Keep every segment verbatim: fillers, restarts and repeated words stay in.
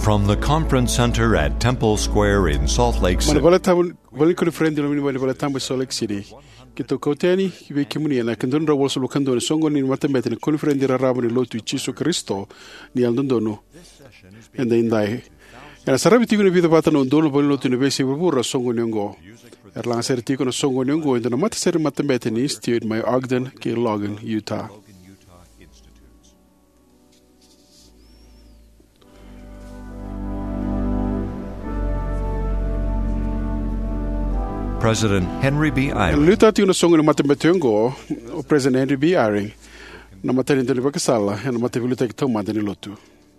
From the conference center at Temple Square in Salt Lake City. Mana wala kuni friend no wala wala tambo Salt Lake City. Kito koteni kibe kimuni na kandon ra wolso kando ni songo ni matemete ni kuni friend ra rabu ni lotu Jesu Kristo ni aldono. Enda indai. Era sarabi tiko ni vida bata no dono bolo lotu ni besi bubura songo nyongo. Erlang ser tiko no songo nyongo enda no mata ser matemete ni Institute my Ogden ke Logan, Utah. President Henry B. Eyring. Luta tino songo ni matemetengo o President Henry B. Eyring na matani ndani bakasala na mateviluta kitoma ndani lotu.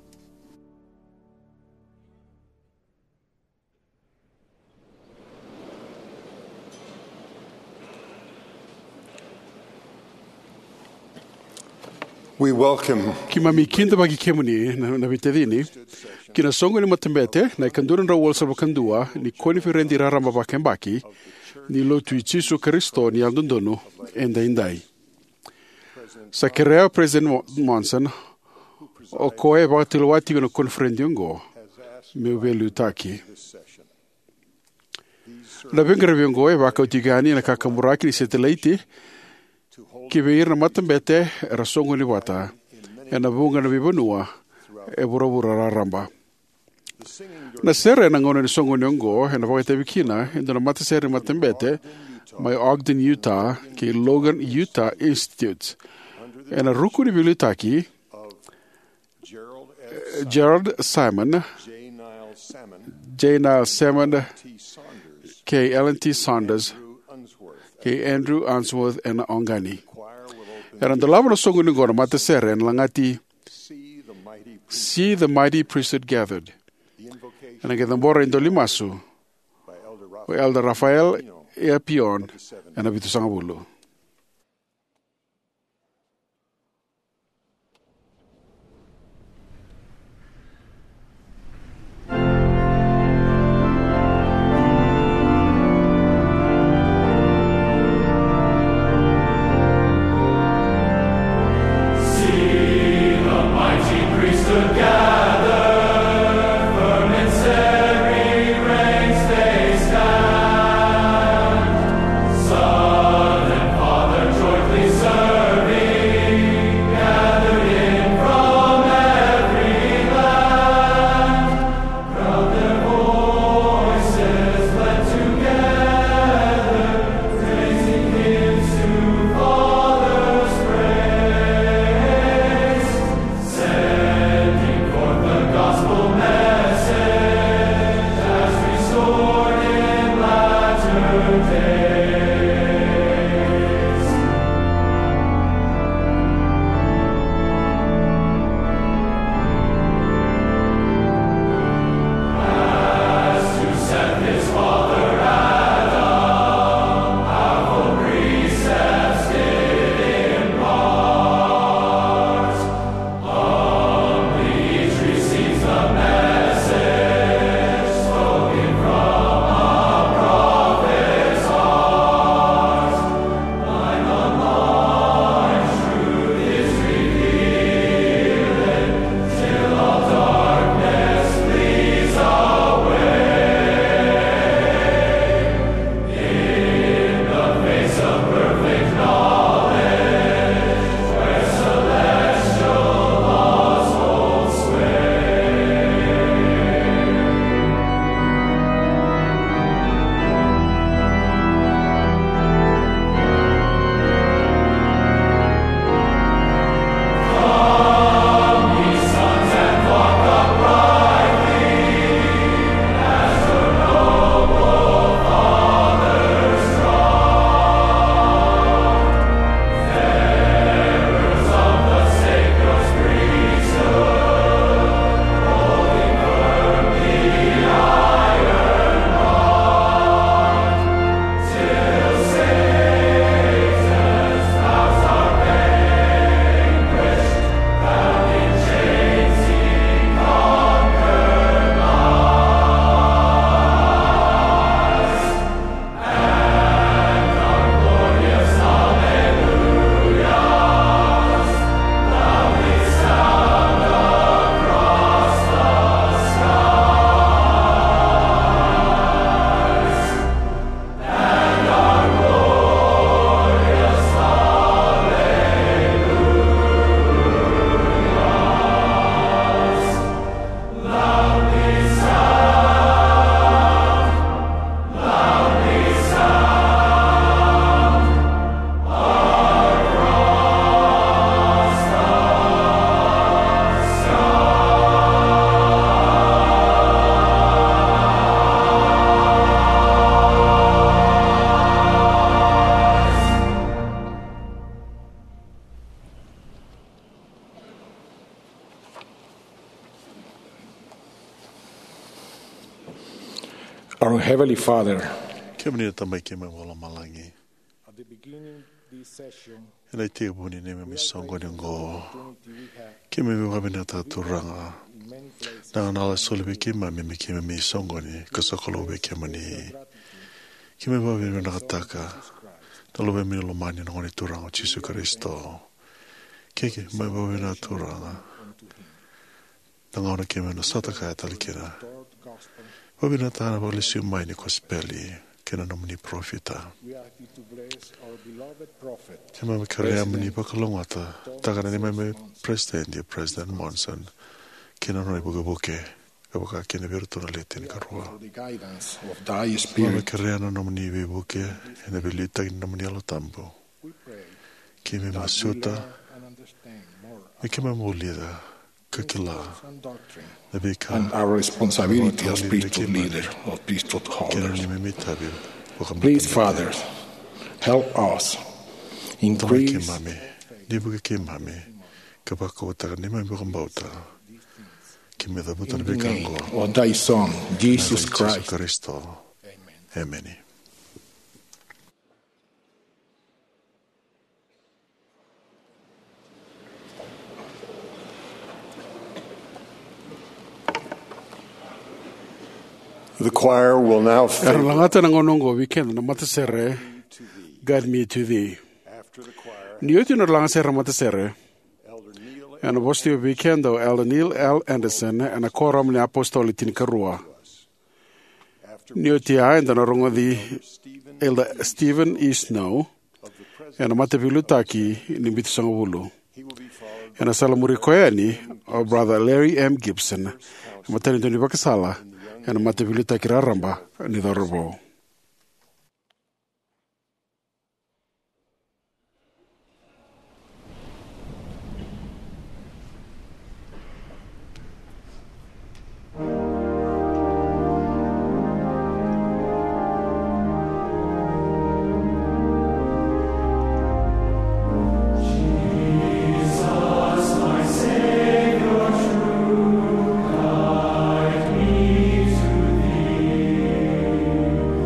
We welcome Kimami kinda bagi kemuni na na vitedini kina songo ni matembete na kanduran ra wolsa bakandua ni koni firendi ra ramba bakembaki ni lotu Jesu Kristo ni aldondono enda indai. Sakerea President Monson o koe batilwati no konfrendiongo me velu taki. La vengra vengo e bakautigani na kakamuraki ni satellite ki veir na matembete ra songo ni wata e na bunga na bibonua e burabura ra ramba. Na sere na ngona ni songo nyongo e na wakete bikina e na mata sere matembete my Ogden, Utah ki Logan, Utah Institute e na ruku ni bilutaki Gerald Simon J. Niles Salmon K. Ellen T. Saunders K. Andrew Unsworth and Ongani. And the lava songo ni ngona mata sere na langati See the mighty priesthood gathered. And again, the more in Dolimasu, Elder Rafael Eapion, and Abitu Sangabulu. Sun and Our Heavenly Father, Kemini tamai kema wala malangi. at the beginning of this session, Ina te buni ne me songo ni ngo. opportunity we have Kemi me wabina ta turanga. in many places, Na na solo be kema me me kema me songo ni kasakolo be kema ni. Kemi wabina na kataka. Na lo be me lo mani no ni turanga Jesu Kristo. Keke me wabina turanga. Na ngona kema no sataka talikira. taught gospel, Wabina ta na wale si mai ni kospeli. Kena no mni profita. we ask you to bless our beloved prophet, Kema me karea mni pakalongata. Takana ni me president ya President Monson. Kena no ni buke buke. Kabaka kena virtu na lete ni karua. for the guidance of thy Mama Spirit. karea no mni we buke. Ena bilita no mni alo tambo. We pray Keme that we masuta. learn and understand more Me kema mulida. Kakila. and doctrine Na bika. and our responsibility as priesthood leader or priesthood Kena holders. ni me mitabi. Please, Father, help us Tama increase kemame. Ni buke kemame. Kabaka wataka ni me bukambauta. Keme da buta in na the name bikango. of thy Son, Jesus Jesus Christ. Kristo. Amen. Amen. The choir will now Era favor langata na ngonongo weekend na matasere guide me to thee. after the choir. Niyoti na langa sera matasere. Elder Neil En bosti weekend o Elder Neil L. Anderson en a koram ni apostoli tin karua. after Niyoti a enda na rongo di Stephen Elder Stephen E. Snow of the President. en a matapilu taki ni bitisanga wulu. He will be followed En a salamuri koyani o brother Larry M. Gibson. Matani toni bakasala en a matapilu taki raramba ni dorobo. Guide me to thee.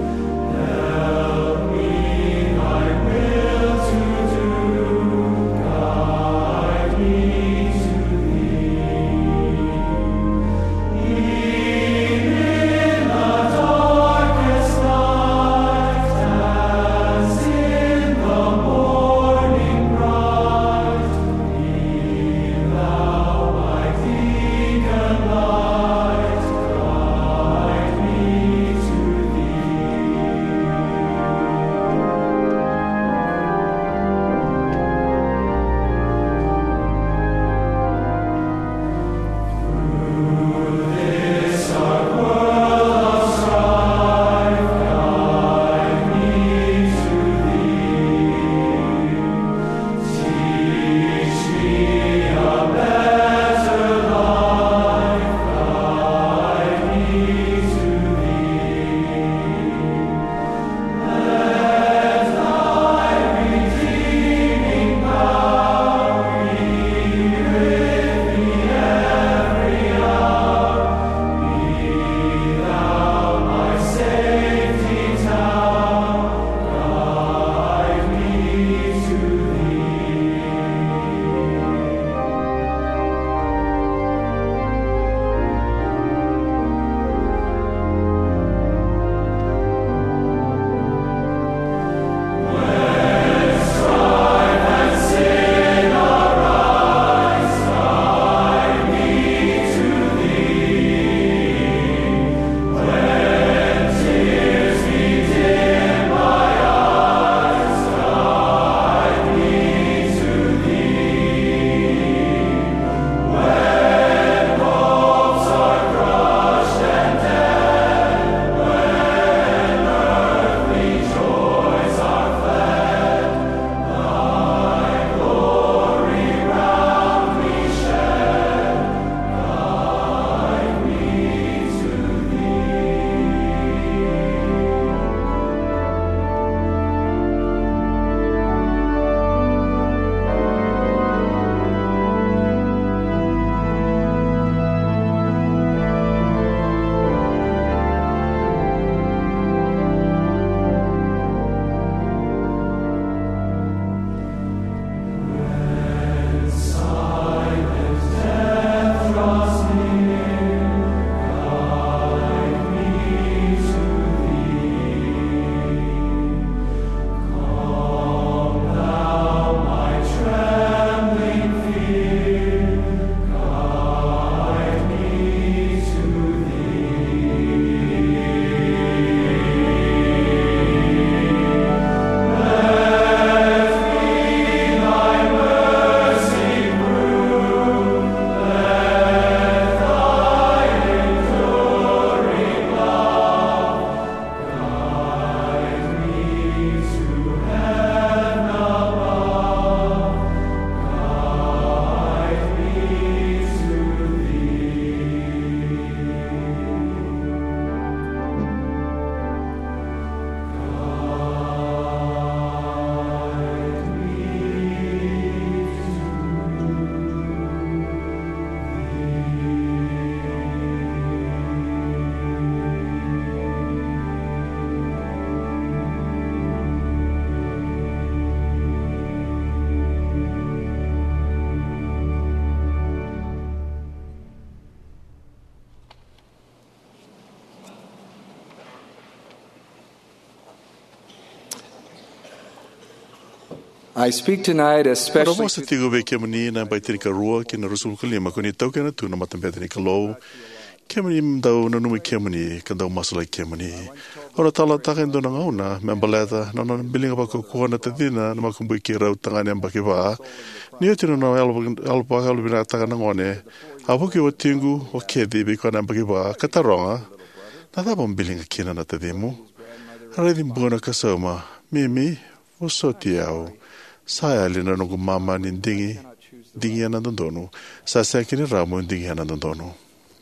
I speak tonight Ora especially mo sa tigo be kemani na bai tika rua ki na rusul kalima ko ni tau kana tu na matambe ni kalau kemani mdau na numi kemani ka dau masala kemani. Ora tala taka ndo na ngauna membaleta na na bilinga ba ko ko na tadina na makumbu ki rau tanga ne mbaki ba. Ni oti na alba alba alba na taka na ngone. Apo ki o tingu o kedi be ko na mbaki ba kataronga. Na da bom bilinga kina na tadimu. Redi mbona kasoma mimi o sotiao. Saya lina nungu mama ni dingi dingi ana dondonu. Sa sa kini ramu dingi ana dondonu.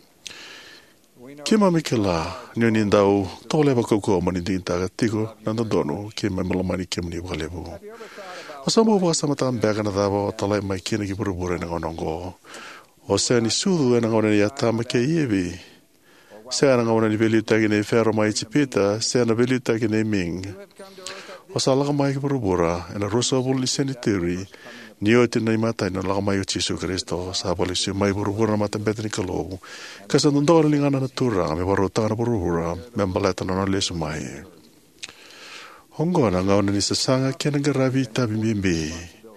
Kima mikela nyoni ndau tole ba koko mani dingi taga tiko na dondonu kima melamani kima ni balebu. Osamu ba sama tan bega na dabo tole mai kina ki burubure na ngonongo. Ose ni sudu na ngone ya tama ke yebi. Se ana ngone ni veli tagi ne ferro mai chipita, se ana veli tagi ne ming. O sa laka mai ki burubura, ena rosa buli sanitary, ni o tina i matai na laka mai o Jesu Kristo, sa bali si mai burubura na mata betani kalou, kasi nandora lingana na tura, me baro tanga na burubura, me mbaleta na lesu mai. Hongo na ngauna ni sasanga kena garavi tabi mimbi.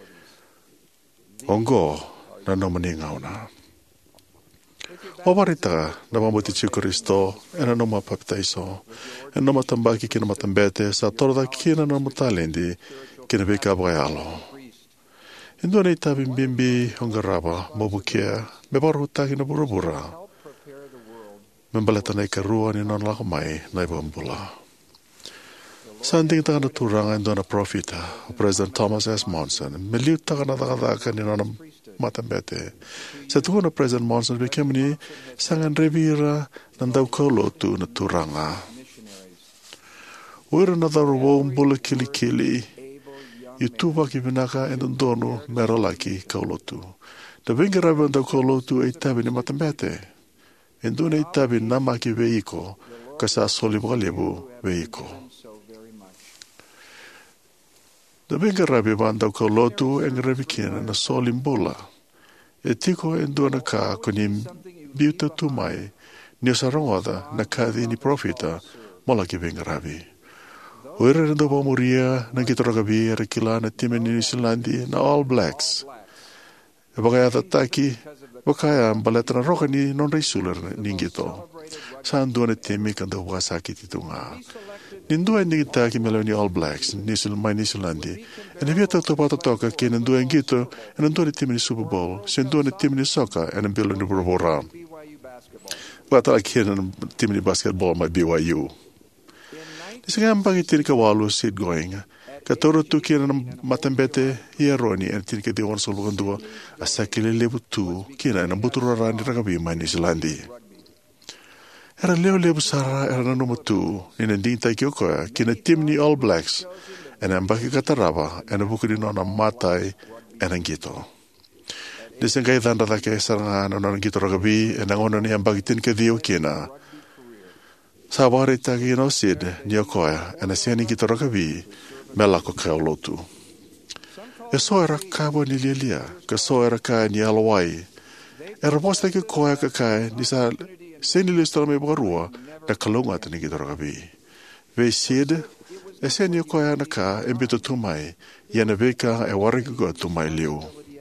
Hongo na nomani ngauna. O barita na mamuti Jesu Kristo, ena noma paptaiso, ena noma tambaki kina matambete, sa torda kina noma talendi, kina beka bagayalo. Indo na itabi mbimbi hongaraba, mobukia, me baru taki na burubura. Membaleta na ikarua ni non lakamai na ibambula. Sa anding taka na turanga indo na profita, President Thomas S. Monson, miliu taka na takataka ni non matambete. Sa tuko na President Monson became ni sangan revira nandau kaulo tu na turanga. Uira na daruwo umbula kili kili. Yutuba ki binaka endondono merolaki kaulo tu. Da venga rabi nandau kaulo tu e tabi ni matambete. Enduna e tabi nama ki veiko kasa soli balebu veiko. Da venga rabi nandau kaulo tu en rabi kina na soli mbula. E tiko e ndua na ka kuni biuta tumai ni o sarongoda na kadhi ni profita mola ki venga rabi. Oira rindu pa muria na kitoragabi era kila na time ni New Zealandi na All Blacks. E bagaya tataki bakaya baleta na roka ni non reisuler ningito. Sa ndua na time kanda wakasaki titunga. Nindua ni kita ki melo ni All Blacks ni mai New Zealandi. E ne vieta to pata toka ki nindua ngito e nindua ni time ni Super Bowl. Se nindua ni time ni soccer e nindua ni burubura. Wata ki na time ni basketball mai B Y U. Nisa nga mpang itin ka walu seed going. Katoro tu ki na matambete hieroni e tin ka diwan sa lugan dua asa kile lebu tu ki na nambutura rani ragabi mai New Zealandi. Era leo leo sara era na number two ni nandinta ki okoya ki na team ni All Blacks e na mbaki kataraba e na buku di nona matai e na ngito. Nisa nga idanda da ke saranga na nona ngito ragabi e na ngona ni ambaki tin ka dio ki na. Sa wari taki no sid ni okoya e na siani ngito ragabi me lako kau lotu. E so era kabo ni lilia ka so era ka ni alawai. Era posta ki koya ka kai ni sa seni listala me barua na kalunga tani ki doragabi. Ve sid, e seni koya na ka e bito tumai, yana veka e warigo tumai liu.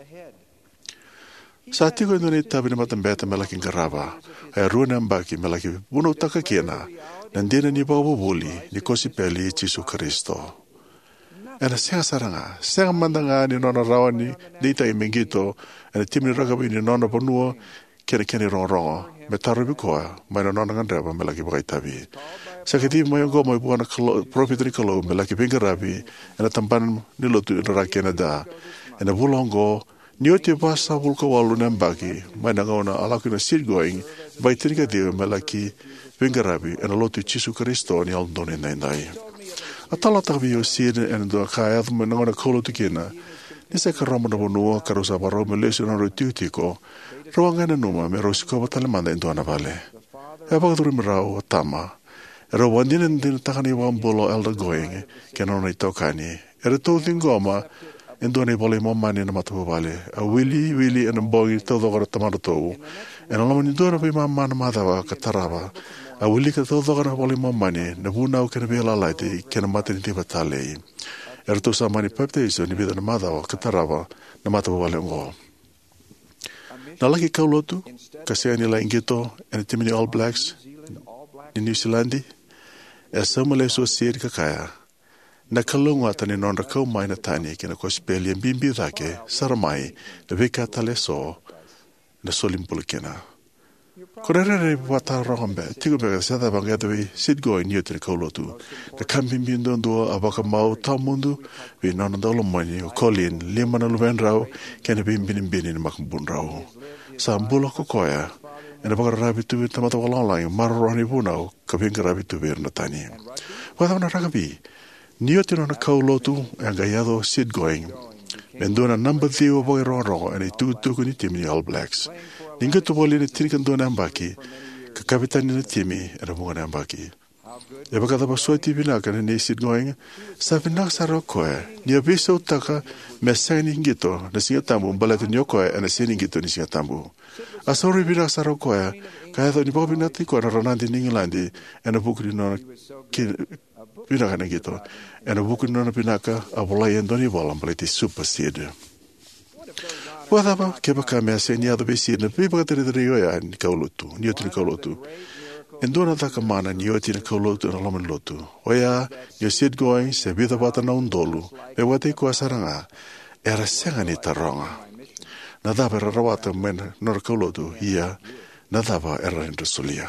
Sa tiko ino ni tabi ni matambeta me laki ngaraba, e ruana mbaki me laki buno taka kiena, nandina ni bawa buli ni kosipeli Jesu Kristo. E na senga saranga, senga mandanga ni nona rawani, ni ita imengito, e na timni ragabi ni nona panua, kene kene rongo me taru bikoa mai na nona ngandreba me laki bakai tabi. Sa kiti mai ngo mai buana profit ni kalau me laki pingarabi e na tampan ni lotu ina rakena da e na bulongo ni ote basa bulka walu nambaki mai na ngauna alaku na seed going bai tirika dio me laki pingarabi e na lotu Jesu Kristo ni aldone naindai. Atala takbi yo seed e na doa kaya me na ngauna kolo tukina ni se ka rama na bonua karusa baro me lesu na rotiutiko Rawangana numa me rosi ko batale manda into ana vale. E ba duri mrao tama. E ro wandina ndina takani wambolo elder going ke no nei tokani. E re to thingoma endo nei vole mo mani na matu vale. A willy willy en bogi to do gora tamaro to. E no mo ndora pe mama na madava ka tarava. A willy ka to do gora vole mo mani na buna o ke na bela laite ke na mate ni batale. Era tu sa mani baptizo ni vida na madao katarawa na mata wale ngo. Na laki kaulotu, kasi ani la ingito, and timini All Blacks, ni New Zealandi, e sa male so siir kakaya, na kalunga tani nonra kau mai na tani kina ko speli en bimbi dake, saramai, na vika tale so, na solimpula kina. Korere wata rongambe, tigo bega sada banga dawi sit going niyo tini kaulotu, na kambimbi ndondo abaka mau tau mundu, vi nona dolo mani o kolin lima na luven rau, kena bimbi nimbini ni makambun rau. Sa mbula kokoya, ena baka rabi tuwir tamata walang maroroni punau, kabinga rabi tuwir na tani. Wata wana rakabi, niyo tino na kaulotu, ang gayado sit going, mendona number thiwa boy rongo, ena itutuku ni timi ni All Blacks. Ninga tupoli ni tinikan doon ambaki, kakapitan ni na timi, ena bunga na ambaki. Eba kata pa soy tibi na ka ni sit going, sa pinak sa rokoe, niya bisa utaka, mesang ni hingito, na singa tambu, mbalatu niyo koe, ena siningito ni singa tambu. Asori pinak sa rokoe, kaya to ni baka pinati ko, na ranandi ni ngilandi, ena buku ni nona, pinaka na gito, ena buku ni nona pinaka, abulayan doni bolam, baliti super seed. Wata pa, keba ka mesa ni ado besi, na pipa ka tari ya, ni kaulotu, niyo tini kaulotu. Endona taka mana ni oti na kaulotu na loman lotu. Oya, ni sit going se vida bata na undolu. Me wate ko asaranga. Era senga ni taronga. Nadaba era rawata men nor kaulotu ia. Nadaba era indrusulia.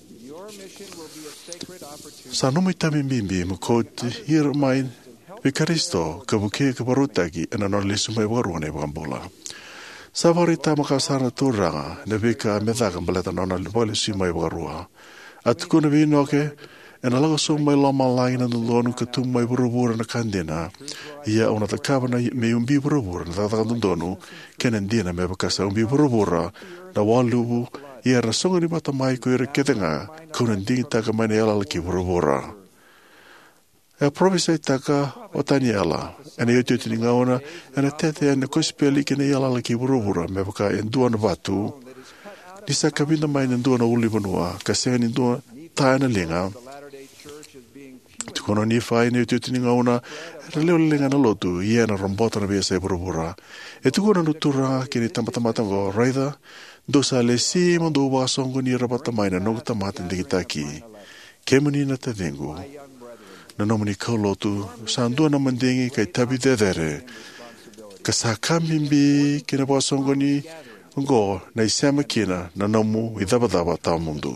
Sa numi tami mimbi mo koti hir main vikaristo kabuke kabarutagi ena nor lisu mai waruane bambola. Sa varita makasana turanga na vika medaka baleta nona libole si mai warua. At kuna vino ke, ena lago so mai lama lai na nulonu katum mai burubura na kandina, ia ona takaba na me umbi burubura na tataka nundonu, kenen dina me bakasa umbi burubura, na walubu, ia na songa ni mata mai ko ira ketenga, kunan dingi taka mai na yala laki burubura. E provisai taka o tani ala, ena yotu tini ngaona, ena tete ena kospeli kena yala laki burubura, me baka en duana batu, Nisa kabinda mai na ndua na uli vanua, kasega ni ndua tae na linga. Tukono ni fai ni utu tini ngauna, era leo linga na lotu, ia na rombota na bia sai burubura. E tukono nutura kini tamata ngo raida, dosa le si mondo wasongo ni rabata mai na nongo tamata ndikitaki. Kemuni na te dengu. Na nomani kaulotu, sa ndua na mandingi kai tabi dedere. Kasakambimbi kina wasongo ni Ngo na isema kina na namu i daba-daba tau mundu.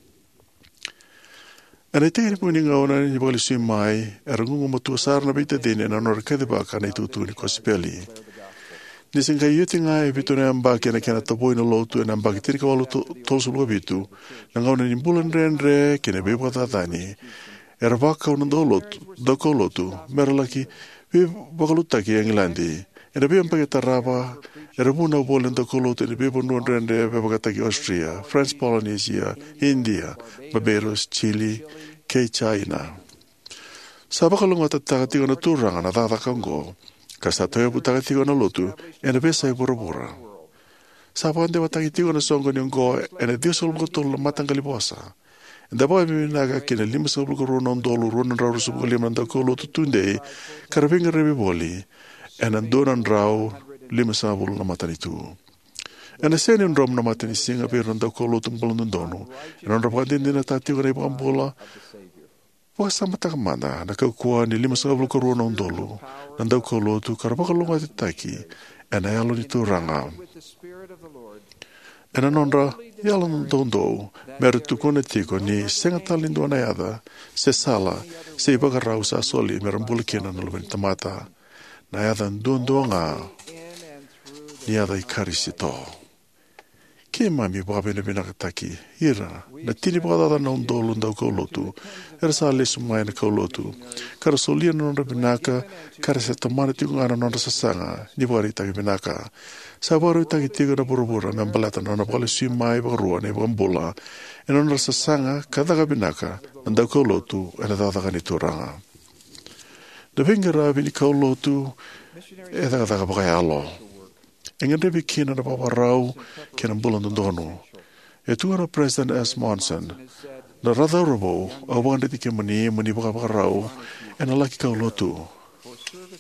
Ana te kini puni ngauna ni bakali sui mai, era ngungu matua sar na bita dine na nora kadiba ka na itutu ni kosipeli. Nising kai yuti ngai bitu na ambaki na kena tapoi na lotu na ambaki tiri kawalu tolsu luka bitu, na ngauna ni bulan renre kena beba tatani, era baka una do lotu, doko lotu, mera laki, bi bakalutaki ang ilandi, era bi ambaki taraba, Era muna bolen to kolote ni bebo nuandrende bebakataki Austria, France, Polynesia, India, Barbados, Chile, kei China. Sa bakalunga tataka tigo na turanga na tatakango, kasa toyo butaka tigo na lotu, ena besa i burabura. Sa pande wataki tigo na songo ni ngo, ena dios ulungo tolo matang kalibosa. Enda boy minaga kina lima sa ulungo ronon dolu ronon rau subuka lima na kolotu tunde, karabinga rebi boli, ena donan rau, lima sa bulu na mata nitu. Ena seni un rom na mata ni singa pero nda ko lutung balon dono. Ena un rapat din na tati ko na ibang bola. Waka sa mata kamana na kakuha ni lima sa bulu karuan ng dolo. Nanda ko lutu karabaka lunga titaki. Ena yalo nitu ranga. Ena nonra yalo ng dondo. Meron tuko na tiko ni senga talindo na yada. Se sala. Se ibaga rau sa soli. Meron bulikina na lumen tamata. Na yada dondo nga. Niada i karisito. Ke mami babe na binakataki, ira, na tini bada na undolo ndau kaulotu, era sa lesu mai na kaulotu, kara solia na nonra binaka, kara sa tamana tigo ngana nonra sasanga, ni bari itaki binaka. Sa baru itaki tigo na burubura, na mbalata na napakali sui mai bakarua na ibambula, e nonra sasanga, kadaka binaka, ndau kaulotu, e na tataka ni turanga. Na vingara bini kaulotu, e tataka bakay alo. Engan rebi kina na paparau kina bulan dono. E tuara President S. Monson na radharabo awan diti ke mani mani paparau e na laki kaulotu.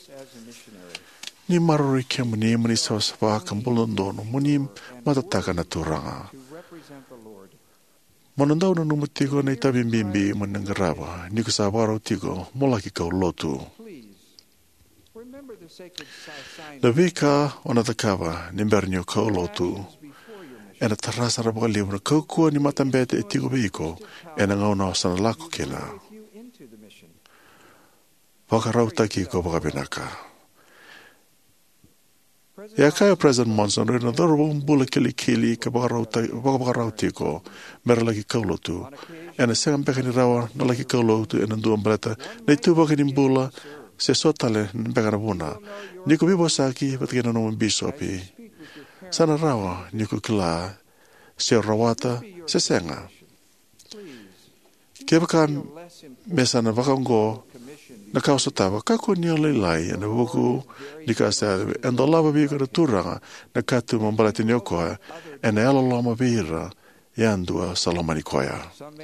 Ni maruri kia muni muni sawasawa kambulondo muni matataka na turanga. Manandau na numutigo na itabimbimbi manangarawa ni kusawaro tigo molaki kau lotu. Na vika onatakawa ni bernyo kau lotu. Ena tarasa rabuka liu na kau kua ni matambete e tigo biko ena ngau na osana lako kena. Wakaраутaki ko wakabinaka. Ya kaya President Monson rina dhoro mbula kili kili ka wakarauti ko mera lagi kaulotu. Ena sengan peka ni rawa na lagi kaulotu ena dua mbaleta na itu waka ni mbula se sotale peka na buna. Niko bibo saki patikina nomu bisopi. Sana rawa niko kila se rawata se senga. Kebaka mesana wakango na kausa tawa kako ni ole lai na buku ni ka sa endo lava bi ka turanga na katu mambalati ni okoa ena alo lama bira yandua salamani koya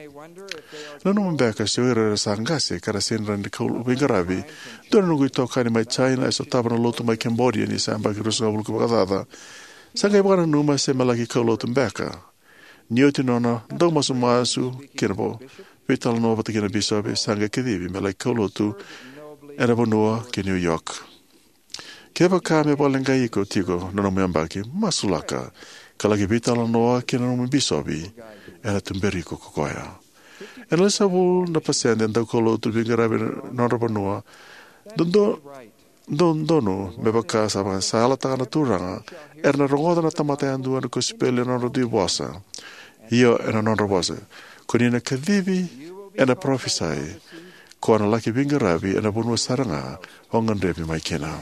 no no mbeka siwira sangase kara senra ni kau bingarabi dona nungu toka ni mai China eso tava na lotu mai Cambodia ni samba ki rusa bulu kubakadada sanga ibana numa se malaki kau lotu mbeka nioti nona do masu masu kirbo Vital no wat kina bisobe sanga kidibi me like kolotu era bonua ki New York. Keva kame bolenga iko tigo no me ambaki masulaka kala ki vital no ki no me bisobi era tumberico kokoya. En la sabu na pasende nda kolotu bingarabe no bonua dondo don dono me baka sa sala ta na turanga erna rongoda na tamata andu no kospele no di bosa. Io era non robosa. Konina kadibi ena prophesy kona laki bingarabi ena bunwa saranga hongan rebi mai kena.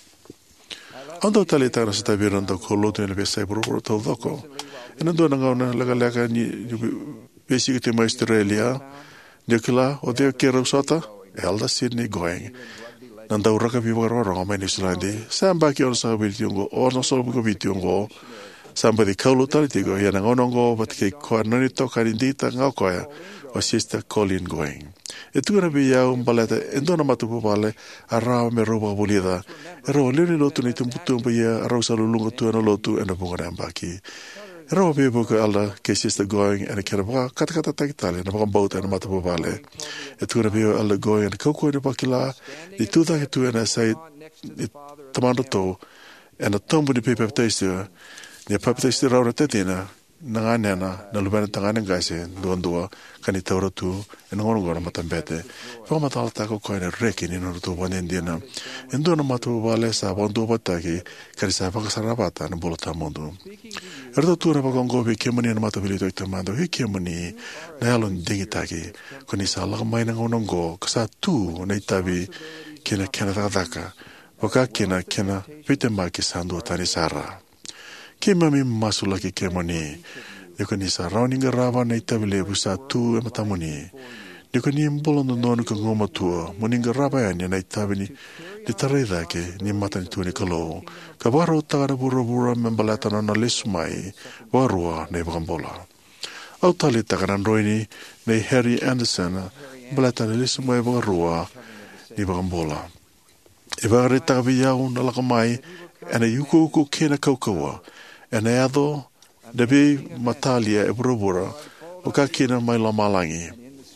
Ando tali tana sa tabiran do kolotu ena besai buruburu tau doko. Ena do nangau na laga-laga ni besi kiti ma Australia nikila o deo kera usata elda Sydney going. Nanda uraka biwa rorong mai New Zealand. Samba ki ona sa biltiongo ona so buko biltiongo. Samba di kaulu tali tigo ya nangonongo batike ko nani to karindita ngau koya o sister Colin going. E tu na bia un baleta endona matupu vale ara me roba bolida. Ero lini lotu ni tumputu bia rosa lulunga tu na lotu ena bunga ambaki. Ero be buko ala ke sister going ena kera ba kata kata takitale na ba bauta na matupu vale. E tu na bia ala going ena koko ena bakila ni tu ta tu ena sai tamando to ena tombu ni pepe taistia. Ni papita sti raura tetina na nena na lubana tangana ngase dua kani tauro tu en ngono ngoro matambete fa matala ta ko ko ne reki ni no tu bonen dina endo no matu vale sa bondo bataki kari sa pa sarabata na bolota mondo erdo tu ra bagongo be kemani na matabilito itamando he kemani na alon digitaki koni sa la mai na ngono ngo kasa tu na itabi kena kena daka boka kena kena vitema ki sandu tani sara ke mami masula ki kemani Niko ni sa rauninga rawa na itabile busa tu e matamuni. Niko ni mbolondo nonu ka ngoma tua, moninga rawa ya ni na itabini ni tareida ke ni matani tu ni kalo. Ka waro tagana bura-bura membalata na na lesumai, warua na ibakambola. Au tali tagana roini na Harry Anderson, membalata na lesumai warua ni ibakambola. Iba re tagabi yau na lakamai, ena yuko uko kena kaukawa, ena yado Nabi matalia e burubura o ka kina mai la malangi.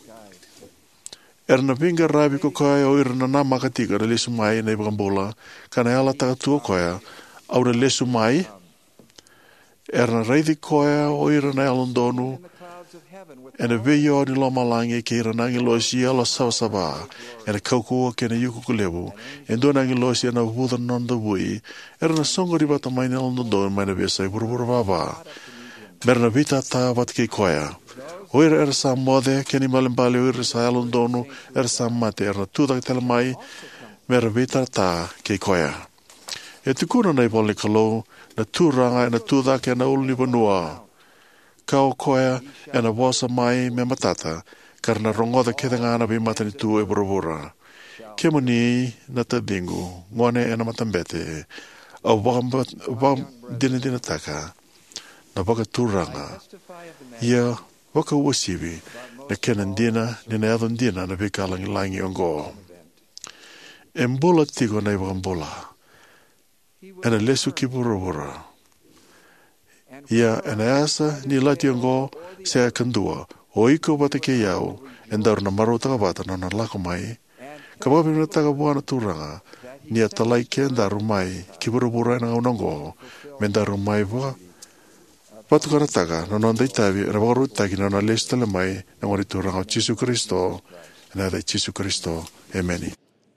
Erna pinga rabi ko kaya o irna na makatika re lesu mai na ibakambola kana ala taka tua kaya au re lesu mai erna reidi kaya o irna alondonu ena veio ni la malangi ke irna ngi losi ala sawsaba ena kaukua kena yuku kulebu endona ngi losi ena vuda nonda bui erna songo ribata mai na alondonu mai na besa e burubura baba Merna vita ta wat ke koya. Oir er sa mode keni malembali oir sa alondonu er sa mate er na tuda telemai merna vita ta ke koya. E tukuna nei bole kalo na turanga na tuda ke na ulni banua. Kau koya e na wasa mai me matata karna rongoda ke ngana bi matani tu e burubura. Ke moni na tadingu ngone e na matambete. Au wam wam dina dina taka. Na waka turanga, ia waka uasiwi, na kenan dina, ni na adon dina na vikalangi langi ongo. E mbola tigo na iwa mbola. Ena lesu ki burawura. Ia ena asa ni lati ngo se a kandua. O iko wata ke iau. Endaur na maro taga wata na na lako mai. Ka wapi na taga buana turanga. Ni a talai ke endaru mai. Ki burawura ena ngaunango. Mendaru mai wa. Patu kara taga. Na nonda itavi. Na wakaru itagi na na lesu tala mai. Na ngori turanga o Jesu Kristo. Na da Jesu Kristo. Amen.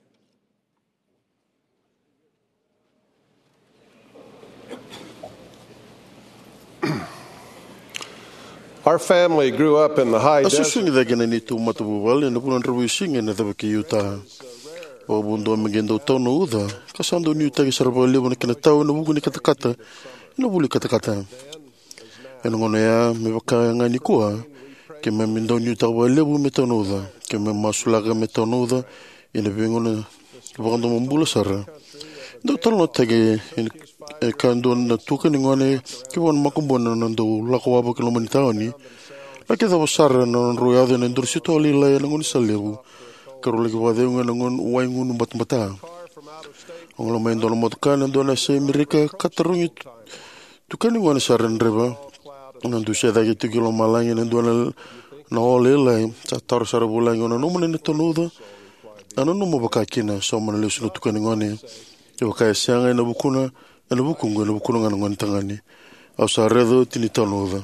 Our family grew up in the high Aso desert. swingi da gena ni tu matabuwal na punan rabu singa na tabi ki yuta. O bundo magendo tau na uda. Kasando ni yuta ki saraba lewa na kina tau na buku ni katakata. Ina buli katakata. Ena ngona ya me baka nga ni kua. Ke me mindo ni yuta wa lewa me tau na uda. Ke me masulaga me tau na uda. Ina bingona bakando mambula sara. Ndo talo na tagi e kando na tuka ni ngone ki wan makumbona na ndo lako wabo ki lomani tau ni. Laki da wasara na royado na ndur sito ali la na ngoni salebu. Karo laki wade nga na ngon uwai ngunu batmata. Ang lomay ndo na motukana ndo na sa Amerika katarungi tuka ni ngone sara nreba. Nandu siya dagi tu kilo malangi na ndo na na ole la sa taro sara bulangi na numane na tonuda. Ano numo baka kina sa umana lesu na tuka ni ngone. Iwa kaya siyanga na bukuna na bukungu na bukuna nga ngoni tangani. Au sa redo tini tonuda.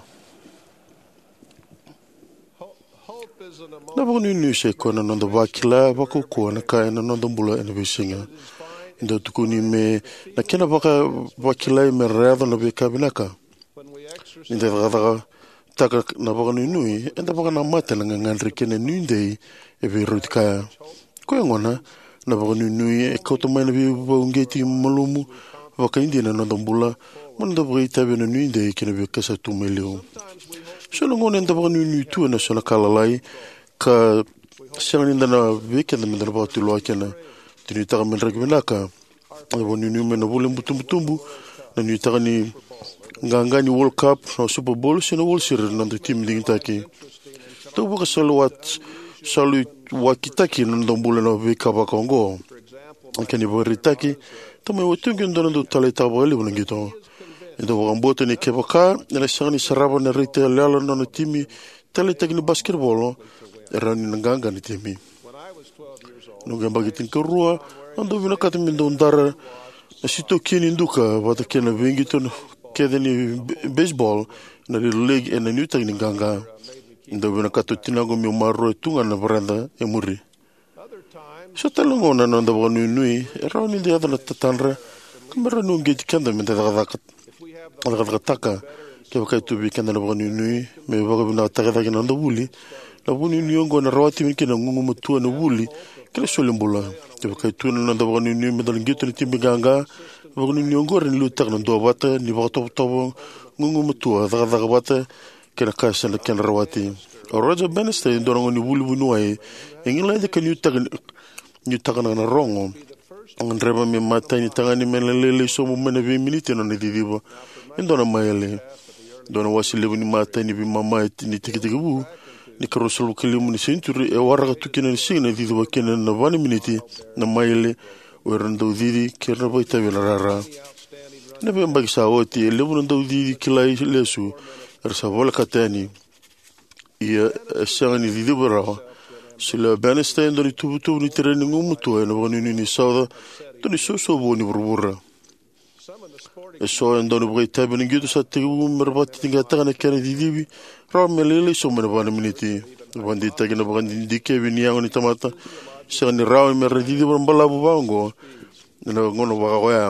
Na bako ni nuse ko na nonda wakila bako ko na kaya na nonda mbula ena bisinga. Ndo tuku ni me na kena baka wakila me redo na beka binaka. Nda daga taka na bako ni nui enda baka na mata na ngangandri kena nuindei e be rutikaya. Ko ngona na bako ni nui e kauta mai na bi baungeti malumu baka indi na nonda mbula manda baka itabe na nuindei kena bi kasa tumelio. So ngona enda baka ni nui tu na sona kalalai ka siang ninda na weekend na minda na baka tuloa kena tinitaka minra kiminaka na baka ni nui me na bule mbutumbutumbu na nitaka ni ngangani World Cup na Super Bowl sina World Series nanda tim dingitaki tau baka salo wat salo wakitaki nanda mbule na weka baka ongo kani baritaki tamai watungi ndo nando tala itaba gali wala ngito ndo baka mbote ni kebaka na siang ni saraba na rite lala na timi tala itaki ni basketball erani nganga ni timi nunga bagitin kerua ando vina kati mindo ndara na sito kini nduka wata kena vingito kede ni baseball na little league ena nyuta ni nganga ndo vina kati tinago mi umaro tunga na baranda e muri so talongo na nanda baka nui nui erani ndi adana tatanra kamera nungi kenda minta daga daga daga taka ke baka itubi kenda na baka nui nui me baka vina taka daga nanda wuli na buni niongo na rawati minke na ngungu matua na wuli kele solimbula te baka itu na nanda baka nui nui medal ngito ni timbi ganga baka nui niongo rin lutak na dua bata ni baka topo topo ngungu matua daga daga bata kena kasa na kena rawati Roger Bannister indorong ni wuli bunuai ingila ide ka nyutak nyutak na na rongo ang reba mi mata ni tangani melelele so mo mena vi minute no ni didiba indona maele dona wasile ni mata ni bi mama ni tikitibu ni karosol kilimu ni senturi e warga tukina ni sina didi wakina na vani miniti na maile werando didi kerna boita vela rara na be mbagi sa oti lebu ndo didi kilai lesu ersa vola katani ia sangani didi bara sila Bannister ndo ni tubu tubu ni training umutu na bani ni sauda ndo ni so so boni burbura e so ndo ni boita bani gitu sa tibu merbati tinga tanga kene didi ramelele so mena bana miniti bandi tagina bandi dike bini yango ni tamata sani raw me redidi bala bu bango na ngono baka koya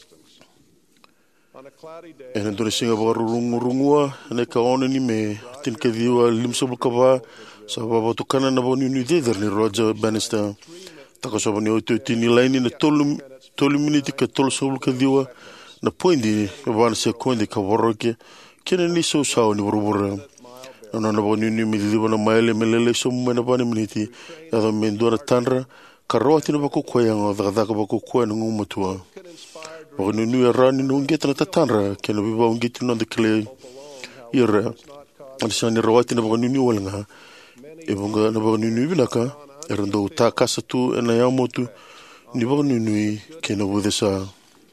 ena ndo singa baka rungu rungua ne ka ono ni me tin ke diwa limso bukaba sa baba tukana na boni ni deder ni Roger Bannister taka so bani oto tini line na tolu tolu miniti ka tolu so buka diwa na poindi bana se kondi ka woroke kene ni so saw ni burubura no no boni ni mi diwa na maile melele so mena bani miniti ya do mendora tanra karoti no bako koyang daga daga bako koyang ngumutua boni ni rani no ngeta na tanra kene biba ngeti no de kle ira alisani rawati na bako ni wala e bunga na bako ni binaka erndo ta kasa tu na yamotu ni ba ni nui ke na bude sa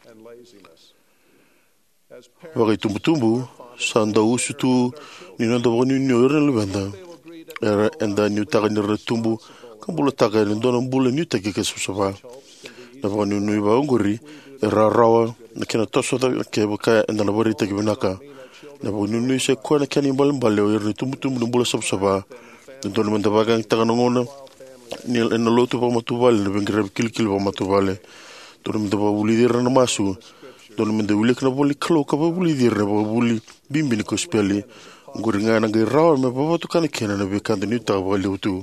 wa ke tumbu tumbu sanda usutu ni na do ni ni ore le banda era enda ni ta ni retumbu kambula ta ga ni do bula ni ta ke ke susaba na ba ni nui ba nguri era rawa na kena toso da ke ba enda na bori ta ke binaka na ba ni nui se ko na keni bal bal le retumbu tumbu bula susaba do ni manda ba ga ta ga ngona ni en lotu pa matuvale na bengra kilkil pa matuvale to me daba buli dir na masu to me de ulik na buli klo ka buli dir na buli bimbi ni ko speli nguringa na ngai raw me pa to kana kena na be kan ni ta bali utu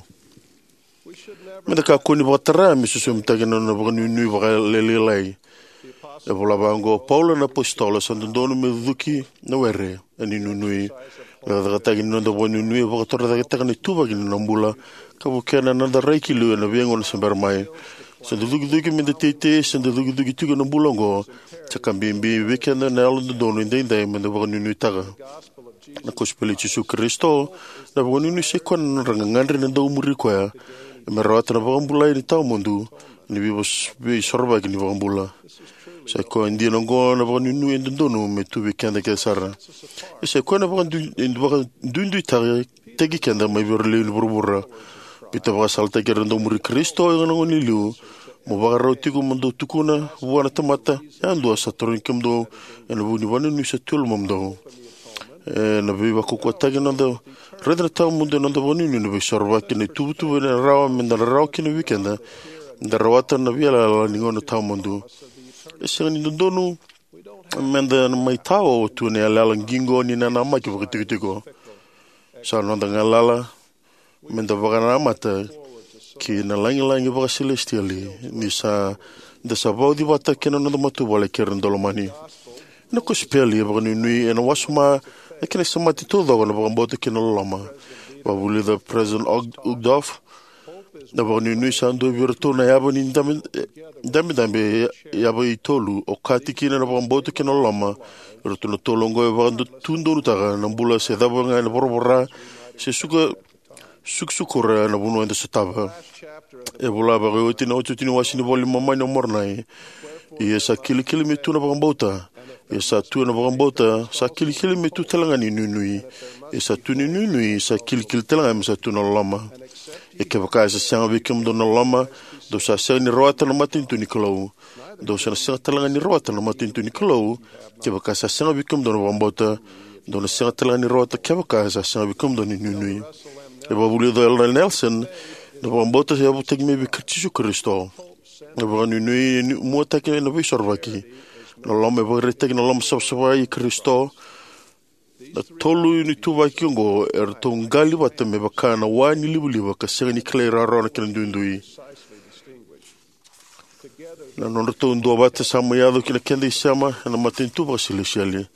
me da ka ko ni botara mi su sum ta gena na ba ni ni ba le le lai e vola bango paulo na apostolo san dono me duki na were ani nu nui la da ta gena na ba ni ni ba to da ta ni tu ba gena na mbula kabu kena na da reiki lu na viengo na sembar mai so du du du me de tete so du du du tu no bulongo chakambimbi weekend na alo do no ndai ndai me do bonu nu taga na kospeli Jesu Kristo na bonu nu se kon ranga ngandre na do muri ko ya me rota na bambula ni ta mundu ni bibos bi sorba ni bambula se ko ndi no go na bonu nu ndo no me tu weekend ke sara se ko na bonu ndu ndu taga tegi kenda mai berle ni burbura pita ba salta ke rendo muri Kristo ngano ni lu mo ba roti ko mundo tukuna buana tamata ando sa torin kemdo en buni bani ni se tul momdo e na viva ko ko tagi nando redra ta mundo nando boni ni be sorba ke ni tu tu na rawa men da rawa ke ni weekend da rawata na via la ni ngono ta mundo e se ni ndonu men da mai tawo tu ne ala ngingo ni na na ma ke ko tiko sa no da ngala men da vagana mata ki na langi langi vaga celestiali ni sa da sa vodi vata ke no matu vale ke rendolo mani no ko speli vaga ni nui en wasma e ke sa mati todo vaga vaga bote ke no lama va vuli da president Ugdaf da vaga ni nui sa ndo virtu na yabo ni ndame ndame ndame yabo i tolu o kati ki na vaga bote ke no lama virtu no tolongo vaga tundo utaga na bula se da vaga na borobora se suka suksukura na bunu enda setaba e bola ba go tina o tini wasini boli mama no mornai e sa kili kili mitu na bambota e sa tu na bambota sa kili kili mitu telanga ni nunui e sa tu ni nunui sa kili kili telanga sa tu na lama e ke baka sa sanga bikim do na lama do sa sa ni roata na matin tu ni klo do sa sa telanga ni roata na matin tu ni klo ke baka sa sanga bikim do na bambota do na sa telanga ni roata ke baka sa sanga bikim do ni nunui e ba buli do el Nelson na bambota se abu tegme bi Jesu Kristo na ba ni ni mo ta ke na bi sorvaki na lome ba rete na lome sabsaba i Kristo na tolu ni tu va kingo er tongali ba te me ba kana wani libuli ba ka se ni klera ro na kendundui na no to ndo ba te samayado ki na kendi sama na matintu ba silisiali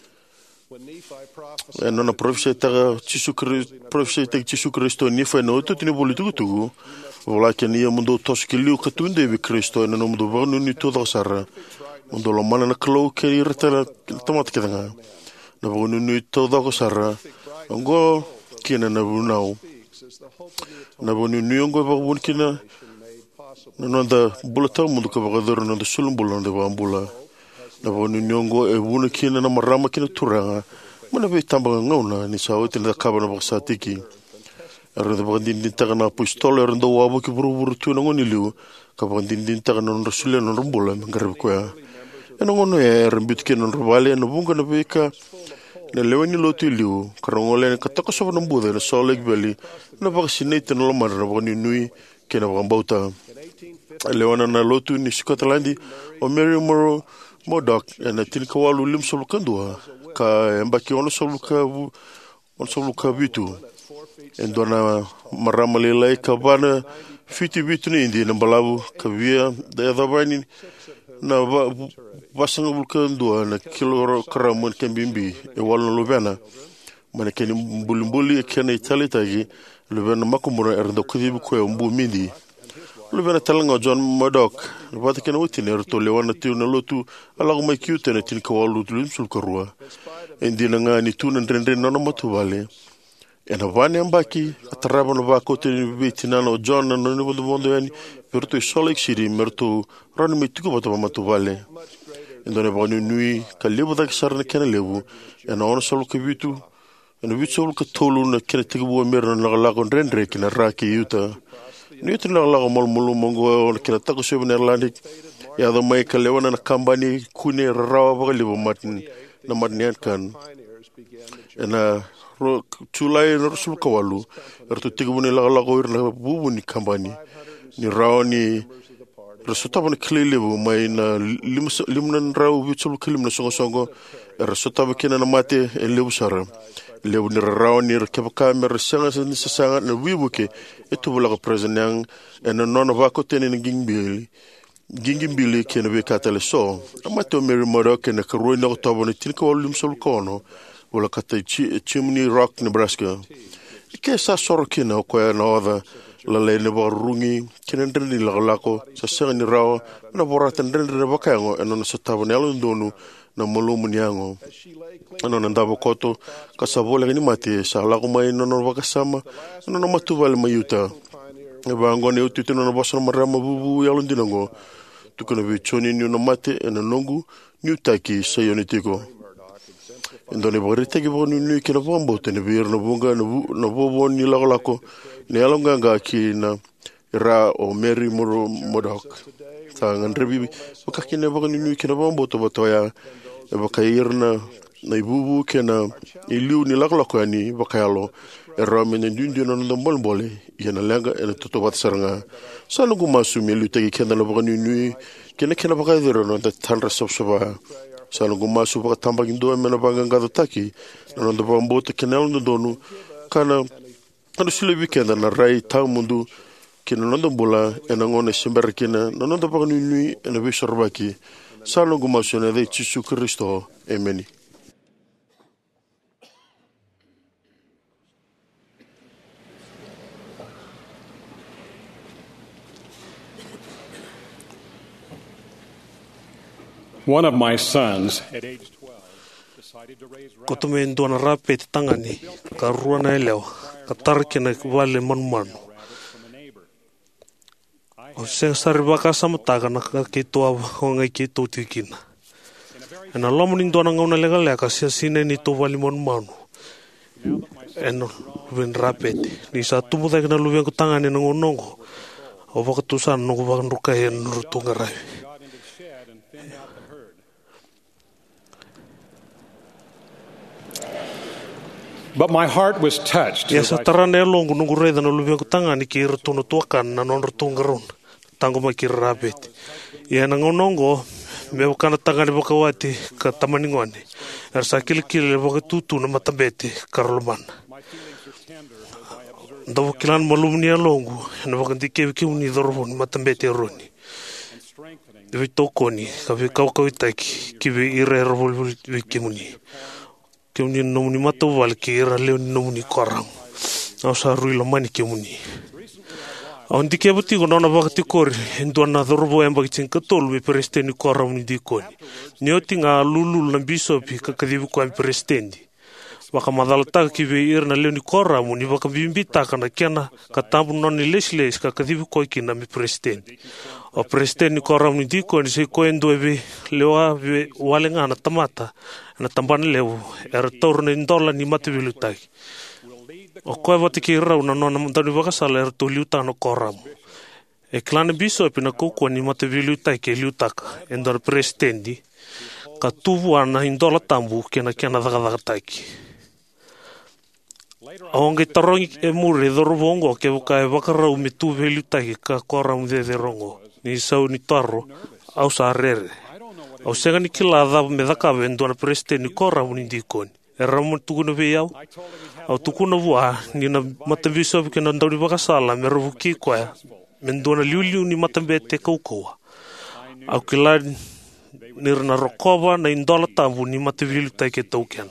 e non profesia ta Jesu Kristo profesia ta Jesu Kristo ni fa no tu ni boli tu tu vola ke ni mundo toskili ka tunde bi Kristo no mundo ba no ni todo sara mundo lo mana na klo ke irtara tomat ke nga no ba no ni todo ko sara ngo kina na bunau na ba no ni ngo ba bun kina no no da bulata mundo ka ba dor no da sulum bulon de ba ambula na ba no ni ngo e bun kina na marama kina turanga mana be tamba ngauna ni sa o tele ka bana baksa tiki er de bandin din tagana pistol er ndo wabo ki buru buru tu ngoni liu ka bandin din tagana no rasule no rumbola ngarab ko ya eno ngono er mbit ke no rubale no bunga no beka ne lewani lotu liu karongole ka tako so no bude no so leg beli no vaccinated no mar no ni nui ke no bauta lewana na lotu ni Scotland o Mary Moro Modok na tin ka walu lim so kandua ka embaki ono so luka ono so luka bitu endona marama lelai ka bana fiti bitu ni indi na balabu ka via da da bani na basanga luka ndua na kilo karamun kembimbi e walno lubena mana keni mbulimbuli kena itali tagi lubena makumura erdo kudibu ko mbu mindi lubena talanga John Modok lubata kena witine erto lewana tiu na lotu alago mai kiute na tin kawalu tulim sulkarua endi na nga ni tuna ndrendre na no matuvale ena vane ambaki ataraba no bako te bitina no John no no bondo yani Mertu Salt Lake City, mertu rani me tuku bata matu vale. Indone ba ni nui ka lebu da kisarna kena lebu. Ena ona solo ka vitu. Ena vitu solo ka tolu na kena tiku bua mera na lago rendre kena raki yuta. Ni yuta na lago mal mulu mongo ona kena tako seven Atlantic. Ya da mai ka lewana na kambani kune rawa ba lebu matin na matnian kan. Ena tulai na rusul kawalu. Ertu tiku bune lago lago irna bubu ni kambani. Ni rawa ni Resota ba kili lebu mai na limnan rau vitul kilim na songo songo resota ba kina na mate e lebu sara lebu ni rau ni keba kamera sanga ni sanga na wibuke etu bula ka president en non va ko tenen gingbili gingbili kena be katale so amato meri moro kena ka roi na to ba ni tin ko lim sol kono bula ka te Chimney Rock Nebraska ke sa sor kina ko na oda la le ne borungi kinendre ni la lako sa sanga ni rawa na borata ndendre ne bakango eno na satava ne alundonu na molumu niango ano na ndabo koto kasabole ni mate sa la ko mai no no bakasama no no matuvale mayuta e bango ne utu no boso marama bubu yalundingo tukuna bi choni ni no mate eno nongu nyutaki sa yonitiko indone borite ki bonu ni kila bombo tene bir no bunga no bobo ni la lako ne alonganga ki na ra o Mary Moro Modok ta ngandrebi bakakine bakani ni kila bombo to batoya e bakairna na ibubu kena iliu ni la lako ani bakayalo e rame ne dundi no no bolbole yana langa e to bat saranga sanu gumasumi lu tegi kenda no bakani ni kena kena bakayero no ta tanra sobsoba sanu gumasu baka tambagin do mena banganga do taki no do bombo te kenel no donu kana Ano sila weekend na rai tau mundu kina nondo bola ena ngone simber kina nondo pa nui ena bisorbaki salo gumasone de Jesu Kristo amen. One of my sons at age twelve decided to raise Koto me ndona rape te tangani ka ruana eleo ka tarkina wale manmanu o se saribaka samataga na ka ke toa honga ke to tikina ena lomuni ndona ngona lega lega ka sia sine ni to wale manmanu eno wen rape ni sa tumu da kana luwe ko tangani no ngongo o baka tusan no baka nduka en rutunga rai. But my heart was touched. Yes, tarane longu nungu reda no lubiang tanga ni kir tono tuakan na non tungaron tango makir rabet. Ya nangonongo me kana tanga ni bakawati ka tamaningone. Er sakil kil baka tutu na matabete karloman. Ndawo kilan malumni longu na baka dike kiuni dorfon matabete roni. Devi tokoni kavi kawkawitaki kivi ire revol vikimuni. Kemuni nomuni mata wal ki era leo nomuni korang. Au sa rui lamani kemuni. Au ndike buti ko nona bakati kor endo na dorbo em bakicin katol be presteni korang ni dikoni. Nioti nga lulu lambiso pi kakadibu ko em prestendi. Baka madalta ki be era na leo ni korang ni baka bimbita kana kena katambu noni lesles kakadibu ko kina mi prestendi. O presteni korang ni dikoni se ko endo be lewa be walenga na tamata. Na tambana lewu er torne ndola ni mativilu tai o koe wati ki rau na nona mtani wakasala er to liuta no koramu e klane biso e pina kukua ni mativilu tai ke liutaka endor prestendi ka tuvu ana indola tambu kena kena dhaka taiki aonge tarongi e muri dorobongo ke waka e wakarau me tuve liutai ka koramu de de rongo ni sau ni taro au sa rere au senga ni kila dha me dhaka wendo na preste ni kora uni dikoni e ramu tukuna veyau au tukuna vua ni na mataviso ke na ndauri wakasala me ravu ki koe me ndona liuliu ni matambete kaukaua au kila ni rana rokova na indola tambu ni matavilu taike taukena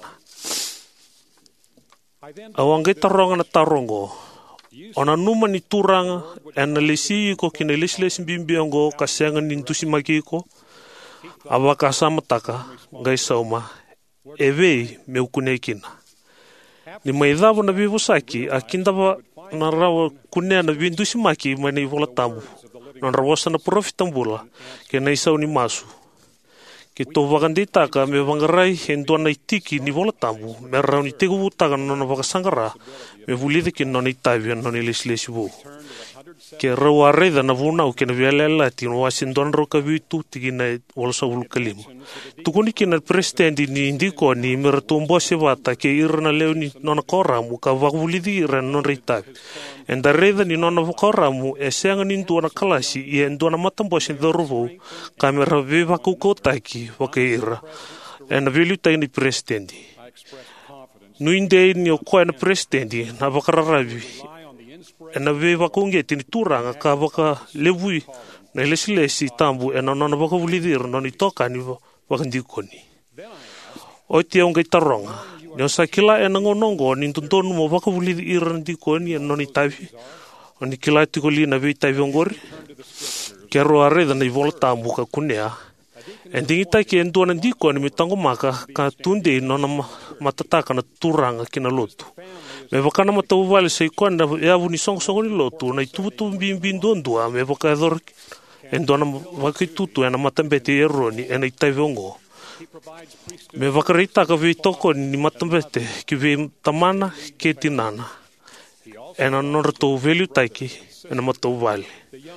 au angai taronga na tarongo ona numa ni turanga ena lesi ko kina lesi lesi bimbiango kasenga ni ntusi makiko awaka samataka ngai sauma ewe meukunekina ni maidhavo na vivusaki akindava na rawa kunea na vindusi maki mani vola tambu non rawasa na profita mbula ke na isau ni masu. Ke tō wakanditaka me wangarai he ndoana i tiki ni wola tambu me rau ni tegu wutaka nona wakasangara me vulide ke nona i taiwia nona i lesi lesi wu. Ke rau a reida na wunau ke na vialela ti no wasi ndoana rau ka vitu tiki na walasa ulu kalima. Tukuni ke na presidenti ni indiko ni me rato mboa se wata ke ira na leo ni nona koramu ka wakavulidi ira nona i taiwia. Enda reida ni nona wakauramu e seanga ni nduana kalasi i e nduana matamboa se ndorovo ka me rawe waku koutaki waka ira. E na velu tai ni presidenti. Nuinde ni o koe na presidenti na wakararavi. E na we wakunge tini turanga ka waka lewui na lesi lesi tambu e na nona wakavulidi ira nona i toka ni wakandikoni. O te aunga i taronga. Ni o sakila e nangonongo ni tuntonu mo wakavulidi ira ndikoni e noni tavi. O ni kila tiko li na vei tavi ongori. Ke roa reda na i vola tambu ka kunea. E ndingitai ke enduana ndikoni me tango maka ka tunde nona matataka na turanga kina lotu. Me wakana matau vale sa ikoan na eavu ni songo-songo ni lotu na i tuvutu mbimbi ndondua me waka e dhorki. Enduana wakitutu e na matambete e roni e na i tavi ongo. Me wakareita ka vei toko ni matambete ki vei tamana ke tinana. E na nora tau velu taiki e na matau vale.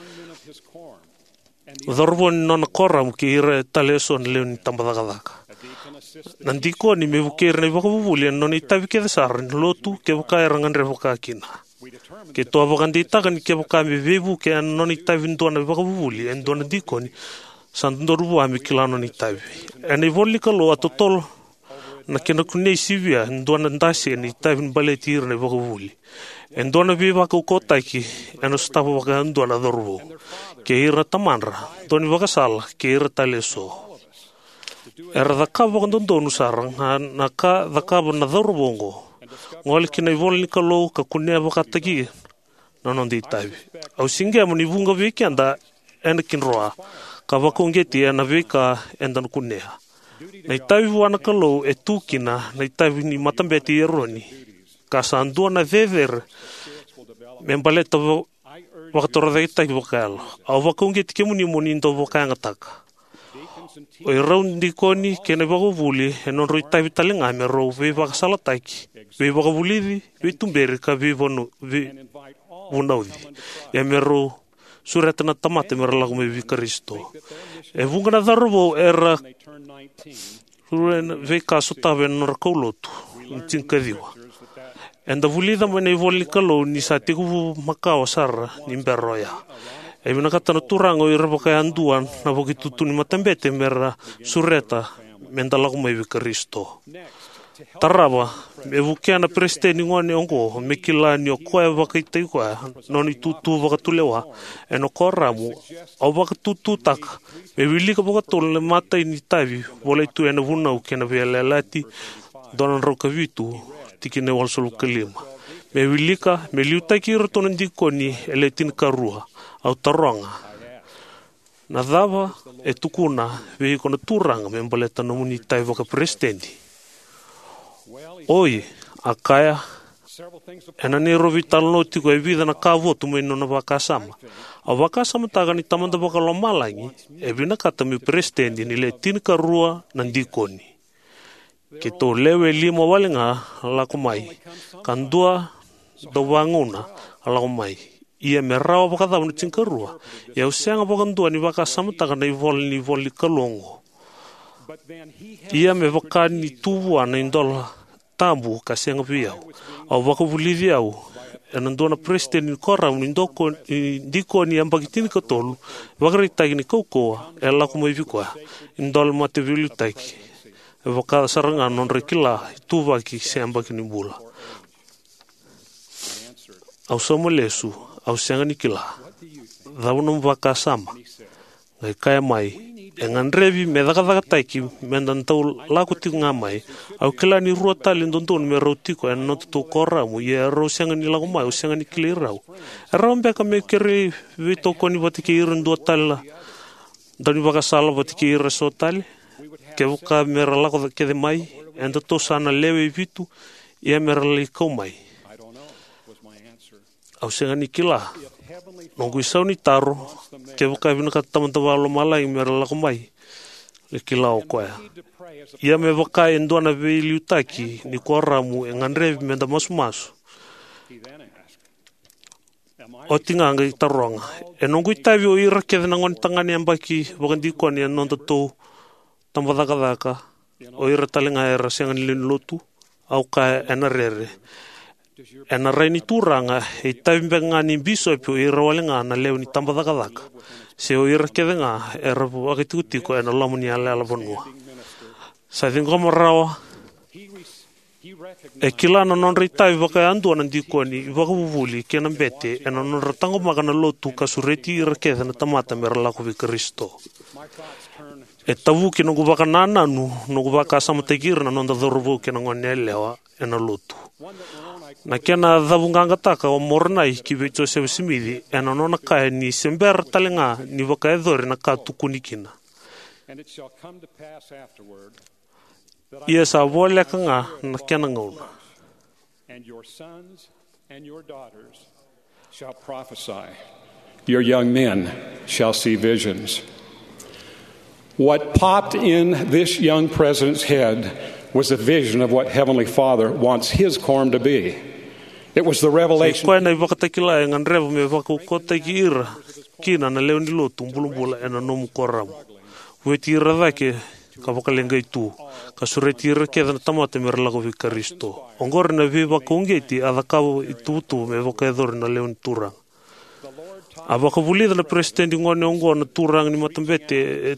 Udhorvo ni nona koramu ki ira tale eso ni leo ni tambadakadaka. Nandiko ni me vukere ni wakavuvuli e nona i tavi ke desara ni lotu ke waka e rangan re waka kina. Ke toa wakanditaka ni ke waka me vevu ke e nona i tavi nduana wakavuvuli e nduana diko ni sandoruvu ame kilano ni tavi. E nei voli ka loa totolo na kena kunei sivia nduana ndasi e ni tavi ni bale tira ni wakavuli. E nduana vi waka ukotaiki e no stafa waka nduana doruvu. Ke ira tamanra, doni wakasala ke ira taleso. E ra dhakaba kandondonu sarang na ka dhakaba na doruvongo. Ngoli kina i voli ni ka loa ka kunea wakataki nonondi tavi. Au singe amani vunga viki anda ena kinroa. Ka wakongeti e na veka enda nukunea. Na i tavi wana ka lou e tūkina na i tavi ni matambeti e roni. Ka sandua na vever me mbaleta wakatora dhei tahi wakaelo. Au wakongeti ke muni muni ndo wakanga taka. O i rau ndikoni ke na wakavuli e non roi tavi talenga me rau vei wakasala taiki. Vei wakavulidi, vei tumberi ka vei vunaudi. E me rau sureta na tamate me ralago me vi Karisto. E vunga na dharovo era vei kaso tawe nora kaulotu, ntinkadiwa. E nda vulida mo nei voli kalou ni sa tiku makao sara ni mberoya. E mina katana turango i rabaka e anduan na wakitutu ni matambete mera sureta me ndalago me vi Karisto. Tarawa, me vukea na presidenti ngone ongo, me kila ni o koe wakaitai koe, noni tutu wakatulewa, e no koramu, au wakatutu taka, me wilika wakatole le matai ni tavi, wale tu e na vunau ke na vea lelati, donan rauka vitu, tiki ne walsolu kalima. Me wilika, me liutai ki ratona ndikoni, e le tinkarua, au taronga. Na dhava, e tukuna, vehi kona turanga, me mbaleta no muni tai waka presidenti. Oi, a kaya, e na ne rovi talano tiko e vida na kāvotu me nona wakasama. A wakasama taga ni tamanda wakalo malangi, e vina kata me presidenti ni le tinika rua na ndikoni. Ke tō lewe lima walinga lako mai, kandua do wanguna lako mai. Ia me rawa wakadhaw na tinka rua, ia usianga wakandua ni wakasama taga na i voli ni voli kalongo. Ia me wakani tuwa na indola tambu kasi ang piyaw. Au wakavulidi au, e nandoa na presidenti ni koraw ni ndoko ndiko ni ambagitin ka tolu, wakaritagi ni kaukoa, e lako maivikoa, indola matevili taiki. E wakada saranga non rekila, tuvaki se ambagi ni bula. Au sama lesu, au sianga ni kila, dhaunam wakasama, ngai kaya mai, e nganrevi me dhakadhaka taiki me ndantau lako tiku ngā mai, au kila ni rua tali ndondoni me rau tiko e notutu koramu, i e rau sianga ni lako mai, au sianga ni kili rau. E rau mbeka me kere vito koni watike ira ndua tali la, dani wakasala watike ira so tali, ke waka mera lako kede mai, e ndato sana lewe vitu, i e mera likau mai. Au sianga ni kila, Nongu isau ni taro, ke waka vina ka tamantawalo malai mera lako mai, le ki lao koea. Ia me waka e nduana vei liutaki ni kua ramu e nganrevi menda masu masu. O tinganga i taronga. E nongu i tavi o ira ke vina ngoni tangani ambaki wakandi koni e nonda tau tambadakadaka o ira talinga era siangani lini lotu au ka ena rere. Ena reini turanga e taimbe ngani bishop o ira walinga na leo ni tambadakadaka. Se o ira ke venga e rapu akitutiko ena lamuni ale ala vanua. Sa thingoma rawa e kilana non ritai waka andu ana dikoni waka vuvuli ke na bete e non ratango magana lotu ka sureti ira ke na tamata mera lako vi Kristo. E tavu ki nungu waka nananu nungu waka samategir na nonda dhoruvu ke na ngone lewa e na lotu. Na kena dhavunganga taka o mornai ki ve Joseph Smith e na nona kae ni sember talenga ni waka edhore na ka tukunikina. Ia sa vole kanga na kena ngauna. And your sons and your daughters shall prophesy. Your young men shall see visions. What popped in this young president's head was a vision of what Heavenly Father wants his quorum to be. It was the revelation. Koe nei wakatakila e ngan revo me wakukota ki ira kina na leo ni lotu mbulumbula e na nomu koramu. Weti ira dhake ka wakalenga i tu. Ka sureti ira ke na tamata mera lako vi Kristo. Ongore na vi wakungeti a dhakawo i tutu me wakaedhore na leo ni turang. A wakavulida na presidenti ngone ongo na turang ni matambete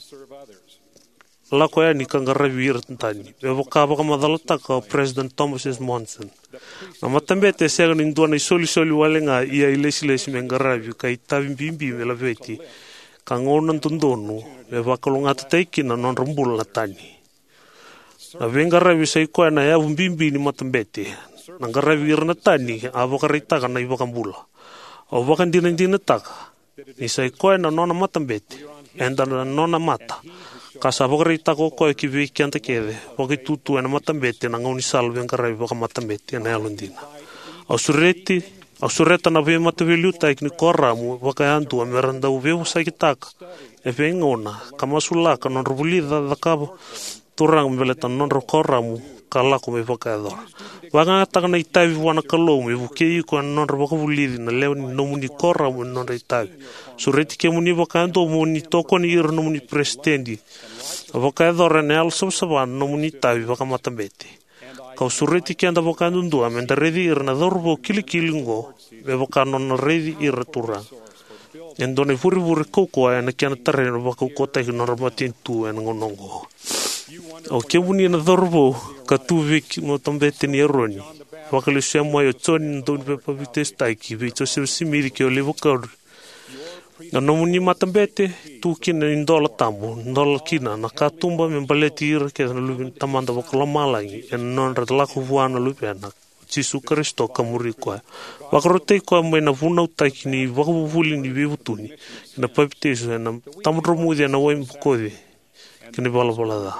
lako ya ni kangaravi ira tantani. Me waka waka madhalataka o President Thomas S. Monson. Na matambete sega ni nduana i soli soli walenga ia i lesi lesi me ngaravi ka i tavi mbimbi me la veti. Ka ngona ntundonu me wakalunga tataiki na non rambula na tani. Na vengaravi sa ikoa na yavu mbimbi ni matambete. Na ngaravi ira na tani a wakaritaka na i wakambula. O wakandina ndina taka. Ni sa ikoa na nona matambete. Enda na nona mata. Kasa wakaritaka o koe ki viki anta keve. Wakitutu ena matambete na ngauni salve ngaravi waka matambete na yalundina. Au sureti, au sureta na vei mataviliuta ikni koramu waka antua meranda uvevu sa kitaka. E vei ngona, kamasulaka non ruvulida dhakabo turang mbeleta non koramu kalako me waka edhora. Waka ngataka na itavi wana kalou me vuke iko non waka vulidi na leo ni nomuni koramu non itavi. Sureti ke muni waka antua muni toko ni ira nomuni presidendi. Waka edhora ne al sabsaban nomuni itavi waka matambete. Kau sureti ke anda waka andundua menda redi ira na dhorbo kili kilingo me waka non redi ira turang. Endone furi furi koko e na kiana tare na waka ukota ki non ramatintu e na ngonongo. O ke muni na dhorbo ka tu viki mo tambete ni eroni. Waka le sea moa yo toni ndoni pepa vitestaiki vei Joseph Smith ke o levo kauri. Na nomuni matambete tu kina indola tamu, indola kina na katumba me baleti ira ke na lupi tamanda wakalamalai e non radlako vuana lupi ana Jisu Kristo kamuri koe. Wakarotei koe mai na vuna utaiki ni wakavuvuli ni vivutuni kina papitesu e na tamudromudi e na waimukodi kina balabala da.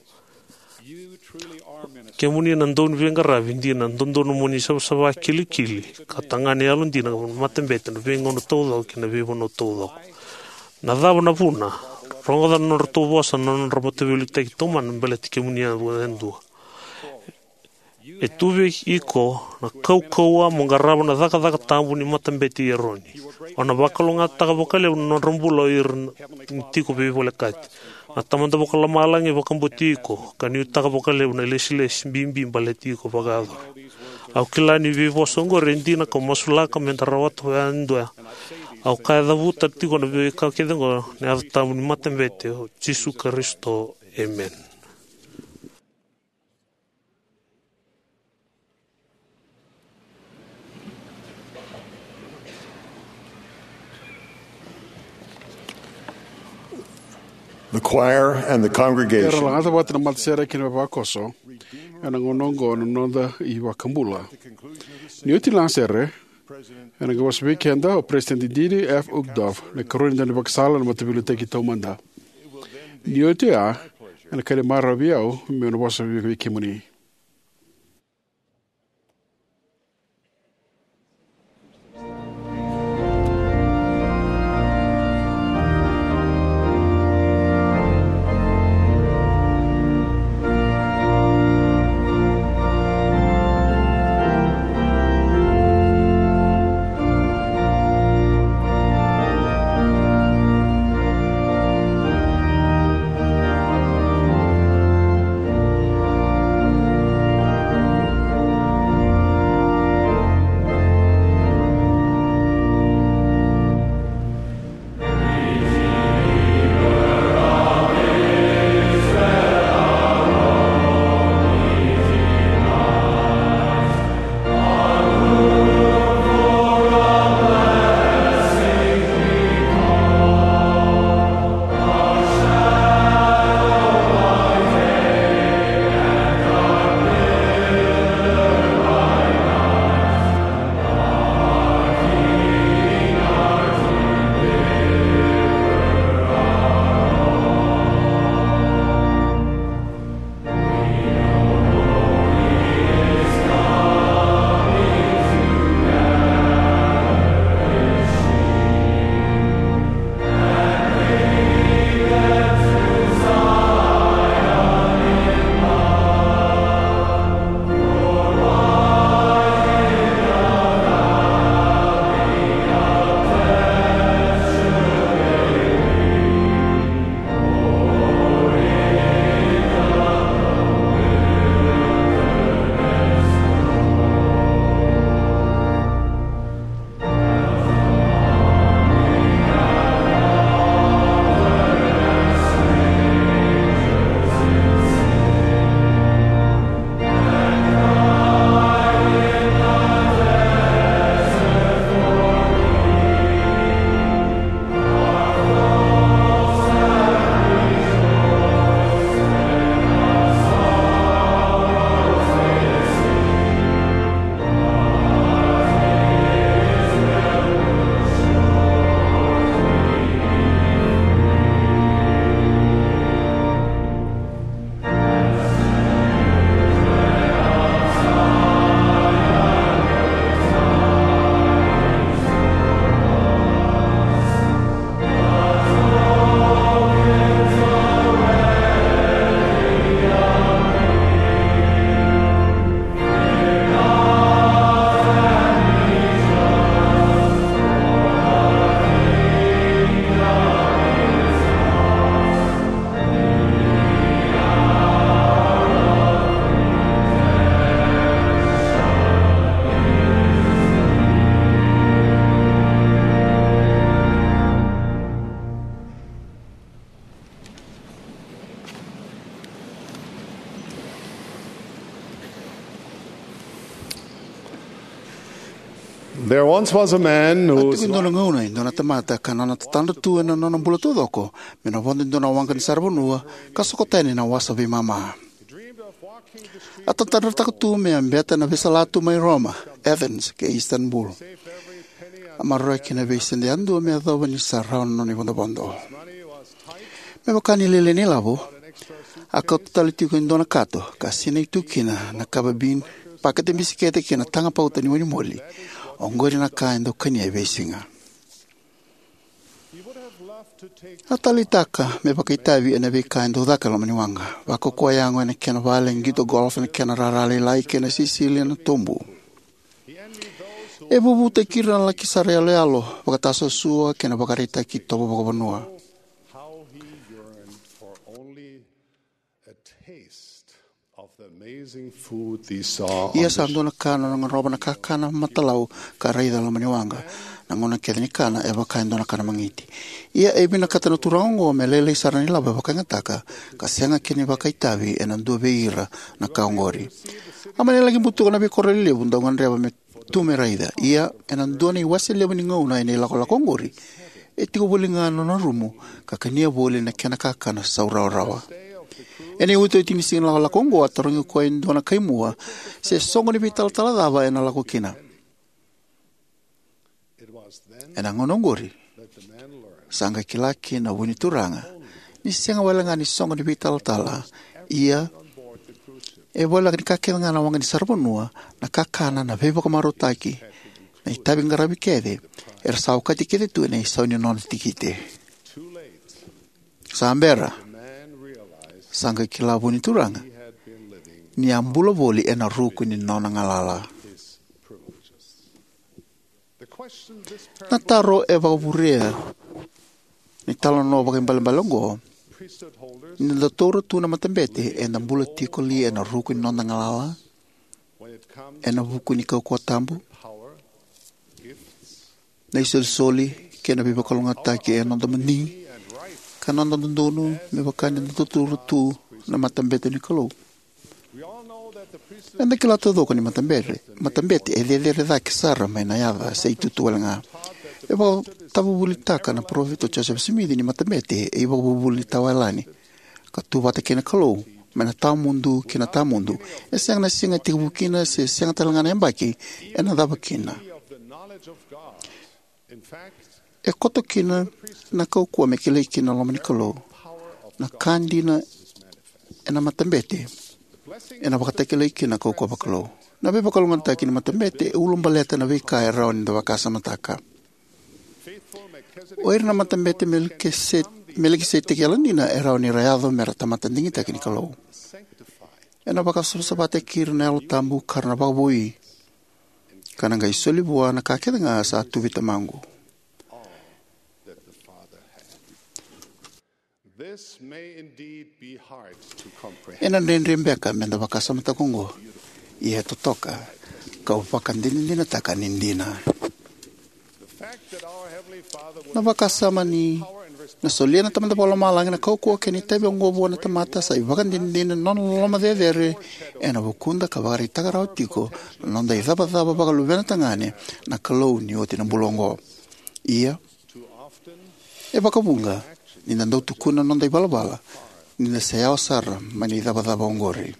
Ke muni na ndoni vengaravi ndina ndondono muni sabasaba kili kili ka tangani alu ndina matambete na vengono taudau kina vivono taudau. Na dhava na vuna rongoda non ratovosa non ramatavili teki toman mbeleti ke muni a endua. E tuve iko na kaukaua mongarava na dhaka dhaka tambu ni matambete i eroni. O na wakalonga taka wakale non rambulo i tiko vivole kati. Na tamanda wakala malangi wakambotiko ka ni utaka wakale una lesi lesi bimbi mbaletiko wakadho. Au kilani vivo songo rendina ka masulaka mentarawato ya ndua. Au kaedha vuta tiko na vivi ka kedengo ni adhatamu ni matambete o Jisu Kristo. Amen. The choir and the congregation Eralangata watu na matsera kina wakoso ana ngonongo nonda I wakambula. Ni uti lansere ana gawas weekenda o president Didi F Ugdov na korona na baksala na matabiliteki tomanda. Ni uti a ana kare marabiao me no wasa wikimuni. There once was a man who Atiku ndona ngauna ndona tamata kanana tatanda tu ena nona bula tu doko. Mena vondi ndona wangan sarvanua kasokotene na wasa vi mama. Atatara takatu me ambeta na vesalatu mai Roma, Athens ke Istanbul. Amaroi kina vesende andu me adova ni sarraun noni vondo bondo. Me wakani lele ni lavo. Akotali tu ndona kato kasine tu kina na kababin pakete bisikete kina tanga pauta ni wani moli. Ongori na kaendo kania vesinga. Atalitaka me pakaitavi ena ve kaendo daka lo maniwanga. Wako kwa yango ena kena vale ngito golf ena kena rarale lai kena Sicilia na tombu. E bubu te kira la kisare ale alo pakataso sua kena pakarita ki tobo pakabanua. Ia sandona kana nga roba na kakana matalau ka raida la maniwanga na ngona kedini kana e baka ndona kana mangiti. Ia e bina katana turango me lele sarani la baka ngataka ka senga kini baka itavi e nandu beira na kaongori. Amane lagi butu kana be korele bunda nganreba me tume raida. Ia e nandu ni wasi lebo ni ngona ene la kola kongori. E tiko bolinga no na rumu ka kania bole na kana kakana saura rawa. Ene uto i tini singa la Kongo atarongi ko ndona kaimua se songo ni vital tala dava ena la kokina. Ena ngonongori sanga kilaki na wini turanga ni senga wala ni songo ni vital tala ia e wala ni kakena na wanga ni sarbanua na kakana na veva kamarotaki na itabi ngarabi kede er saukati kede tu ne sauni non tikite sambera sanga kila buni turanga ni ambula voli ena ruku ni nona ngalala nataro eva burea ni talo no baga imbalombalongo ni dotoro tu na matembete ena ambula tikoli ena ruku ni nona ngalala ena buku ni kau tambu na isol soli kena biba kalunga taki ena ndomani kananda ndono me bakani ndotoro tu na matambete ni kalo. Anda kila todo ko ni matambete. Matambete e lele da kisara mai na yava sei tutu nga. E ba tabu bulitaka na profito Joseph Smith ni matambete e ba bulita walani. Ka tu bata kena kalo. Mana ta mundu kena ta mundu. E senga singa tibukina se senga talanga na mbaki e na daba kina. E koto kina na kau kua me kele kina lomani kalo na kandina e na matambete e na wakata kele kina kau kua bakalo na beba kalo nganta kina matambete e ulum baleta na wika e rao ni da wakasa mataka o eri na matambete melke se te kiala nina e rao ni rayado mera tamatandingi ta kini kalo e na wakasa sabate kira na alo tambu karna bakabui kananga isoli bua na kakeda nga sa tu vitamangu. Ena nendembeka menda wakasa matakongo ia totoka kau pakandindina taka nindina na wakasa mani na solia na tamanda pola malang na kau kuo keni tebe ngobo na tamata sa wakandindina non loma dedere ena bukunda kabari tagarao tiko nonda izaba zaba bakaluvena tangane na kalau ni oti na bulongo ia e bakabunga nina ndau tukuna nonda ibalabala nina sayao sara mani daba daba ongori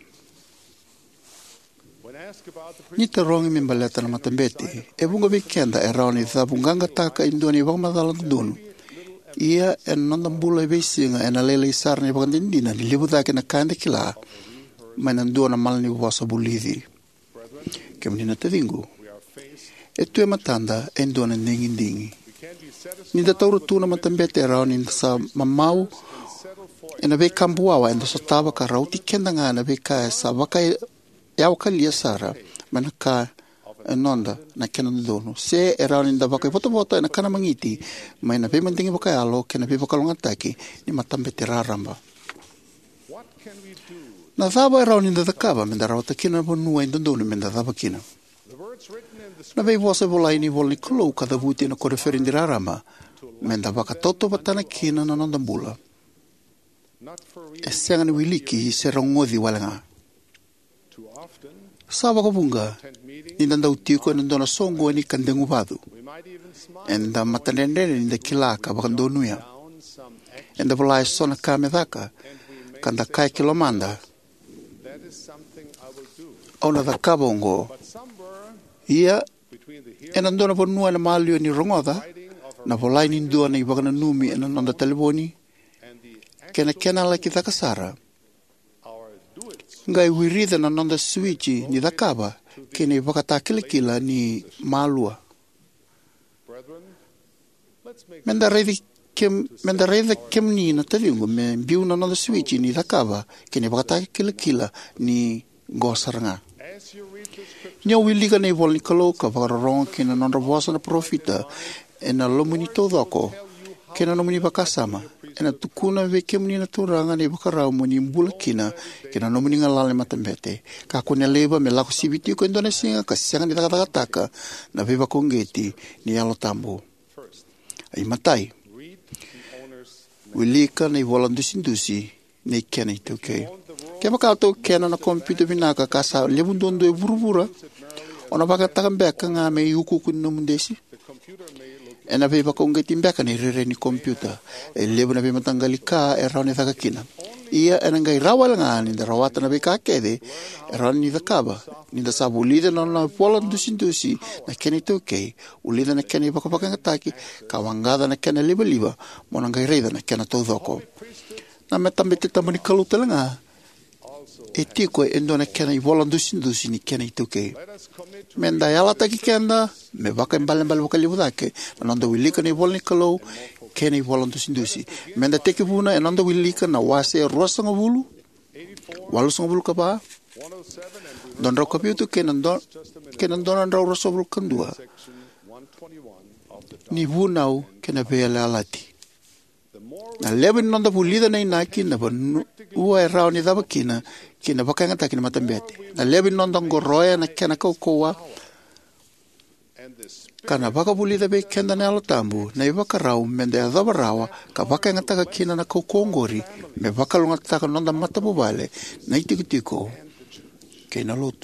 nita rongi mimbaleta na matambeti e bunga bikenda e raoni daba unganga taka indoni wak madala ndunu ia e nonda mbula ibesinga e na lele isara ni wakandindina ni libu dhake na kanda kila mana ndua na malani wasa bulithi kem nina tadingu e tue matanda e ndua na ndingi ndingi Ninda tauro tu na matambete rao ninda sa mamau e na vei kambuawa e na sotava ka rauti kenda nga na vei ka sa waka e awaka lia sara mana ka e nonda na kena ndono se e rao ninda waka e voto voto e na kana mangiti ma e na vei mandingi waka e alo ke na vei waka longataki ni matambete raramba na dhaba e rao ninda dhakaba menda rao ta kina vonua e ndono menda dhaba kina na vei vosa volai ni volni kolo kada vuti na koreferi ndirarama menda waka toto batana kina na nondambula e senga ni wiliki se rongothi walanga Sa wakavunga, ni nanda utiko na ndona songo ni kandengu vadu. Enda matanendene ni kilaka wakandonuya. Enda volai sona kamedaka, kanda kai kilomanda. Ona da kabongo. Ia, ena ndona vonua na malio ni rongoda, na volai ni ndua na iwakana numi ena nonda telefoni, kena kena la kita kasara. Ngai wirida na nonda switchi ni dakaba, kena iwakata kila kila ni malua. Menda reidi kem, menda reidi kem ni na talingo, me biu na nonda switchi ni dakaba, kena iwakata kila kila ni gosaranga. Nya wilika na iwol ni kalo ka wakaroronga kena nonda wasa na profita, ena lomuni todoko, kena nomuni bakasama, ena tukuna we kemuni na turanga na iwakarao muni mbula kina, kena nomuni ngalale matambete, ka kone leba me lako sibiti ko Indonesia, ka sianga ni takatakataka, na weba kongeti ni alo tambo. Ai matai, wilika na iwola ndusi-ndusi, na kena ito kei. Kaya makato kena na komputer vinaka kasa lebundondo e vuruvura, ona bakataka mbeka nga me yuku kunumundesi. Ena veba kongeti mbeka ni rere ni komputer, e lebu na vema tangalika e rao ni thakakina. Ia ena ngai rawal nga ni da rawata na beka kede, e rao ni thakaba, ni da sabu ulida na na pola ndusi-ndusi, na kena ito kei, ulida na kena ibakapaka ngataki, kawangada na kena liba-liba, mona ngai reida na kena todoko. Na metambete tamani kalutela nga, e tiko e endo na kena i vola ndusi-ndusi ni kena i tuke. Menda yala taki kenda, me waka mbale-mbale waka liwudake, na nanda wilika na i vola ni kalau, kena i vola ndusi-ndusi. Menda teki vuna e nanda wilika na wase rosa nga vulu, walu nga vulu kapa, dondra kapiutu kena dona ndra rosa vulu kandua, ni vunau kena vele alati. Na lebe nonda vulida na inaki na ua e rao ni daba kina kina wakanga taki na matambete. Na lebe nonda ngoroya na kena kaukoa kana waka vulida be kenda na alo tambu na i waka rao mende a daba rawa ka wakanga taka kina na kaukoa ngori me waka lunga taka nonda matabu vale na itikitiko kena lotu.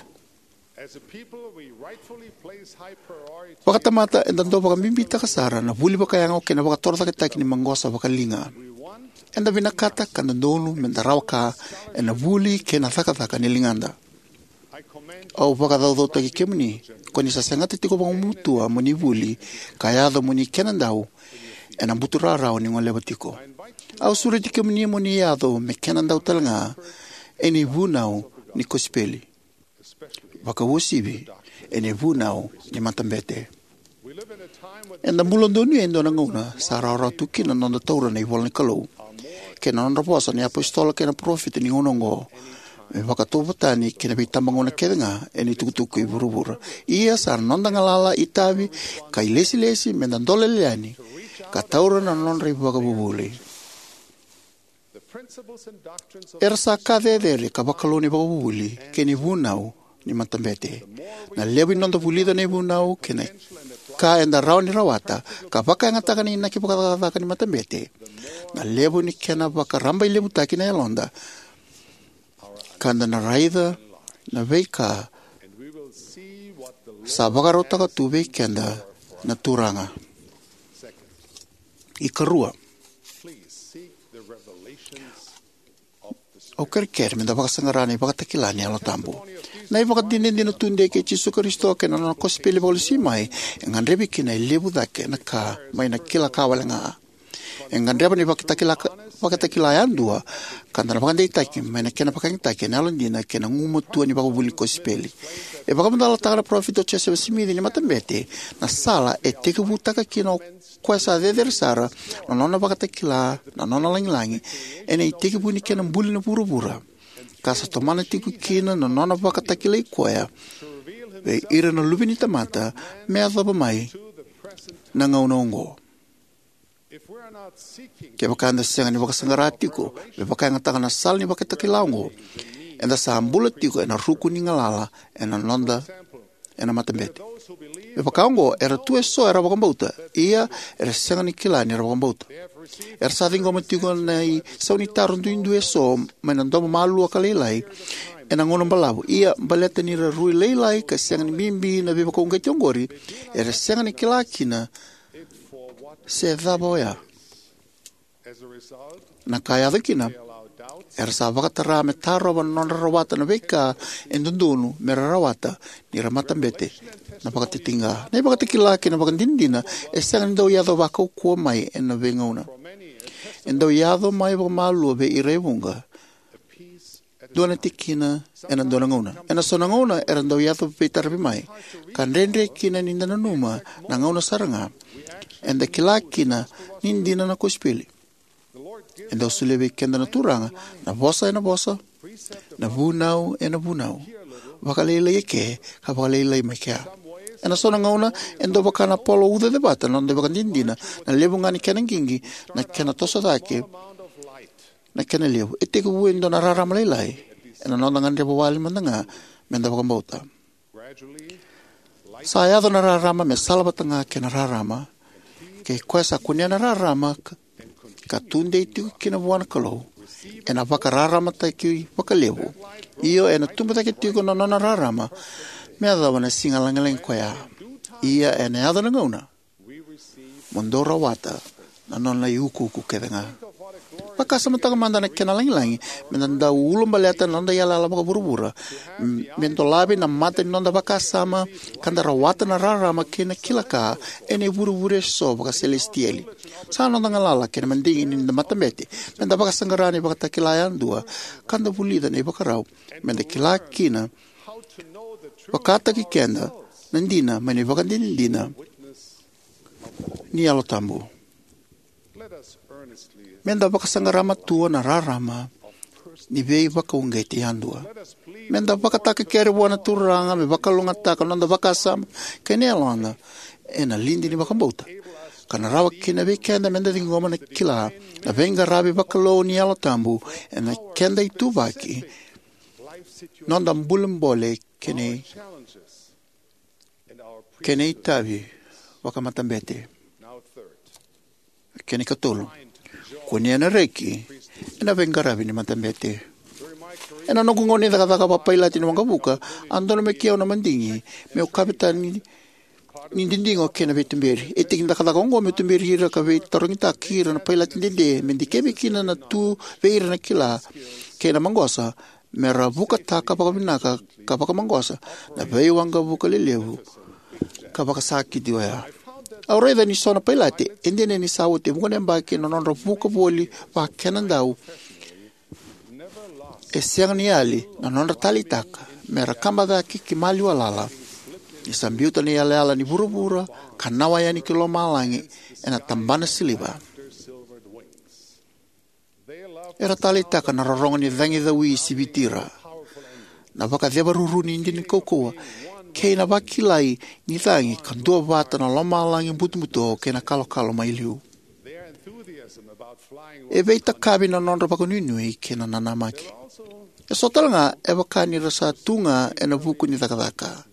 Wakatamata enda ndo waka mimbita kasara na vuli waka yango kena waka torta kitaki ni mangosa waka linga. Enda vinakata kanda ndonu menda rawaka ena vuli kena thaka-thaka ni linganda. Au waka dhau taki kemuni koni sa sengati tiko waka mutua muni vuli kayadho muni kena ndau ena mbutu rarao ni ngolewa tiko. Au suri tiki muni muni yadho me kena ndau talanga eni vunau ni kospeli. Waka wosibi ene vunau ni matambete. Enda mulondonu endo na nguna sa rara tuki na nanda taura na iwala ni kalau. Kena nanda posa ni apostola kena profit ni ngonongo. Me waka topatani kena bitambangona kedenga ene tukutuku i vuruvura. Ia sa nanda ngalala itavi ka ilesi-lesi menda ndole leani ka taura na nonra i waka bubuli. Ersa ka dedere ka wakaloni waka bubuli keni vunau ni matambete. Na lebi nonda vulida ni vunau kena ka enda rao ni rawata ka waka ngataka ni inaki pakataka ni matambete. Na lebu ni kena waka ramba i lebu taki na yalonda. Kanda na raida na veika sa waka rotaka tu vei kenda na turanga. I karua. O kerker menda waka sangarani waka takilani alo tambo. Na iwaka dinindi na tunde ke Jesu Kristo ke na kospele polisi mai engan rebi kina lebu dake na ka mai na kila kawala nga engan rebi ni waka takila waka takila yandua kanda na waka deitaki mai na kena waka ngitaki na alondina kena ngumutua ni waka buli kospele e waka mndala takara profito chese wasimidi ni matambete na sala e teke vutaka kina kwa sa dedere sara na nona waka takila na nona langi-langi ene i teke buni kena mbuli na pura-pura kasa tomana tiku kina na nona waka takila i koea ve ira na lubi ni tamata mea dhaba mai na ngaunongo. Ke waka anda senga ni waka sangaratiko ve waka ngataka na sal ni waka takilaongo enda sa ambula tiko ena ruku ni ngalala ena nonda ena matambete. Ve waka ongo era tue so era waka mbauta ia era senga ni kila ni era waka mbauta. Er sa thingo matiko na i sauni taru ndu indu e so mai na ndoma malu a kalilai e na ngono balabu ia baleta ni ra rui leilai ka senga ni mimbi na viva ko ngai tiongori e ra senga ni kilakina se dhaboya na kaya dakina e ra sa vakatara me taro wa non rawata na veka e ndundunu me ra rawata ni ra matambete na vakatitinga na vakatikilakina vakandindina e senga ni dau yado vakau kua mai e na vengauna e dau yado mai wa malu ve i revunga dona tikina e na dona ngauna e na sona ngauna e ra dau yado ve tarapi mai kan rendre kina ninda na numa na ngauna saranga e da kilakina nindina na kuspili e dau suleve kenda na turanga na vosa e na vosa na vunau e na vunau wakaleila e ke ka wakaleila i mai kea e na sona ngauna e ndo wakana polo ude de bata na ndo wakandindina na levu ngani kena ngingi na kena tosa dake na kena levu e teke ue ndo na rarama leilai e na nonda ngani repo wali mandanga me nda wakambauta sa yado na rarama me salabatanga kena rarama ke kwesa kunia na rarama ka tunde itu kina buana kalau e na waka rarama tai ki waka levu iyo e na tumbata ki tiko na nona rarama me adha wana singa langaleng koya ia e na adha na ngauna mondora wata na nona iuku uku kedenga waka samataka manda na kena langi langi me nanda ulum baleta nanda yala ala waka burubura mento labi na mata nanda waka sama kandara wata na rarama kena kilaka ene burubure so waka celestiali sa nanda ngalala kena mendingi ni mata mete menda waka sangarani waka takilayan dua kanda bulida ne waka rau menda kilakina wakata ki kenda nandina mene waka dindina ni alo tambu menda waka sangarama tua na rarama ni vei waka ungeti handua menda waka taka kere wana turanga me waka longa taka nanda waka sama kene alona ena lindi ni waka mbauta kana rawa kina vei kenda menda di ngoma na kila na venga rabi waka lo ni alo tambu ena kenda itu waki nanda mbulembole kene kene itavi waka matambete kene katolo kuni ana reki ena venga rabi ni matambete ena no kungoni daga daga papaila tino manga buka andono me kia ona mandingi me o kapitani ni dindingo kena vetumberi e tikinda daga daga ngo me tumberi hira ka ve torongita kira na paila tindinde me dikebe kina na tu veira na kila kena mangosa me rabuka taka pa binaka ka pa mangosa na vei wanga buka lelevu ka pa saki diwa aure da ni sona pailate endene ni sawote ngone mbake no non rabuka boli pa kenandau e siangni ali na non talitaka me rakamba da kiki mali walala isambiuta ni ala ala ni burubura kanawa yani kilo malangi ena tambana siliba era talitaka na rorongo ni dhangi da wi sibitira na baka deba ruruni indi ni kokoa kei na bakilai ni dhangi kandua vata na loma langi mutu-mutu kei na kalo-kalo mailiu e veita kabi na nonra bako ninui kei na nanamaki e sotal nga e baka ni rasa tunga e na buku ni daka-daka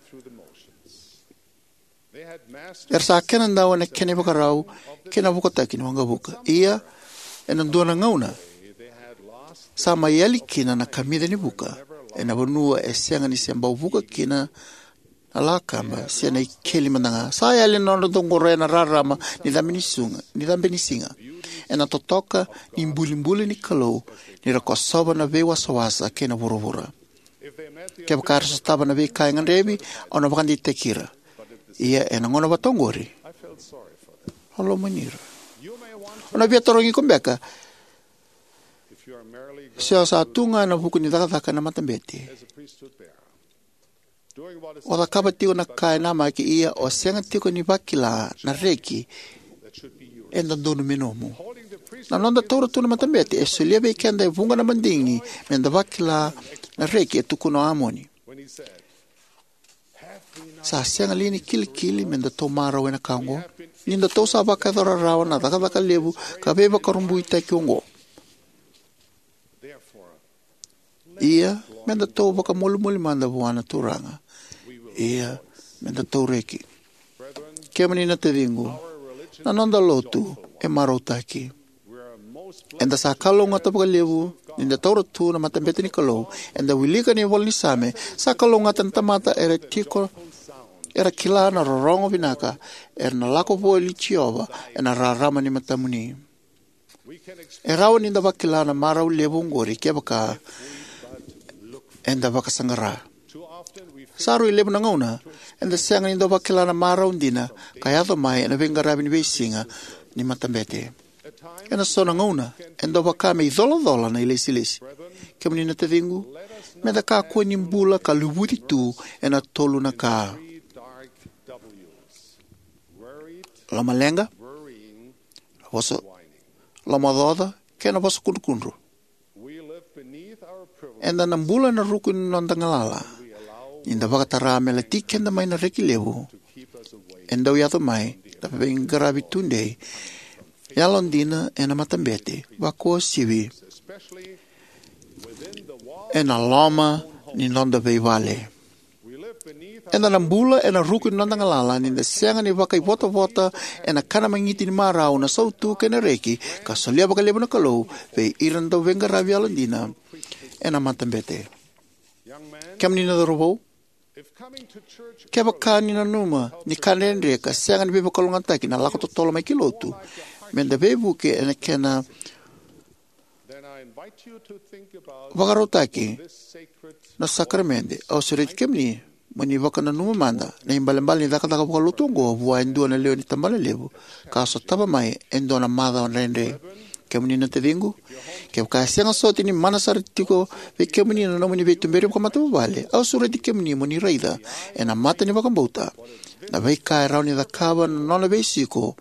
e rasa kenan dawa na kene baka rau kena buka taki ni wanga buka ia e na dua na ngauna sama yali kina na kamida ni buka e na vanua e sianga ni siambau buka kina alakamba sia na ikeli mandanga sa yali nono tongore na rarama ni dhambi ni sunga ni dhambi ni singa e na totoka ni mbuli-mbuli ni kalau ni rakosoba na vewa sawasa kena vura-vura ke bakar sostaba na ve kaingan rebi ona bakandi tekira ia e na ngona batongori halo manira ona via torongi kombeka sia sa tunga na buku ni daka-daka na matambete o da kaba tiko na kai nama ki ia o senga tiko ni bakila na reki e na donu menomu na nonda taura tuna matambete e solia be kenda e vunga na mandingi me da bakila na reki e tuku no amoni sa senga lini kili-kili me da to mara wena kango ninda to sa baka dora rawa na daka-daka levu ka beba karumbu ita kiongo ia me da to baka mulu-mulu manda buana turanga ia me da to reki ke manina te ringu na nonda lotu e marotaki e da sa kalonga ta baka levu ninda taura tu na matambete ni kalau, and the wilika ni wal ni same, sa kalau ngatan tamata ere tiko, era kila na rorongo vinaka, er na lako po li chiova, e na rarama ni matamuni. E rawa ninda wakila na marau lebungori, kia baka, enda baka sangara. Saru ilebu na ngauna, enda sianga ninda wakila na marau ndina, kaya to mai, ena vengarabi ni beisinga, ni matambete. E na sona ngauna, enda waka me idhola dhola na ilesi lesi. Kia manina te vingu, me da ka kua nimbula ka luwuri tu, ena tolu na ka. Lama lenga, wasa, lama dhoda, kena wasa kunukundru. Enda nambula na ruku ni nondangalala. Inda wakatara me la tiki enda mai na reki lewu. Enda uyato mai, da pengarabi tunde, yalondina ena matambete, wako siwi. Ena lama ni nonda vale. Ena nambula ena ruku ni nondangalala, ninda senga ni wakai wota wota, ena kana mangiti ni marau na sautu kena reki, ka solia baka lebu na kalau, vei iranda vengarabi yalondina, ena matambete. Kam ni na dorobo? Kaya baka ni na numa, ni kanendre ka senga ni beba kalungan taki na lako totolo mai kilotu. Menda bebu ke ena kena wakarotaki na sakramente. Au surit kemni, mani waka na numa manda, na imbalembal ni daka daka wakalutungo, buwa indua na leo ni tambala lebu. Kaso taba mai, endo na mada on rende. Kemni na te vingu, kaya kaya senga soti ni mana saritiko, ve kemni na namu ni ve tumberi waka mata wale, au suriti kemni muni raida, ena mata ni waka mbauta, na ve kaya rao ni dakaba na nona ve siko,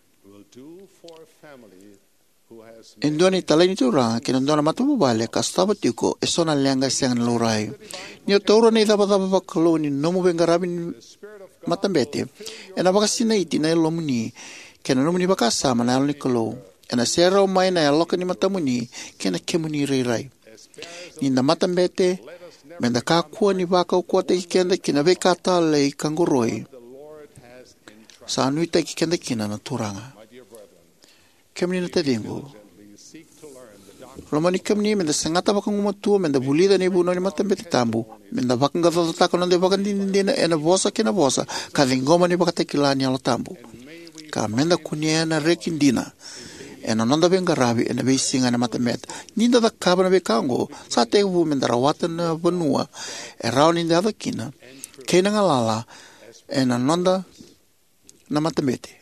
endo ni talai ni turanga, kena ndo na mata wale, kastaba tiko, e sona lenga senga na lorai. Ni o taura ni dhaba dhaba wakalo ni nomu vengarabi ni matambete, ena waka sinaiti na ilomu ni, kena nomu ni waka sama na alo ni kalau. Ena sera o mai na e loka ni matamuni, kena kemuni reirai. Ni na matambete, menda ka kua ni waka o kua te ki kenda kina ve kata lei kangoroi. Sa anui te ki kenda kina na turanga. Kemuni na te vingu. Loma ni kemuni, menda sangata waka ngumatua, menda bulida ni buno ni matambete tambu. Menda waka ngatata tako nande waka nindina, ena vosa kena vosa, ka vingoma ni waka te kilani alo tambu. Ka menda kunia na rekindina. Ena nonda vengarabi ena beisinga na matameta. Ninda da kaba na vekango, sa te uvu menda rawata na vanua, e rao ninda da kina, kena ngalala, ena nonda na matamete.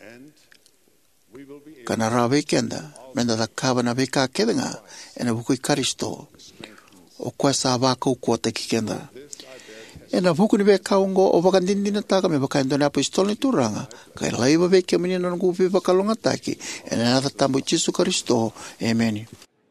Kana rao vekenda, menda da kaba na veka kedenga, ena vukui karisto, o kwa sa vaka ukua te kikenda. Ena vuku ni veka ungo o vakandindina taka me vaka indone apo istol ni turanga. Kai laiva veke mini na ngupi vakalonga taki. Ena nata tambo Jesu Karisto. Amen.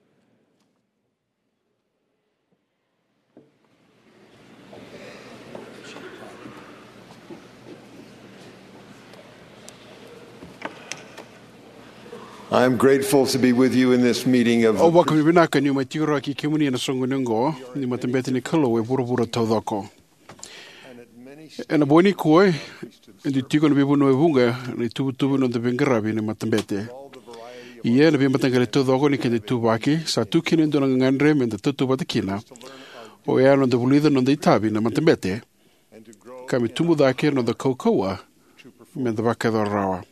I'm grateful to be with you in this meeting of O waka mi binaka ni umaitiura ki kemuni na songo nungo, ni matambete ni kalo e bura bura taudoko. Ena boni koe, ndi tiko na bibu no e vunga, ni tubu tubu no te vengarabi ni matambete. Ie na bibu matangale taudoko ni kende tubaki, sa tu kine ndo na ngandre menda tutu bata kina, o ea no te vulida no te itabi na matambete, kami tumu dake no te kaukaua, menda waka dho rawa.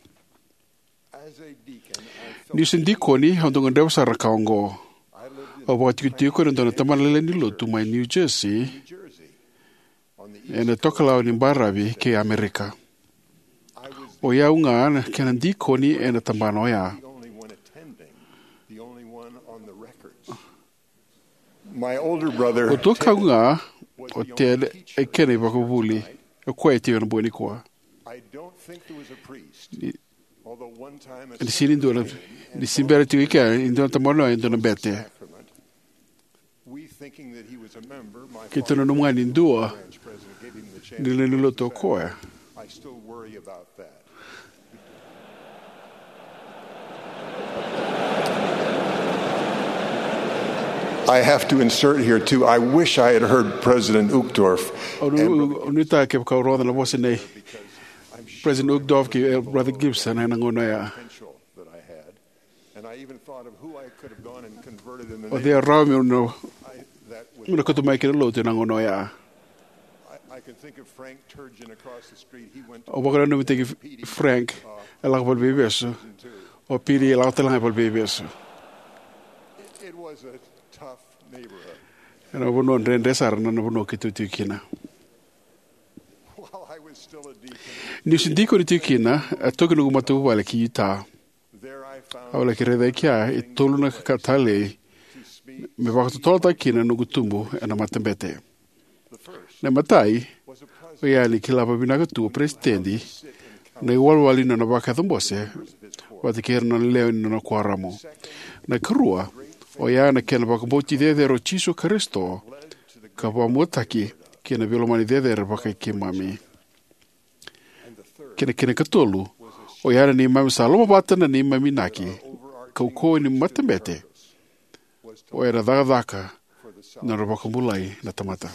Ni sindiko ni hondo ngandewa sa rakaongo. O wakati tiko ndo na tamalele ni lotu mai New Jersey. Ena toka lao ni mbarabi ke Amerika. O ya unga kena ndiko ni ena tambano ya. O toka unga o te e kene wakabuli. O kwa iti wana bweni kwa. Ni sini ndo na ni simbera tu ika ndo na tamano ndo na bete. Kita no nunga ni ndua. Nile nilo to koe. I have to insert here too. I wish I had heard President Uchtdorf. Onita ke ka roda la voce nei. President Uchtdorf ke Brother Gibson and ngono ya. O thea rau mi uno, uno kato mai kira lo te nangono ia. O wakara numi teki Frank, e laka pal bebesu. O piri e laka talanga pal bebesu. E na wano rende sara na wano ki tu kina. Ni sindiko ni tu kina, a toki nuku matu wale ki Utah. Awala ki reda kia, i tolu na kakatale, me wakato tola ta kina nuku tumbu e na matambete. Na matai, o ia ni ki lapa binaka tu o presidenti, na i walwali na na wakato mbose, wate kera na leo ni na kuaramo. Na karua, o ia na kena waka boti dedero Chiso Kristo, ka wamuataki, kena vilomani dedero waka ki mami. Kena kena katolu, o ia ni mami sa loma batana ni mami naki, ka uko ni matambete, o ia na dhaka na waka mulai na tamata.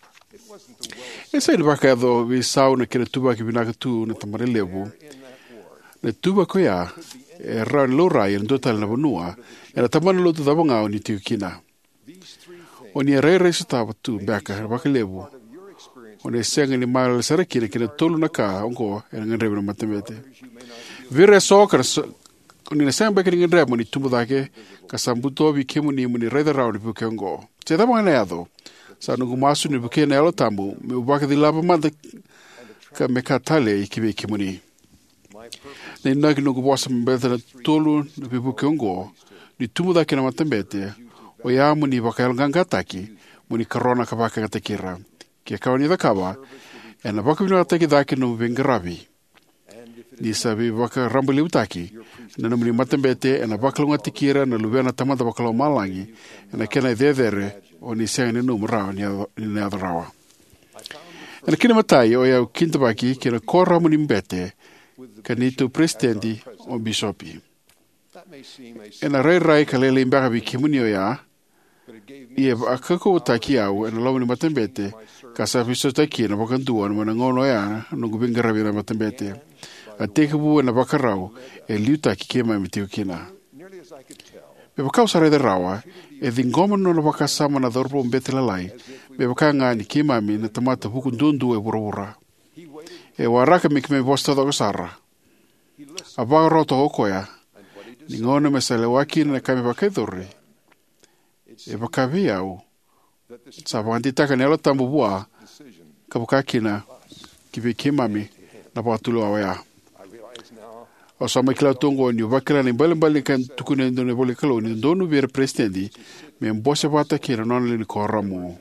E sai ni waka adho vi sau na kena tuba ki binaka tu na tamare lebu, na tuba ko ia, e rau ni lo rai na dotale na vanua, e na tamana lo tu dawanga o ni tiu kina. O ni e rei rei sa tawa tu beka na waka lebu, o ni e senga ni maara le saraki na kena tolu na ka ongo e na nganrebu na matamete. Vira e soka na o ni na senga beka ni nganrebu ni tumbu dake ka sambuto vi kemu ni muni rei da rau ni puke ongo. Te dawanga na adho, sa nungu masu ni puke na elo tambu, me ubaka di lapa manda ka me ka tale i kiwe kemu ni. Na ina ki nungu wasa mbeta na tolu na pipuke ongo, ni tumu dake na matambete, o ia muni waka elganga taki, muni karona ka waka katakira. Kia kawani da kawa, e na waka vina ataki dake no vengarabi. Ni sabi waka rambali utaki, na namuni matambete, e na waka lunga tikira na luwena tamata waka lau malangi, e na kena i dedere, o ni senga ni numu rao ni ni adarawa. E na kina matai, o ia kintabaki, kena kora muni mbete, ka nitu presidenti o bisopi. E na rai rai ka lele imbaka bi kimuni o ia, ia a kako o taki au, e na lau ni matambete, ka sa fiso taki na wakandua na mana ngono ia, nungu bingarabi na matambete. A tekabu e na wakarau, e liu taki kema mi tiu kina. Me wakau sa rai da rawa, e di ngoma no na wakasama na dhorpo mbete lalai, me waka ngani kema mi na tamata huku ndundu e wura e waraka mi kime bosta do sara. A waka roto okoya, ni ngona me sale waki na kame wakaidhuri. E waka viau, sa wakantitaka ni alo tambu bua, ka wakakina, kiwe kimami, na wakatulu awaya. O sa mai kila tongo ni wakila ni mbali mbali kan tukune ndone bole kalo ni ndonu vire presidenti, me mbose wata kira nonali ni koramu.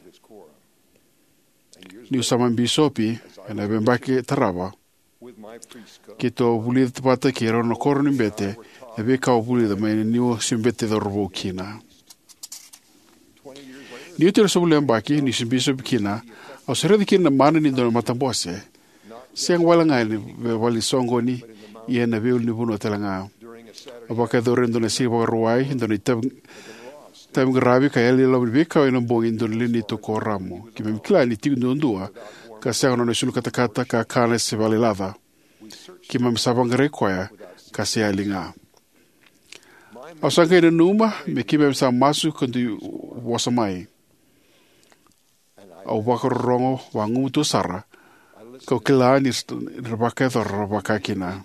Ni usama bisopi, ena bembaki taraba, kito bulida tapata kira na koro ni mbete, e beka o bulida mai niu simbete da robo kina. Ni utira sa bulida mbaki, ni simbisopi kina, au saradi kina mana ni ndona matambose, siang wala ngai ni wali songo ni, ia na viu ni puno talanga. O baka dore ndona si waka ruai, ndona i tabi ngarabi ka eli lau ni beka o ina mbongi ndona lini to koramo. Ki me mikila ni tiu ndondua, ka sanga no sulu katakata ka kane se vale lava. Ki me msabangare kwaya, ka se alinga. Au sanga ina numa, me ki me msa masu kundu wasamai. Au waka rongo wa ngumutu sara, ka o kila ni rabaka e thora rabaka kina.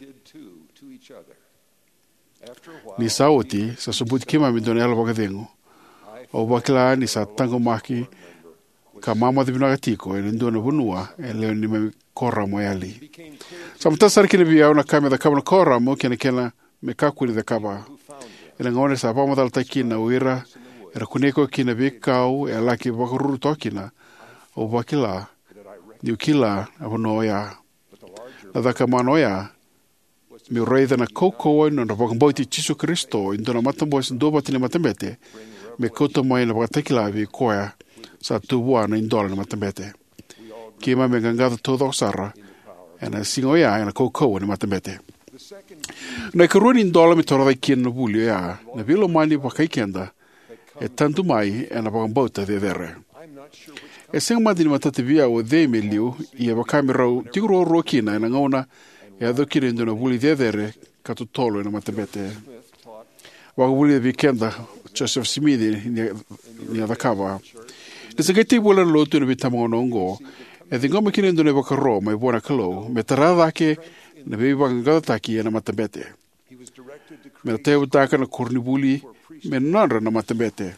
Ni sauti, sa subuti kima mi doni ala waka dengo. O wakila ni sa tango maki, ka mama de binaga tiko, e ndona bunua, e leo ni me kora mo yali. Sa mtasari kina vi au na kame da kama na kora mo, kena kena me kakuri da kaba. E ngone sa pama dal takina uira, e rakuneko kina vi kau, e laki wakaruru tokina, o wakila, ni ukila, apu noia. Na daka manoia, mi reida na koukoa no na wakambauti Chiso Kristo, indona matamboa sa ndoba tine matambete, me kouta mai na wakatekilavi koea sa tubua na indola na matambete. Kima me gangada todo sara, e na singoia e na koukoa na matambete. Na karua ni indola me toradai kia na buli ea, na vilo mani wakaikenda, e tantu mai e na wakambauta de dere. E senga mati ni matate via o dhei me liu, i e wakami rau tiguro roa kina e na ngauna, e adho kire indona buli de dere, kato tolo e na matambete. wakabuli vikenda Joseph Simithi ni adakawa. Nisa kei te wala lotu na bitama onongo, e the ngoma kine ndone wakaro mai buona kalo, me tarada ke na bebi wakangatataki e na matambete. Me te utaka na kornibuli, me nandra na matambete.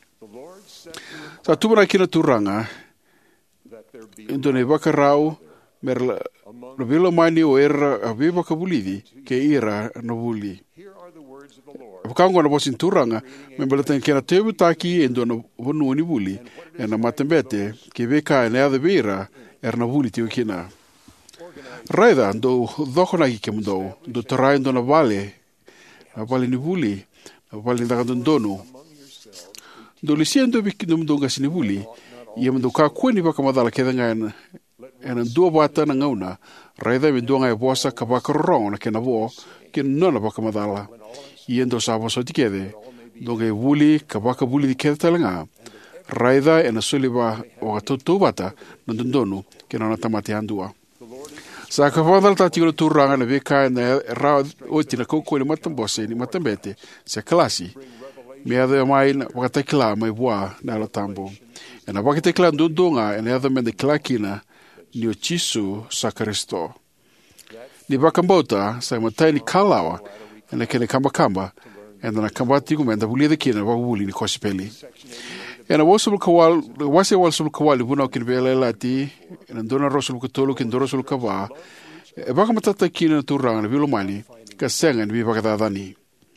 Sa tubara kina turanga, ndone wakarau, me ravilo mani o era a bebi wakabulidi, ke ira na buli. Pakango na bosin turanga, me balatan kena te utaki e ndone wanu ni buli, e na matambete, ke veka e na adhe beira, er na buli te ukina. Raida, ndo dhoko na ki kemundo, ndo tarai ndo na vale, na vale ni buli, na vale ndaka ndonu. Ndo lisia ndo viki ndo mdonga si ni buli, ia mndo ka kweni baka madala kedha nga ena, ena ndua bata na ngauna, raida mi ndua nga e boasa ka baka rorong na kena vo, kena nona baka madala. Ia ndo sa boso di kede, ndo nga e buli, ka baka buli di kedha talanga, raida ena suli ba waka tutu bata, na ndonu, kena na tamati handua. Sa ka whadala tati ora tūranga na veka na rao oti na koukou ni matambose ni matambete se kalasi. Me adhe mai na wakatakila mai wā na ala tambo. E na wakatakila ndundunga e na adhe mende kilakina ni o Chisu sa Kristo. Ni wakambauta sa matai ni kalawa e na kene kamba kamba e na kambati kumenda wuli kina wakubuli ni kosipeli. E na wasul kawal, wase wasul kawal ibuna o kinvele lati, e na ndona rosul katolo kindoro sul kawa, e baka matata kina na turanga na vilomani, ka senga ni baka dadani.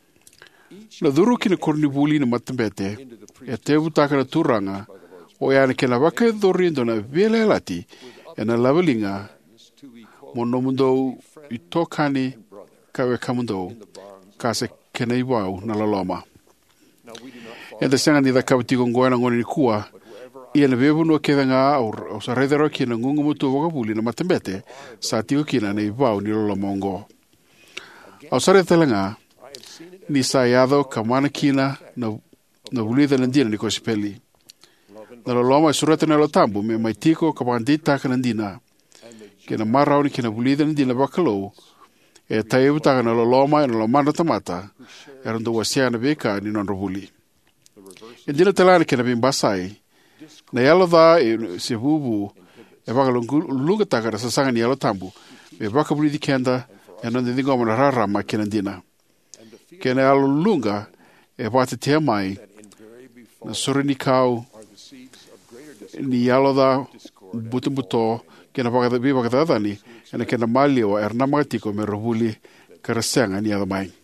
Na duru kina kornibuli na matambete, e te butaka na turanga, o ya na kena waka e dhori ndona vele lati, e na lavelinga, mono mundo i tokani kawe kamundo, ka se kena iwau na laloma. E te sanga ni da kautiko ngoena ngoni ni kua, ia na vevu no kedha ngā au sa redero kina ngungu mutu wakabuli na matambete, sa tiko kina na iwau ni lolo mongo. Au sa redela ngā, ni sa iado ka mana kina na, na vulida nandina ni kosipeli. Na loloma e surata na lotambu me mai tiko ka pandita ka nandina. Kina marau ni kina vulida nandina wakalou, e tai utaka na loloma e na lomana tamata, e rando wasia na veka ni non rovuli. E dina talana kena bimbasai, na yalo da e se vuvu, e waka lunga takara sa sanga ni yalo tambu, e waka buli di kenda, e nande di goma na rarama kena dina. Kena yalo lunga, e wate te mai, na suri ni kau, ni yalo da buto buto, kena waka da bi waka da dani, e na kena malio e ranamakatiko me rovuli karasenga ni yalo mai.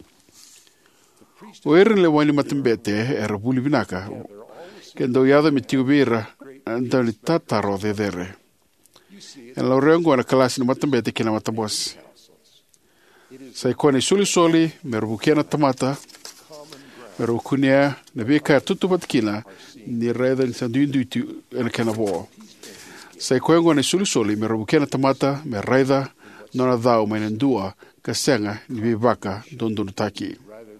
O erin le wani matambete e rabuli vinaka, kendo iada mi tiubira anda li tataro de dere. E la rengo na kalasi na matambete kina matambos. Sa ikone suli soli, me rubukia na tamata, me rubukunia, na vika tutu batkina, ni reda ni sanduindu itu ena kena voa. Sa ikoengo na suli soli, me rubukia na tamata, me reda, nona dhau me nendua, kasenga ni vivaka dondonu taki.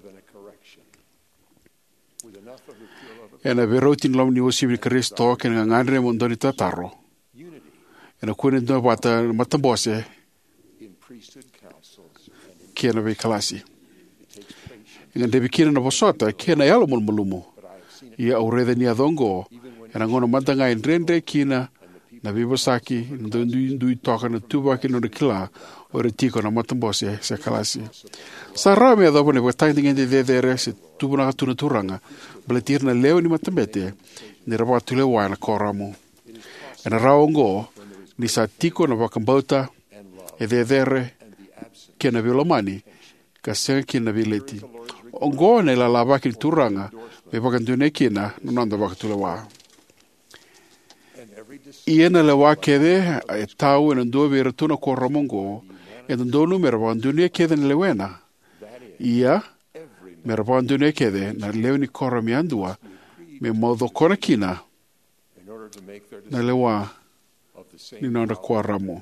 E na verotin lom ni osi mi Kristo ke nga ngandre mondoni tataro. E na kune ndo wata matambose ke na ve kalasi. E nga debi kina na bosota ke na yalo mulmulumu. Ia aurede ni adongo. E na ngono matanga in rendre kina na vibosaki ndo ndu ndu toka na tuba ke no kila o re tiko na matambose se kalasi. Sa rame adobo ne watai ngende de de se tubu na tuna turanga. Beletir na leo ni matambete, ni rawa tule wa na koramu. E na raongo, ni sa tiko na wakambauta, e vedere, ke na vilomani, ka senga ki na vileti. Ongo na ila la waki turanga, me wakandune kina, nonanda wakatule wa. Ie na le wakede, e tau e na ndua vira tuna koramungo, e na ndonu me rawa ndune kede na lewena. Ia, me rawa ndune kede na leo ni kora mi andua me modo kora kina na lewa ni nonda kwa ramo.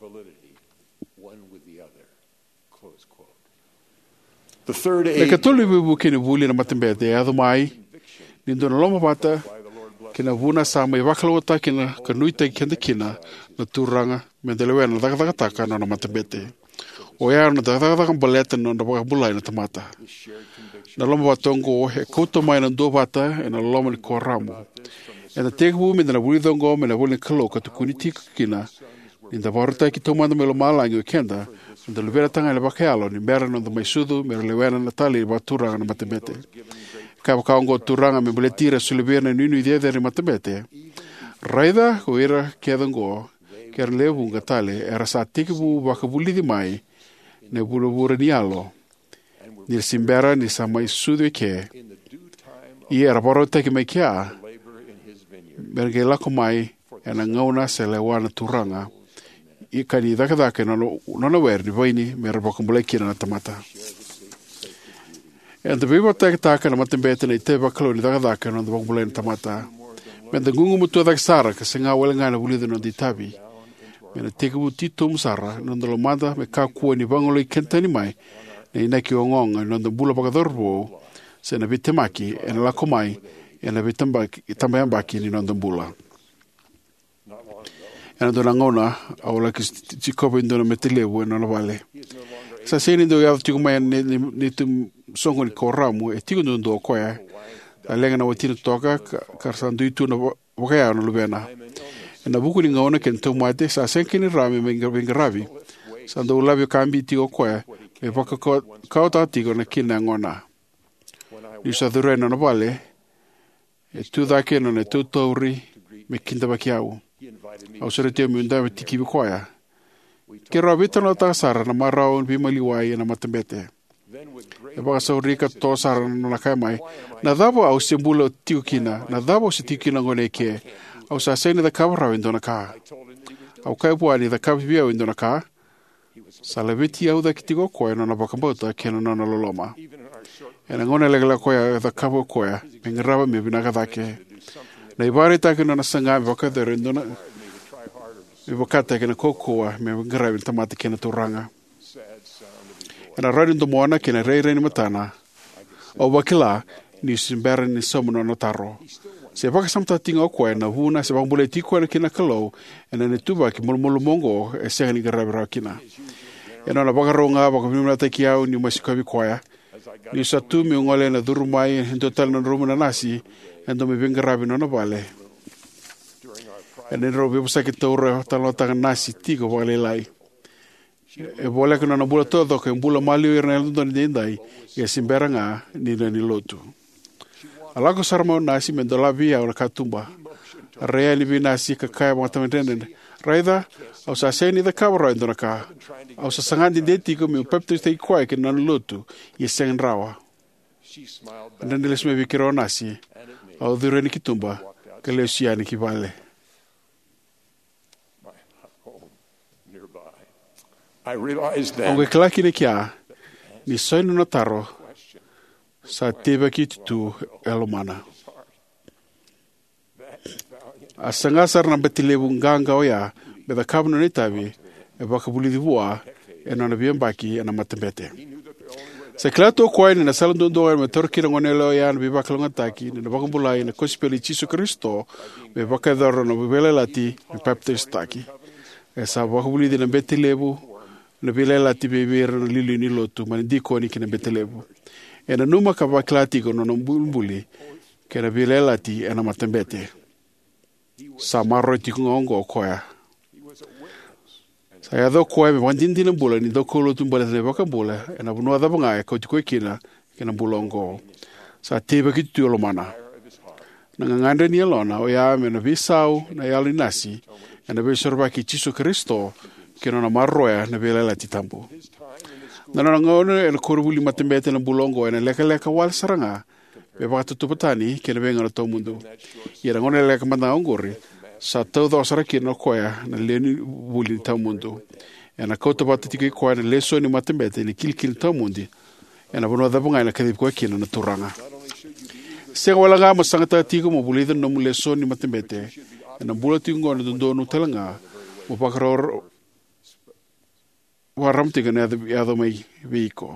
Le katoli wibu kini vuli na matembete e adu mai ni ndona loma bata kina vuna sa mai wakalawata kina kanuita kenda kina na turanga me delewe na dagataka na matembete. O ia na tata kan baleta no na bulai na tamata. Na loma batongo he kouta mai na do bata e na loma ni koramu. E na te hu me na buli dongo me na buli kalo ka tukuni tika kina. Ni da barata ki tomanda me lo malangi o kenda. Na luvera tanga le bakealo ni mera no da mai sudu me le wena na tali ba turanga na matemete. Ka ka ngo turanga me bule tira sulibena ni ni de de matemete. Raida ko era kedango ker levu ngatale era sa tikibu bakabuli di mai ne bulu buru ni alo. Ni simbera ni sa mai sudu ke. I era barata ki me kia. Merge lako mai e na ngauna se le wana turanga. I kani daka daka no no wer ni vaini me ra bakumbule kina na tamata. E anda viva taka taka na matembete na te bakalo ni daka daka no bakumbule na tamata. Me da gungu mutu dak sara ka singa welenga na bulido no ditabi. Me na teke bu tito musara no ndo manda me ka ku ni bangolo i kentani mai. Ne ina ki ongonga no ndo bula bakadorbo se na bitemaki e na lako mai e na bitambaki tambaki ni no ndo bula. E na dona ngona au la ki tikopo indona metelewu e no vale. Sa seni do ya tiko mai ni ni tum songo ni koramu e tiko ndo koya. A lenga na watino toka karsandu itu na wakaya no lubena. E na buku ni ngona ken to mate sa senki ni rami menga menga ravi. Sa ndo labio kambi tiko koya e paka ka ta tiko na kina ngona. Ni sa dure no vale. E tu da ke no ne tu tori me kinda bakiau. Au sere te mi unda tiki koya. Ke ravita no ta sara na marao bi maliwai na matembete. E baka sa rika to sara no na kai mai. Na dabo au simbolo tiukina, na dabo si tiukina ngone ke. Au sa sene da kawara indona ka. Au kai puani da kawibia indona ka. Sa leviti au da kitigo koya no na baka mbota ke no na loloma. E na ngone legala koya da kawo koya. Mengraba me binaka dake. Na ibari take no na sanga me baka dere indona. Me baka take na kokoa me ngrabi tamati ke na turanga. E na rari ndo moana ke na rei rei ni matana. O wakila ni simbera ni somono no taro. Se baka samta tinga o koe na huna se baka mbule tiko na kina kalou e na netuba ki mulumulu mongo e seha ni garabi rao kina. E na na baka ronga baka mimuna taki au ni masikawi koea. Ni sa tu mi ungole na durumai hento tala na rumu na nasi hento mi bingarabi no na vale. E na nero bibu saki taura tala tanga nasi tiko wale lai. E bole ka na na bula todo ka mbula mali ira na lundo ni dindai e simbera nga ni na ni lotu. Alako sarma nasi mendola via o katumba. Rea ni vi nasi ka kaya mga tamitenden. Raida, au sa seni da kawara indona ka. Au sa sangandi deti ko mi upepto iste ikuai ke na lotu i sengen rawa. Andandiles me vikiro nasi. Au dhuro ni kitumba ka leo siani ki vale. Onge klaki ni kia ni soinu no taro sa teba ki tu elomana. A sangasar na betilebu nganga oya be da kabno ni tabi e baka buli di bua e nona biembaki e na matembete. Sa klato koe ni na salando ndo e me torkira ngonelo ya na bibaka longataki ni na baka bulai na kospeli Chisu Kristo be baka dharo na bibele lati me baptistaki. E sa baka buli di na betilebu na bibele lati bebera na lili ni lotu mani di koni ki na betelebu. E na numa ka baklati ko no mbuli ke na bibele lati e na matembete. Sa marro ti ngongo koya. Sa ya do koya me wandindi na bula ni do kolo tumbala te baka bula e na bunua da banga e ko ti koikina ke na bulongo. Sa teba ki tu lo mana. Na ngande ni lona o ya me na visau na ya linasi e na be sorba ki Chisu Kristo ke na marro ya na bela la titambo. Na na ngone e na korubuli matembete na bulongo e na leka leka wal saranga. Be baka tutupatani ke na venga na to mundo. Ia ngone leka manda ongori sa tau do sara ki no koya na leni buli ta mundo. E na kota bata tiki koya na leso ni matembete ni kilkil ta mundi. E na bono da bunga na kadip koya ki na turanga. Se wala nga masangata tiko mo buli no mu leso ni matembete. E na bula tingo na dondo no talanga. Mo pakror waram tiga na ya do mai viko.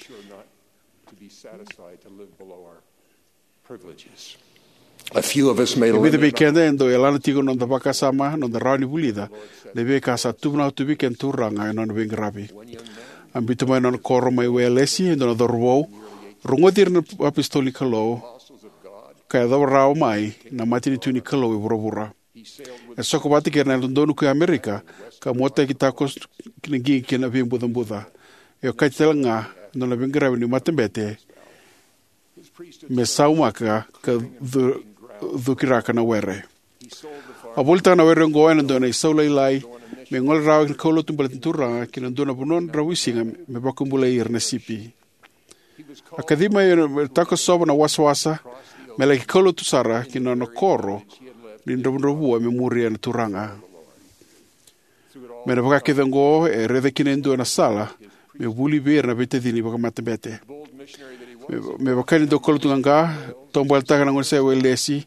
A few of us may live. live Be kende ndo elana tigo no baka sama no rani bulida. Lebe ka sa tubna tu weekend turanga no ben gravi. Ambito mai non koro mai we lesi ndona dorwo. Rungo dir na apistoli kalo. Ka da rao mai na matini tuni kalo i burabura. E soko bati ke na ndonu ku Amerika ka mota ki takos kingi kina bi budan buda. E ka telanga ndona bingra ni matembete. Me saumaka ka du du kiraka na were. A volta na were ngo ena ndona i saulai lai. Me ngol rao ki kolo tumbala tintura ki na ndona bunon rawisinga me bakumbula i rnesipi. A kadima i tako soba na waswasa me la ki kolo tusara ki na koro ni ndobundobua me muria na turanga. Me na baka kithango e rede ki na ndona sala me wuli bir na bete dini baka matembete. Me baka ni do kolo tunganga tombo altaka na ngose we lesi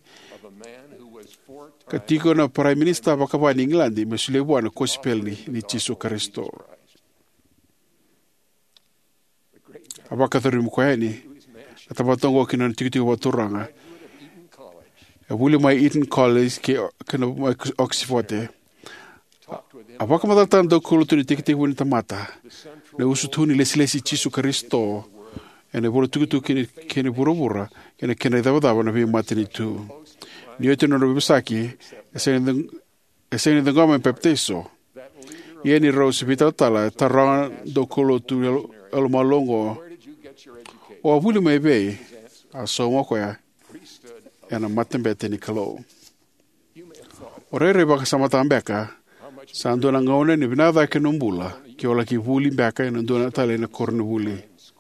katiko na Prime Minister baka ba ni Englandi me sule bwana gospel ni ni Jesu Kristo. Abaka thori mkoeni atabatongo kina tikitiko baturanga. E wuli mai Eton College ke kana Oxford. Abaka madatan do kolo tuni tikitiko ni tamata. Ne usu tuni lesi lesi Jesu Kristo. Ene bolo tukutu kini kini burubura kene kene dava dava na bi matini tu. Niyote no bisaki esen esen de goma pepteso. Yeni rose vita tala tarra do kolo tu el malongo. O abuli mai be a so mo ko ya. Ena matembete ni kalo. Orere baka samata ambeka. Sandona ngone ni binada ke nombula. Ki ola ki vuli beka ena dona tala na korno vuli.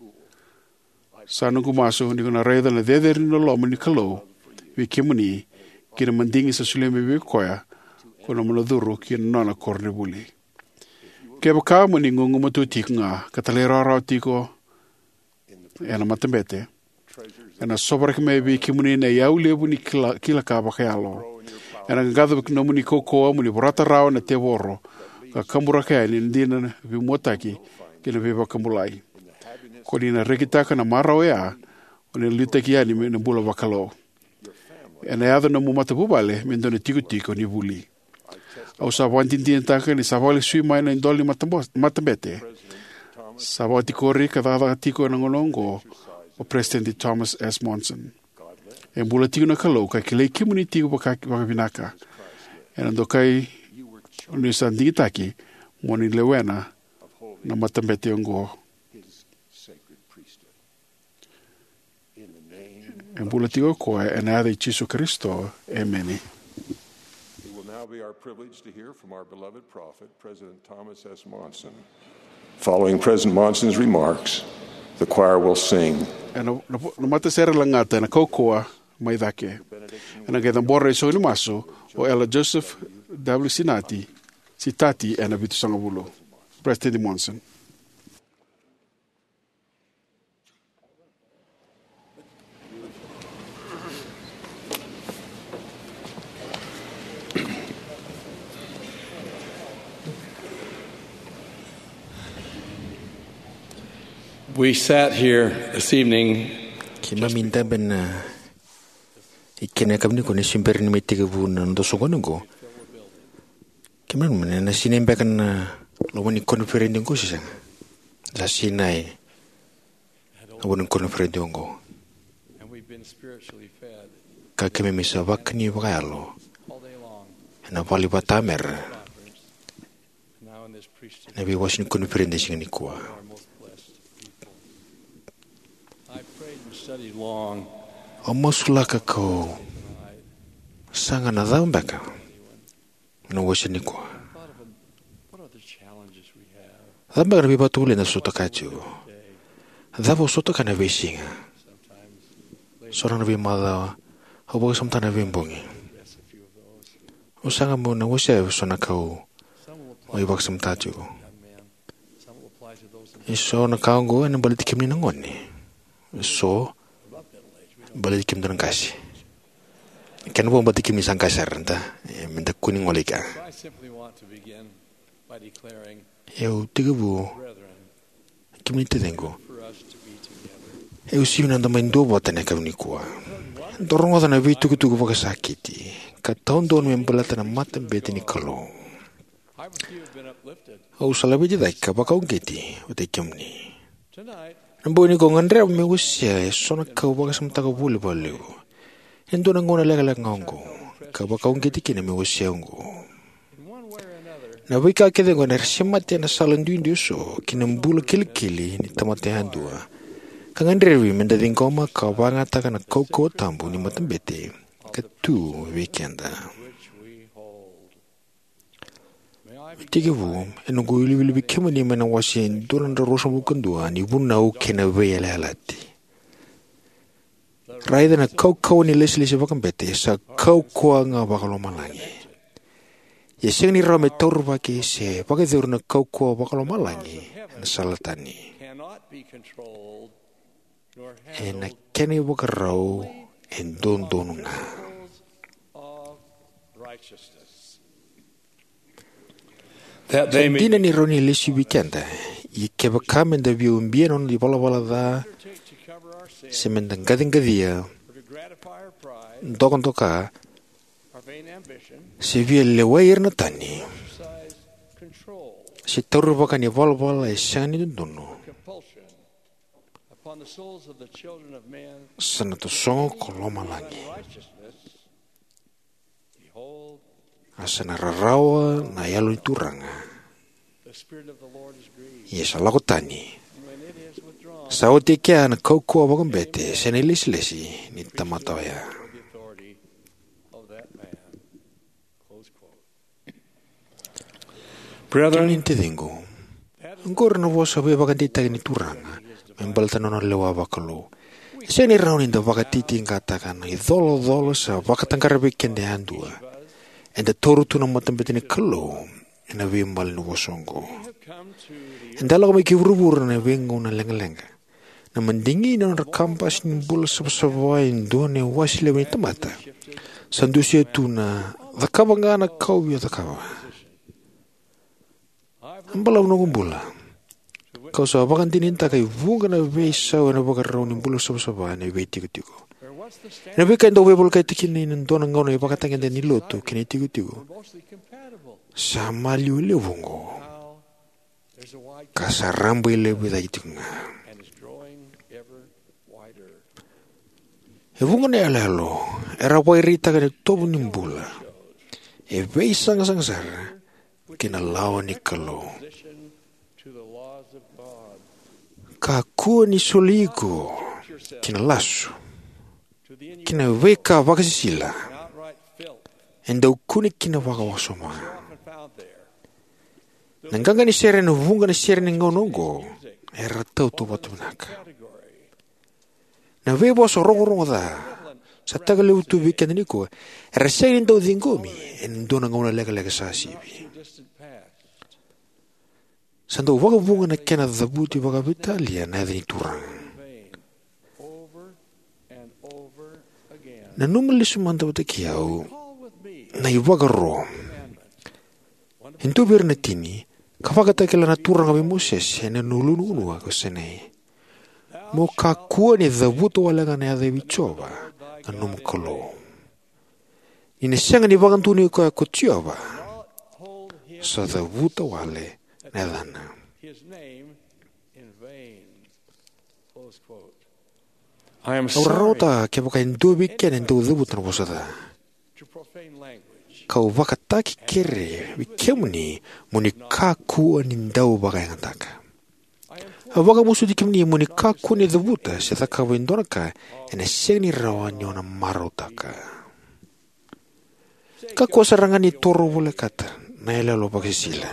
Sanu kumaso ni kuna reda na deder ni lo ni kalo. Vi kimuni kina mandingi sa suleme bi koya kono mo duru kina na korne buli. Ke baka mo ni ngungu mo tutik nga katalera ra tiko ena matembete. Ena sobra ke me bi kimuni na yaule buni kila kila ka baka yalo. Ena ngado no mo ni koko mo ni borata ra na te borro. Ka kambura ka ni ndina bi motaki kina bi baka mulai. Koni na rekitaka na marao ya o ni litaki ya ni na bula bakalo. E na yada na mumata bubale me ndone tiku tiku ni buli. Au sa wantinti entaka ni sabali sui mai na indoli matambete. Sabali tikori ka dada tiku na ngolongo o President Thomas S. Monson. E bula tiku na kalau ka kilei kimuni tiku baka binaka. E nando kai ni sanditaki moni lewena na matambete ongo. En bulatigo koe en ade Jesu Kristo. Amen. It will now be our privilege to hear from our beloved prophet, President Thomas S. Monson. Following President Monson's remarks, the choir will sing. No mata sera langata na kokoa mai dake. En aga dan borre so ni maso o Ella Joseph W. Sinati, Sitati en abitu sangabulo. President Monson. We sat here this evening. Kima minta bena ikene kamni kone simper ni metiga buna ndo sokonugo. Kima mana na sinembe kan lo wani konferending ko sisa. La sinai. Awon konferending ko. Ka keme misa bakni bakalo. Na pali batamer. Na bi wasin konferending ni kwa. Almost like a co. Sang another back. No wish any qua. That better be batul in a sotocachu. That was sotocan of a singer. Soran of your mother, who was some time of him bunging. Usangamuna was a sonaco. Or you walk some tattoo. He saw a congo and a bullet came in on me. So, balik kim dan kasi. Kan bo balik kim isang kasar nta, minta kuning olika. Eu tiga bu, kim ni tengo. Eu si nanda main do bota na kami kuah. Dorong ada na vitu kutu kupa kasakiti. Kataon don membelata na mata beti ni kalau. Au salabi di daika baka ungeti utai kimni. Nambo ni ko ngandre me usia sona kau baka samta ko bule bale. Endo nangona lega lega ngongo. Ka baka ungeti kina me usia ngo. Na wika kede ngona resimate na salandu indioso kina mbulu kili-kili ni tamate handua. Kangandre wi menda dingoma ka banga taka na koko tambu ni matambete. Katu weekenda. Tigivu enungu ili bikema ni mana wasin duran da rosa bukandua ni bunau kena wele alati. Raida na kau kau ni lesli se bakambete sa kau kua nga bakalo malangi. Yeseng ni rame taur baki se baka dur na kau kua bakalo malangi na salatani. E na kene bakarau en don donunga. Dina ni roni lesi weekenda i keba kamen da biu mbienon di bala bala da semendang gading gadia dokon toka se via lewair na tani se tauru baka ni bala bala e sani dundono sana to songo koloma lagi asana rarawa na yalo ituranga. Yes, ala ko tani. Sa o te kia na kaukua wakambete, sena ilesi-lesi ni tamatoya. Kinin te dingo. Ngor na wasa we wakantita ni turanga, membalta nono lewa wakalo. Sena raunin da wakatiti ngatakan, i dolo-dolo sa wakatangkarabe kende handua. Enda toru tu na matambete ni kalo, ena wimbal ni wasongo. Enda lago may kiwurubur na wengo na lenga-lenga. Na mandingi na narakampas ni bula sabasabay doon ni wasile ni tamata. Sandu siya tu na dakaba nga na kauyo dakaba. Ang balaw na kumbula. Kau sa bakan tininta kay bunga na wesaw na bakaraw ni bula sabasabay na iway-tigo-tigo. Nabi ka ndo webol kay tikini nando nang ngono ipakatangin din niluto kini tigo-tigo. Sa maliw lewongo. Kasarambo ilewi da ito nga. Ebungo na alalo. Era wairita ka nitobo nimbula. Ebe isang sangsara. Kinalawa ni kalo. Kakua ni soligo. Kinalaso. Kina weka wakasisila. Enda ukuni kina waka wasoma. Nanganga ni sere na vunga na sere ni ngonongo. Era tau to watu naka. Na webo so rongo-rongo da. Sa taga leu tu weekend niko. Era sere ni tau dingomi. En dona ngona lega-lega sa sibi. Sando waka vunga na kena dhabuti waka vitalia na edhi turang. Na numali sumanda wata kiau na iwagaro. Hintu bir na tini, kafakata kila na turang kami Moses, na nulununu ako sanay. Mo kakua ni dhabuto wala ka na yada ibichoba, na numkolo. Inasanga ni wakantuni ko ako tiyoba, sa dhabuto wale na yadana. Aurota kaya baka hindu bikin hindu dhabutan wasada. Kau wakataki kere wikemuni muni kaku anindau baka yang ataka. Waka musu dikimni muni kaku ni dhabuta setaka windoraka ena seni rawanyo na marotaka. Kaku asarangan ni toro wole kata na elalo bakisila.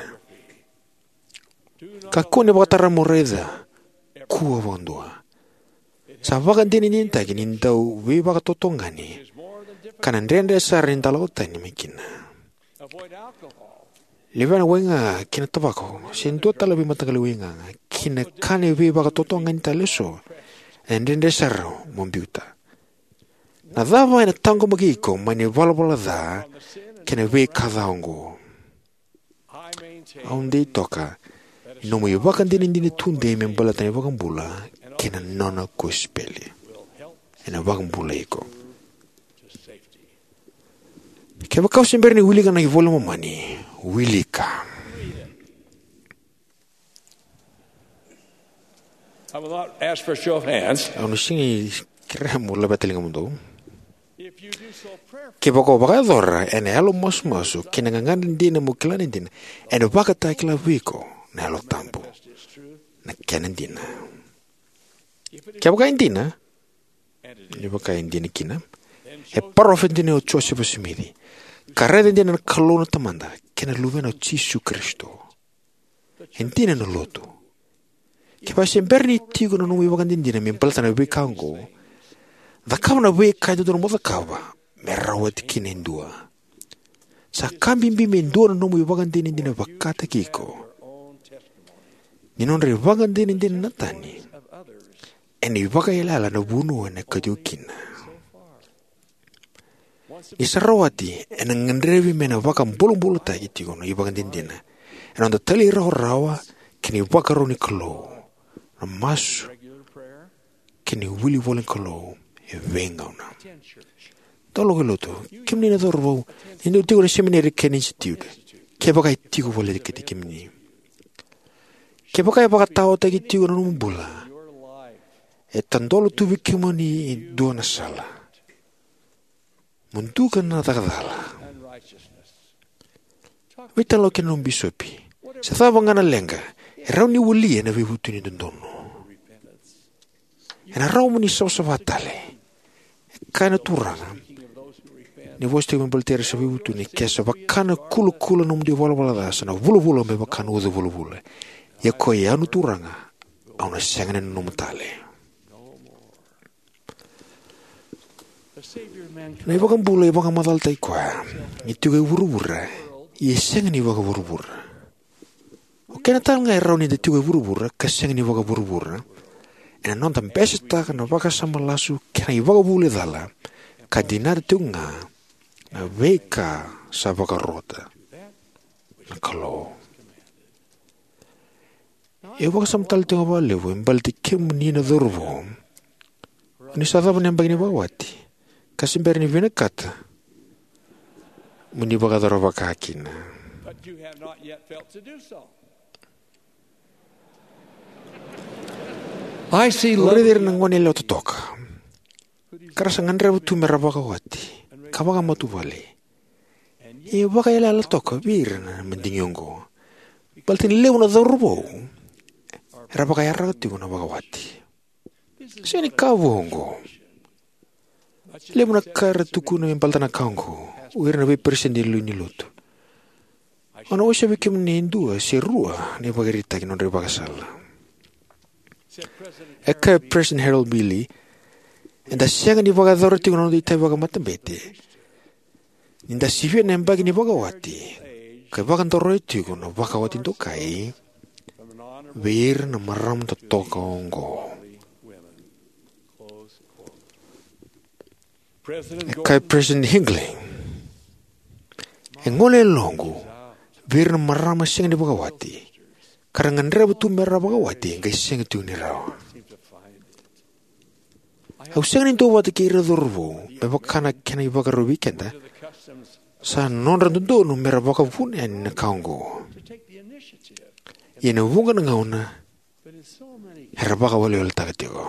Kaku ni bakatara moreda kuwa wandua. Sa wakan din ininta kinindau we baka totongani. Kanan rende sarin talauta ni mikina. Liban wenga kina tabako, sinto talabi matagal wenga, kina kane we baka totongan taleso, and rende saro mombiuta. Na dava ina tango magiko mani valabala da, kina we kadaongo. Aunde toka, no mo iwakan din indini tunde membalatan iwakan bula, kina nona kuspeli. Ina wakan bula iko. Kaya kau sembari ni wili ka na ivolong mani, wili ka. I will not ask for a show of hands. Ang singi kira mo labateling mo do. Ke bako baka dora ene alo mos mosu kinangangan din mo kilan din. Ene baka ta kila wiko na alo tampo. Na kenan din. Ke baka din na. Ni baka din kina. E profet din o chosi posmidi. Karre din na kalona tamanda kena luvena Gesù Cristo. Hentina no loto. Ke pa semperni tigo no numi bagan din din mi palta na bekango. Dakaw na we kai do mo dakawa. Merawat kinendua. Sa kambimbi mendua no numi bagan din din bakata kiko. Ni non re bagan din din natani. Eni baga ilala no bunu na kadukina. Isarawati enang ngendrevi mena bakam bulu-bulu ta itigo no ibagan din din. Enon da tali raw rawa kini bakaro ni klo. Mas kini wili volen kolo e venga una tolo geloto kimni na dorvo indo tigo na seminary ken institute ke baka tigo vole de kiti kimni ke baka baka tao ta tigo na numbula e tandolo tu vikimoni do na sala munduka na takadala vitalo ke non bisopi se tava ngana lenga rauni wuli na vivutuni dondono ena raumuni sosa vatale kana turanga ni voste me baltere sa vivutuni kesa bakana kulu kulu num di vola vola dasa na vulu vulu me bakana udu vulu vulu ya koi anu turanga au na sengane num tale na ibakan bula ibakan madal tai kwa itu ga vurubura ye sengane ibakan vurubura oke na tal ngai rauni de tuwe vurubura kaseng ni waga vurubura ena non tam besita kana waga sama lasu kana i waga bule dala kadina de tunga na weka sa waga rota na kalo e waga sam tal tunga wale wo imbalti kemu ni na dhurvo ni sa dhaba ni ambagini wawati kasimberi ni vina kata muni waga dhara waga hakina But you have not yet felt to do so. I see Uridir nang wani lo totoka. Karasa ngandre tu merabaka wati. Kawaga matu wale. E waka ila la toka bir na mendingyongo. Baltin lew na dhurbo. Rabaka yarra tu na waka wati. Sini kawongo. Lew na kar tuku na impaltana kango. Uir na be persendi lu ni lotu. Ana osha bikim ni indua si rua ni bagarita ki non rebaka sala. Eka President Harold Billy and the second ni baga doroti no di tai baga matambete ninda sivia nem bagi ni baga wati ka baga doroti no baga wati do kai ver na maram to tokongo Eka President Hinckley engole longo ver na maram sing ni baga wati karangan rebu tu merah baga wati ngai sing tu ni raw au sing ni to wati kira dorvo be bakana kena ibaga ro weekenda sa non randu do no merah baga fun en kango yena wunga ngauna her baga wale wal tagatigo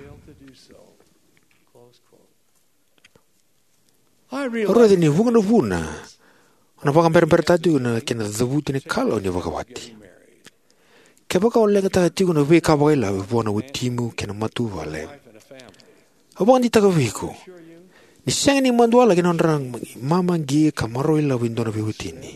ora ni wunga no vuna na baga ber tatu na kena dhabuti ni kalo ni baga wati ke baka ole kata tigo no we ka baila bona utimu kena matu vale abang di taga wiko ni seng ni mandua lagi non rang mama gi kamaro ila windo na witini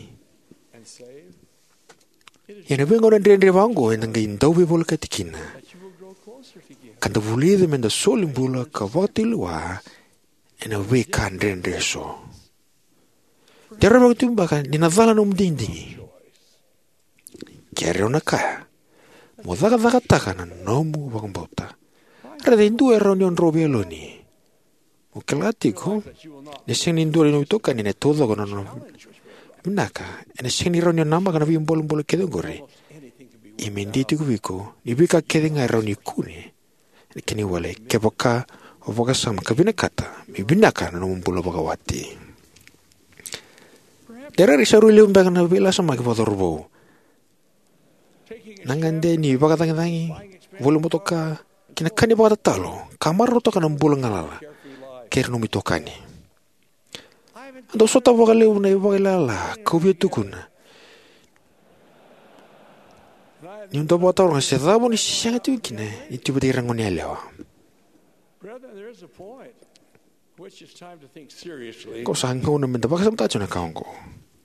yana bengo na ndre vango en ngai ndau we bol katikina kanda vuli de menda solimbula ka vatilwa en we kan ndre so Terra waktu baka ni navala no mdindi kere ona ka Modaga daga takana nomu bagambota. Rada indu era union robieloni. Ukelati ko. Nesen indu no toka ni ne todo kono no. Minaka, nesen iro ni nama kana bim bolon bolon kedo gore. Imenditi ku biko, ni bika kedenga era ni kune. Kini wale keboka oboka sama kabine kata. Mi binaka no mumpulo bagawati. Dera risaru le umbagana bila sama ke bodorbo. Nangande ni baka tangi-tangi Vole mo toka kina kani baka talo, kamar toka ng bulang ngalala, kaya nung mitokani. Ando sota baka leo na ibaka ilala, kaubiyo tukun. Yung to baka tawang siya, tabo ni siya nga tukin eh, ito ba di rangon niya lewa. Kau saan kau naman baka sa matacho na kaong ko.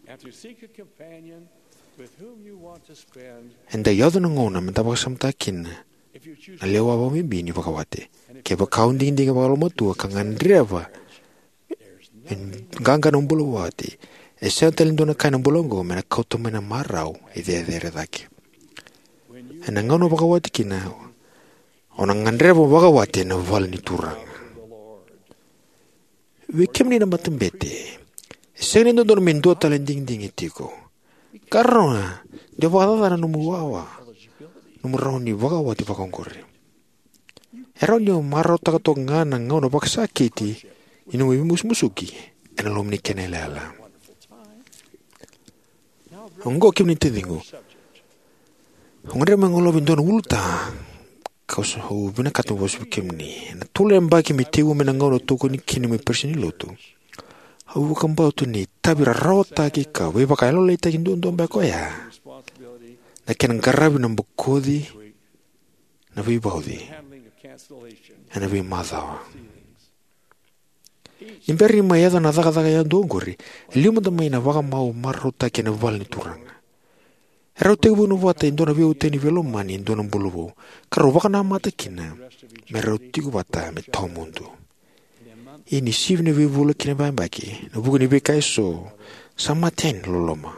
Enda yado na ngona naman baka sa matakin na lewa ba may bini baka wate. Kaya ba kaunting hindi ka baka lumatua kang andrea ba. Ganga ng bulo wate. E siya talin doon na kaya ng bulongo may nakauto may na maraw ide-edere daki. E nangaw baka wate kina o nang andrea ba baka wate na wal ni turang. Wikim ni na matembete. Siya nito doon mendo talin ding-ding itiko. Karena dia baka tata na numuwawa. Numuraw ni baka wate baka kongkori. Eraw niyo maraw takato nga nang ngaw na baka sakiti inuwi mus-musuki e nalom ni kenelala. Honggo kim ni tidingo. Hongre mangolobin doon ulta. Kau sahu bina katu bos bikim ni. Na tule mbaki mitiwu menangau no toko ni kini me persini lotu. Hau kambau tu ni tabira rawata ki ka we baka lo leita ki ndon domba ko ya. Na ken garabi na mbokodi na vi baudi. Na vi madhawa. Imperi mayada na daga daga ya dongori. Limu da mai na waga mau marrota ki na val ni turanga. Erau te bunu wata indona viu teni velo mani indona bulubu. Karo waka na mata kina. Merau tiku wata me tau mundu. Ini sivne viu vula kina bambaki. Na buku ni beka eso. Sama ten loloma.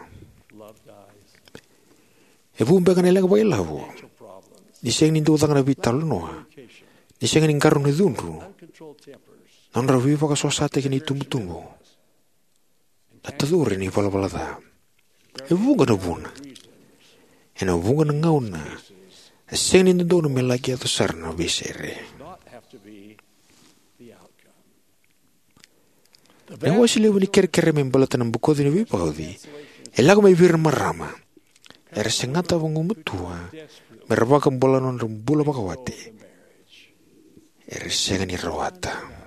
E buku mbeka nelega bai lawo. Ni seng nindu utang na vital noa. Ni seng ningaru ni dunru. Nandra viu waka sosate kini tumbu-tumbu. Nataduri ni pala-palata. E buku na buna. Ena bunga na ngauna. Seng ni ndono me lagi ato sarna besere. E wasi lewu ni kere-kere me mbalata na bukodi ni wipaudi. E lago me vir marama. Era sengata wangu mutua. Merabaka mbola non rumbula bakawate. Era senga ni rawata.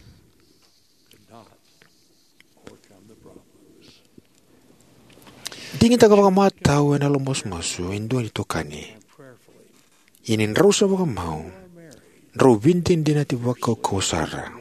Dingin taka baka matau ena lomos masu indua ni tokani. Inin rausa baka mau. Rau bintin dinati baka kausara.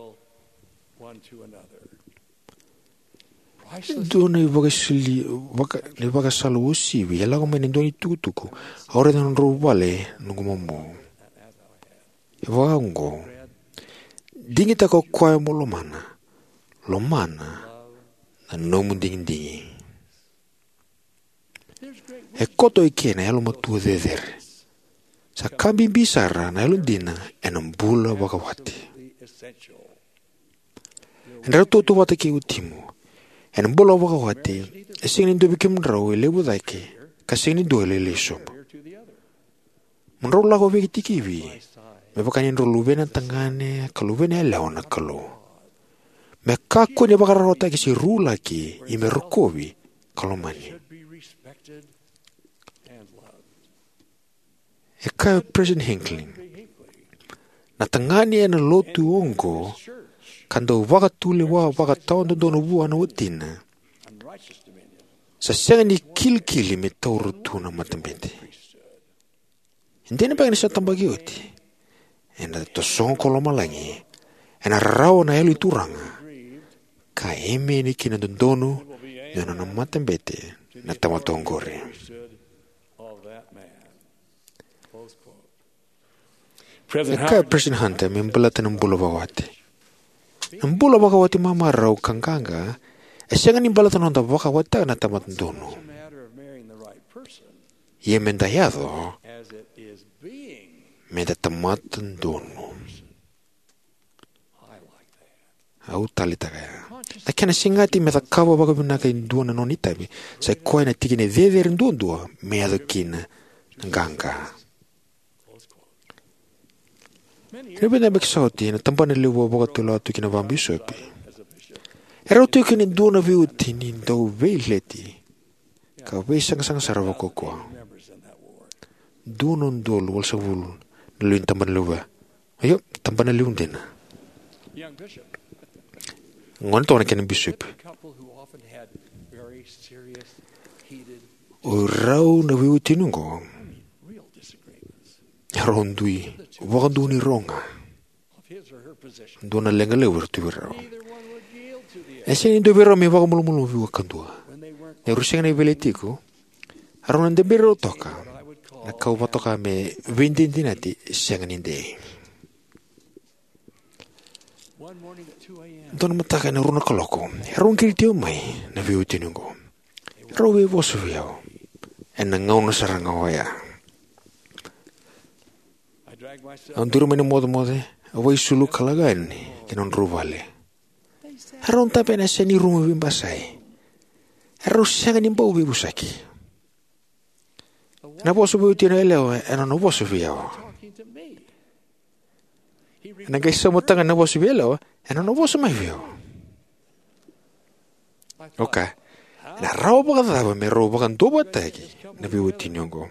Indua na baka sili baka ni baka salu usiwi yala ko men indua ni tukutuku. Aure dan rau bale nungu momo. Iwa ngo. Dingin taka kwaya mo lomana. Lomana na nomu dingin dingin. E koto i kena elo matua dedere. Sa kambi bisara na elo dina e nambula wakawati. E nara toto wata ki utimu. E nambula wakawati e sing ni dobi kim rau e lewu daike ka sing ni do ele lesop. Munrau lako veki tikiwi. Me bakanya nro lubena tangane ka lubena elao na kalo. Me kako ni bakararota ki si rula ki i me rokovi kalomani. E kaya President Hinckley. Na tangani e na lotu ongo, kando waka tule wa waka taon dono bua na utina. Sa senga ni kil-kili me tauro tu na matambete. Hindi na pa ganisa tambagi oti. E na tosong koloma langi. E na rarawa na elu ituranga. Ka eme ni kinadondono yana na matambete na tamatongore. E kaya President Hunter me mbalata ng bula bakawati. Ang bula bakawati mamaraw kangkanga, e siya nga ni mbalata ng bakawati na tamatdono. Iye mendayado, me da tamatdono. Au talita kaya. Nakina singati me da kawa bakawina kay duwa na nonitabi, sa kuwa na tiki ne dederin duwa me adokina ng ganga. Rebe na beksauti na tampa na liwa baka tula tu kina vambi sopi. Erau tu kini dua na viuti ni ndau vei leti. Ka vei sang-sang sarawa kokwa. Dunon dol wal savul luin tamban luwa. Ayo tamban luin din. Ngon to na ken bishop. O rau na wiu tinungo. Rondui waduni ronga. Dona lenga lewer tu rau. Ese indo bero mi waga mulu-mulu wiu kandua. Ne ruseng na iveletiku. Aron de bero toka. Na kau patoka me vindintinati senganinde. Dona mataka na runa koloko. Aron kiritio mai na wiu tinungo. Rawe vosu wiu. En na ngau na saranga waya. Anduru mene modo-mode. Awai sulu kalagan kenon ruvale. Aron tape na seni rumu bimbasai. Aron sangan imbau bibusaki. Na bosu biu tino eleo ena no bosu biu. Na gaisa mo tangan na bosu biu eleo ena no bosu mai biu. Oka. Na rau baka daba me rau baka ndoba tagi na biu tiniongo.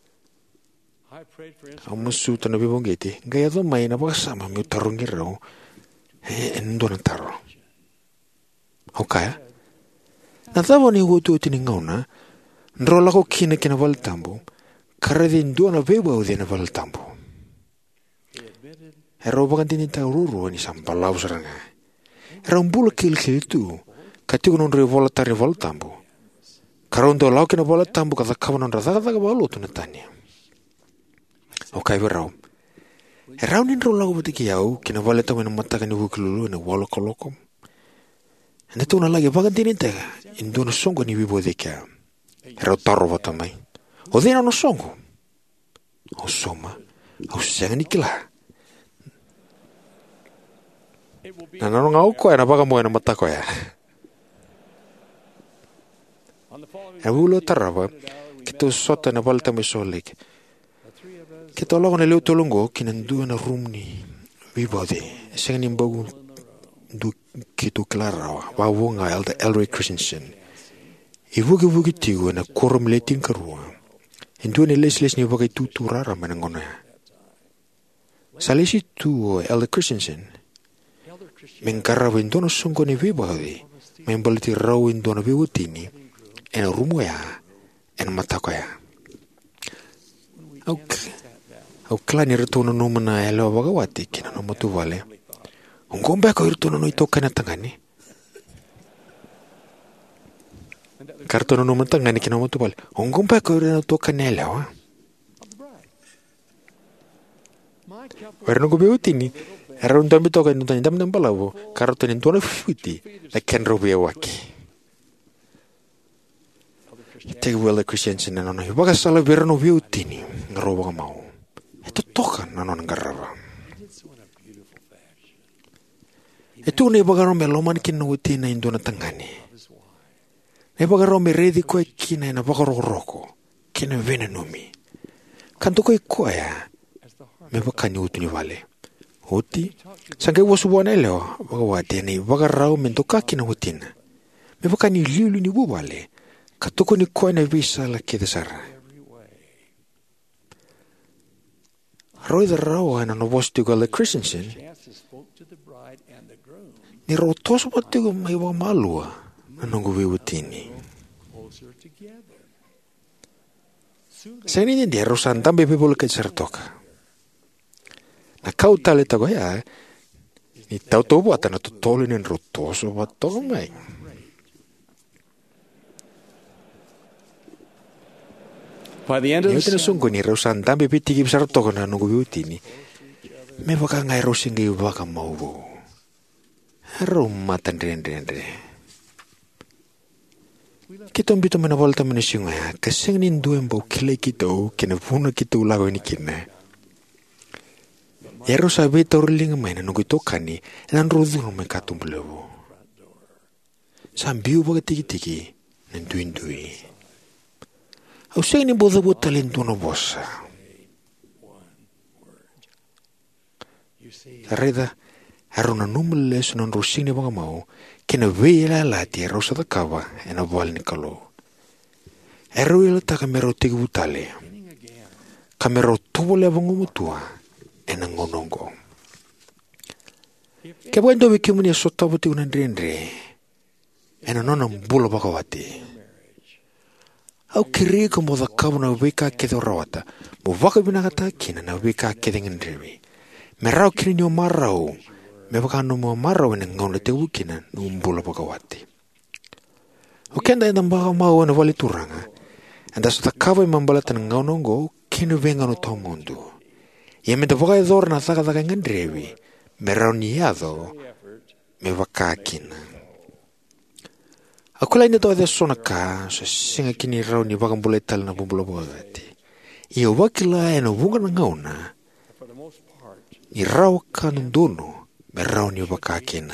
Amusu tana biu bongeti. Gaya do mai na baka sama miu tarungi rau. E endo na taro. Okay. Na tavo ni wotu tini ngauna, nrola ko kina kina wal tambo, karadin dua na beba udi na wal tambo. Hero bagan tini ta ururu ni sampalau seranga. Hero mbula kil kil tu, kati kunon re wala tari wal tambo. Karon do lau kina wal tambo kata kawanon rata kata kawalu tu natanya. Okay, berau. Hero ni nrola ko batiki yau, kina wal tambo na mata kani wukilulu na wala kolokom. Na tu na lagi bagan tini tega, indo na songo ni wibo deka. Hero taro bata mai. O dina no songo. O soma, o senga ni kila. Na nano ngau koe na baga moe na mata koe. E wulo tarava, kito sota na balta me solik. Kito logo na leo tolongo, kinandua na rumni wibo de. Senga ni mbagu du kitu klara wa wonga elder Elroy Christensen i wugi wugi tigo na korum leting karua indu ne les les ni wugi tu turara manangona salisi tu elder Christensen mengkara windono songo ni wibawi membaliti raw windono wiwutini en rumoya en matakoya ok au klani retono no mana elo wagawati kina no motu vale Ongombe ko irto no ito kana tangani. Karto no no tangani kina mo tupal. Ongombe ko irto to kanela wa. Werno go beutini. Aron dambi to kan dam dam balawo. Karto ni to na futi. La ken robe waki. Te wele Christiansen no no. Baga sala werno beutini. Ngaroba mau. Ito toka no no ngaraba. Itu ne bagaro me loman kin no tina indona tangani. Ne bagaro me redi ko kina na bagaro roko. Kina venenomi. Kanto ko ikoya. Me bakani utuni vale. Uti sange wosu bona leo bagawate ne bagarao mento kakina utina. Me bakani lilu ni bubale. Katoko ni ko na visa la kedesara. Roy the rawa na no bostu go le Christensen. Ni rotos batigo mai wa malua nanongo wiwutini. Seni ni dia rosan tambe people ke sertoka. Na kau tale tago ya ni tau to buat na to tolu ni rotos batigo mai. By the end of the sunggu ni rosan tambe pitigi sertoka nanongo wiwutini. Me baka ngai rosingi baka mau. Rumah tandre-tandre. Kita mbito mana volta mana singa. Kasing nindu embo kile kita kena puna kita ulago ini kena. Ero sabe torling mana nunggu tokani. Nan rodu rumah katum belewo. Sambiu baga tiki-tiki. Nendui-ndui. Au sing ni bodo bo talento no bossa. Reda. Aruna numele sunan rusini banga mau kena vela lati rosa da kawa ena wal ni kalo. Eru ila taka mero tigi butale. kamera tuwa le vango mutua ena ngonongo. Ke wendo wiki muni sota wati unandrendre ena nona mbula bakawati. Au kiri ka mo dhakabu na wika kethe rawata mo waka binakata kina na wika kethe ngandrewi. Me rau kini nyo marau me waka no mo marau ena ngauna te wikina no mbula bakawati. O kenda enda mbaka mau ena wali turanga enda sota kawa imambala tana ngaunongo kinu venga no tau mundu. Ia me te waka e dhora na thaka thaka ngandrewi me rau ni yadho me waka kina. Aku lain itu ada sona ka, so singa kini rau ni wakam boleh tal na bumbula bogati. Ia wakila ena wunga na ngauna. Ni rau ka nundono, me rau ni waka kina.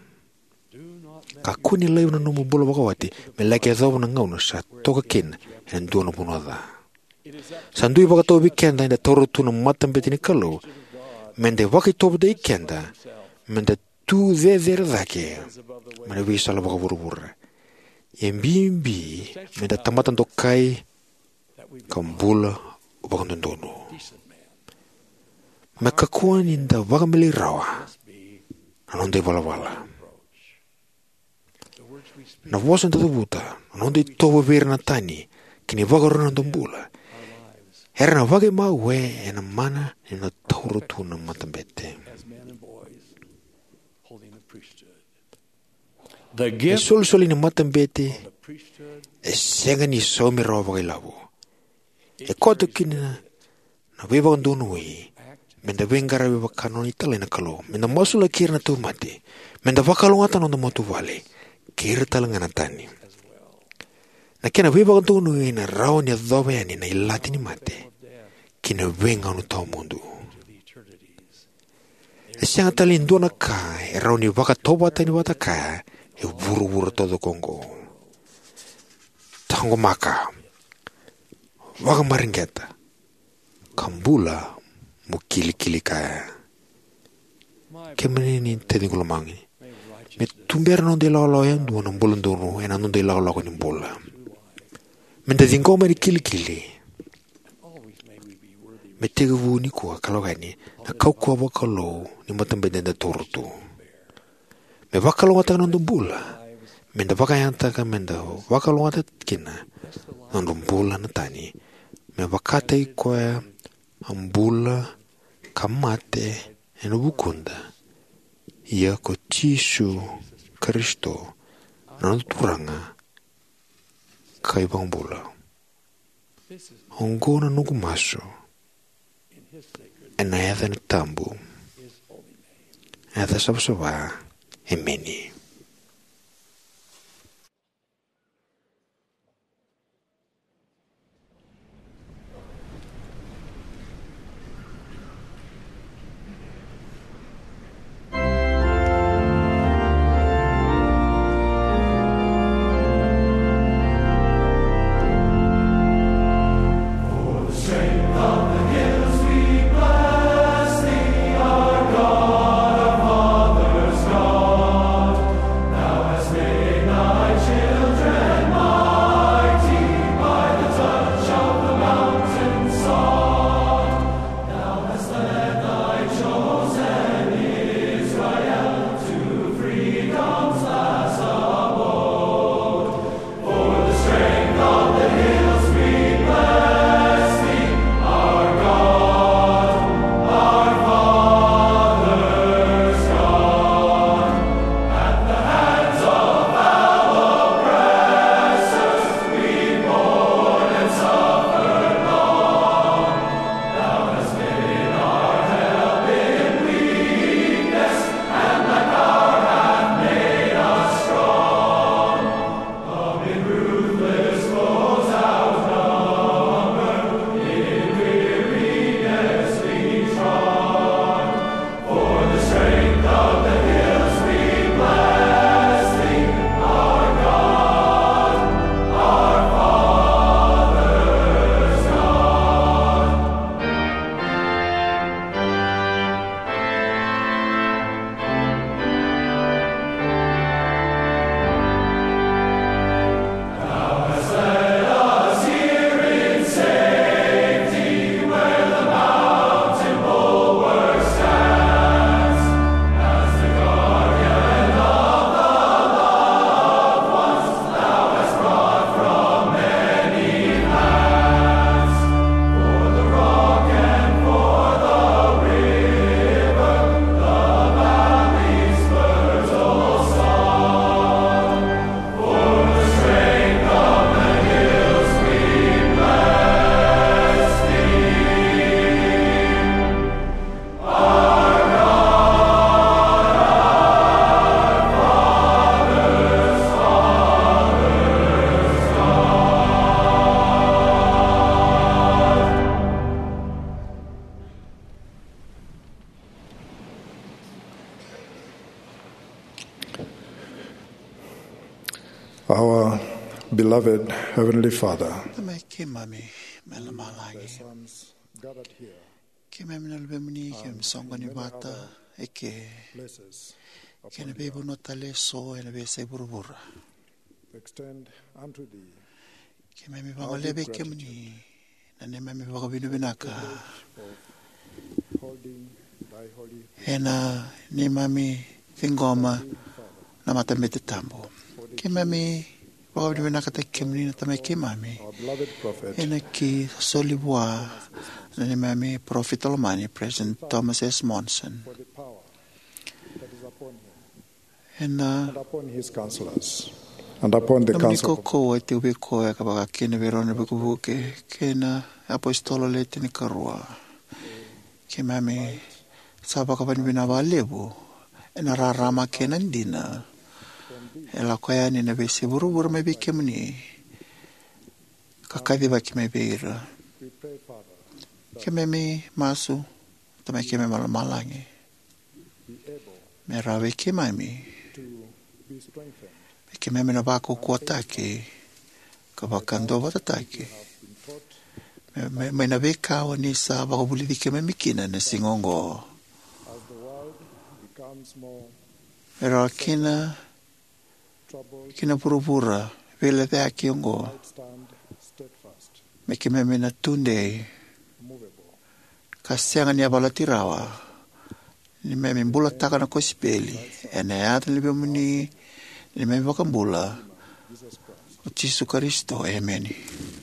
Kaku ni lai na numu bula bogati, me leke dhau na ngauna sa toka kina ena ndono punada. Sandui waka tau wikenda ina toro tu na matam beti ni kalau, mende waki tobu da ikenda, mende tu dhe dhe dhake, mende wisa la waka buru-buru. Yembimbi menda tamatan tokai kambula wakandono. Makakuan inda wakameli rawa anonde wala-wala. Na wasan tatu buta anonde towa verna tani kini wakarona tombula. Herna wake mawe ena mana ena tauro tuna matambete. E sol-sol ni matambete e senga ni somi rawa wakai labo. E koto kina na wewa kandunui menda wengara wewa kanoni tala na kalo menda masula kira na tu mati menda wakalongatan onda motu wale kira tala ngana tani. Na kina wewa kandunui na rawa ni adhoba yani na ilati ni mate kina wenga anu tau mundu. E senga tali ndona ka e rawa ni wakatoba tani wataka e buru-buru todo Kongo. Tango maka, waka maringeta, kambula mukili-kili kaya. Kemenini tedi kulamangi. Me tumbera non de lao lao yang dua nang bulan dunu, ena non de lao lao ni bola. Menda dingko meri kili-kili. Me tega wuni kuwa kalau gani, na kau kuwa wakalo ni matambedenda tortu. Me wakalongata nandun bula. Menda wakayanta ka menda wakalongata kina nandun bula na tani. Me wakata ikoya ambula kamate ena bukunda. Ia ko Yesu Kristo nandun turanga kai bang bula. Ongona nuku maso. Ena yatha na tambu. Yatha sabasaba. Emeni. God, our Father's God. Beloved Heavenly Father, Tamai ke mami mela malangi. Ke mami na lube muni ke msonga ni bata eke ke na bebo no tale so e na be se burubura. Ke mami banga lebe ke muni na ne mami banga binu binaka. E na ne mami fingoma na matamete tambo. Ke mami banga binu binaka ta ke muni na tamai ke mami. E na ki solibua na ne mami Prophet Olomani, President Thomas S. Monson. And, uh, and upon his counselors, and upon the council. Ko e te ubi ko e ka baka kene verona buku ke kena apostolo le tini karua. Ke mami sa baka banbina ba lebu e na rarama kena ndina. E la koya ni na bese buru buru me bike muni. Kakadi ba ki me beira. Ke mami masu tamai ke me malamalangi. Me rawe ke mami. Ke me mena bako kuatake ka bakando watatake me me na beka wani sa bako buli ke me mikina na singongo pero kina kina purupura vele te akiongo me ke me mena tunde kasianga ni abalatirawa ni me mbula taka na kosipeli ene ata libe muni ni me wakambula o Jesu Kristo, amen.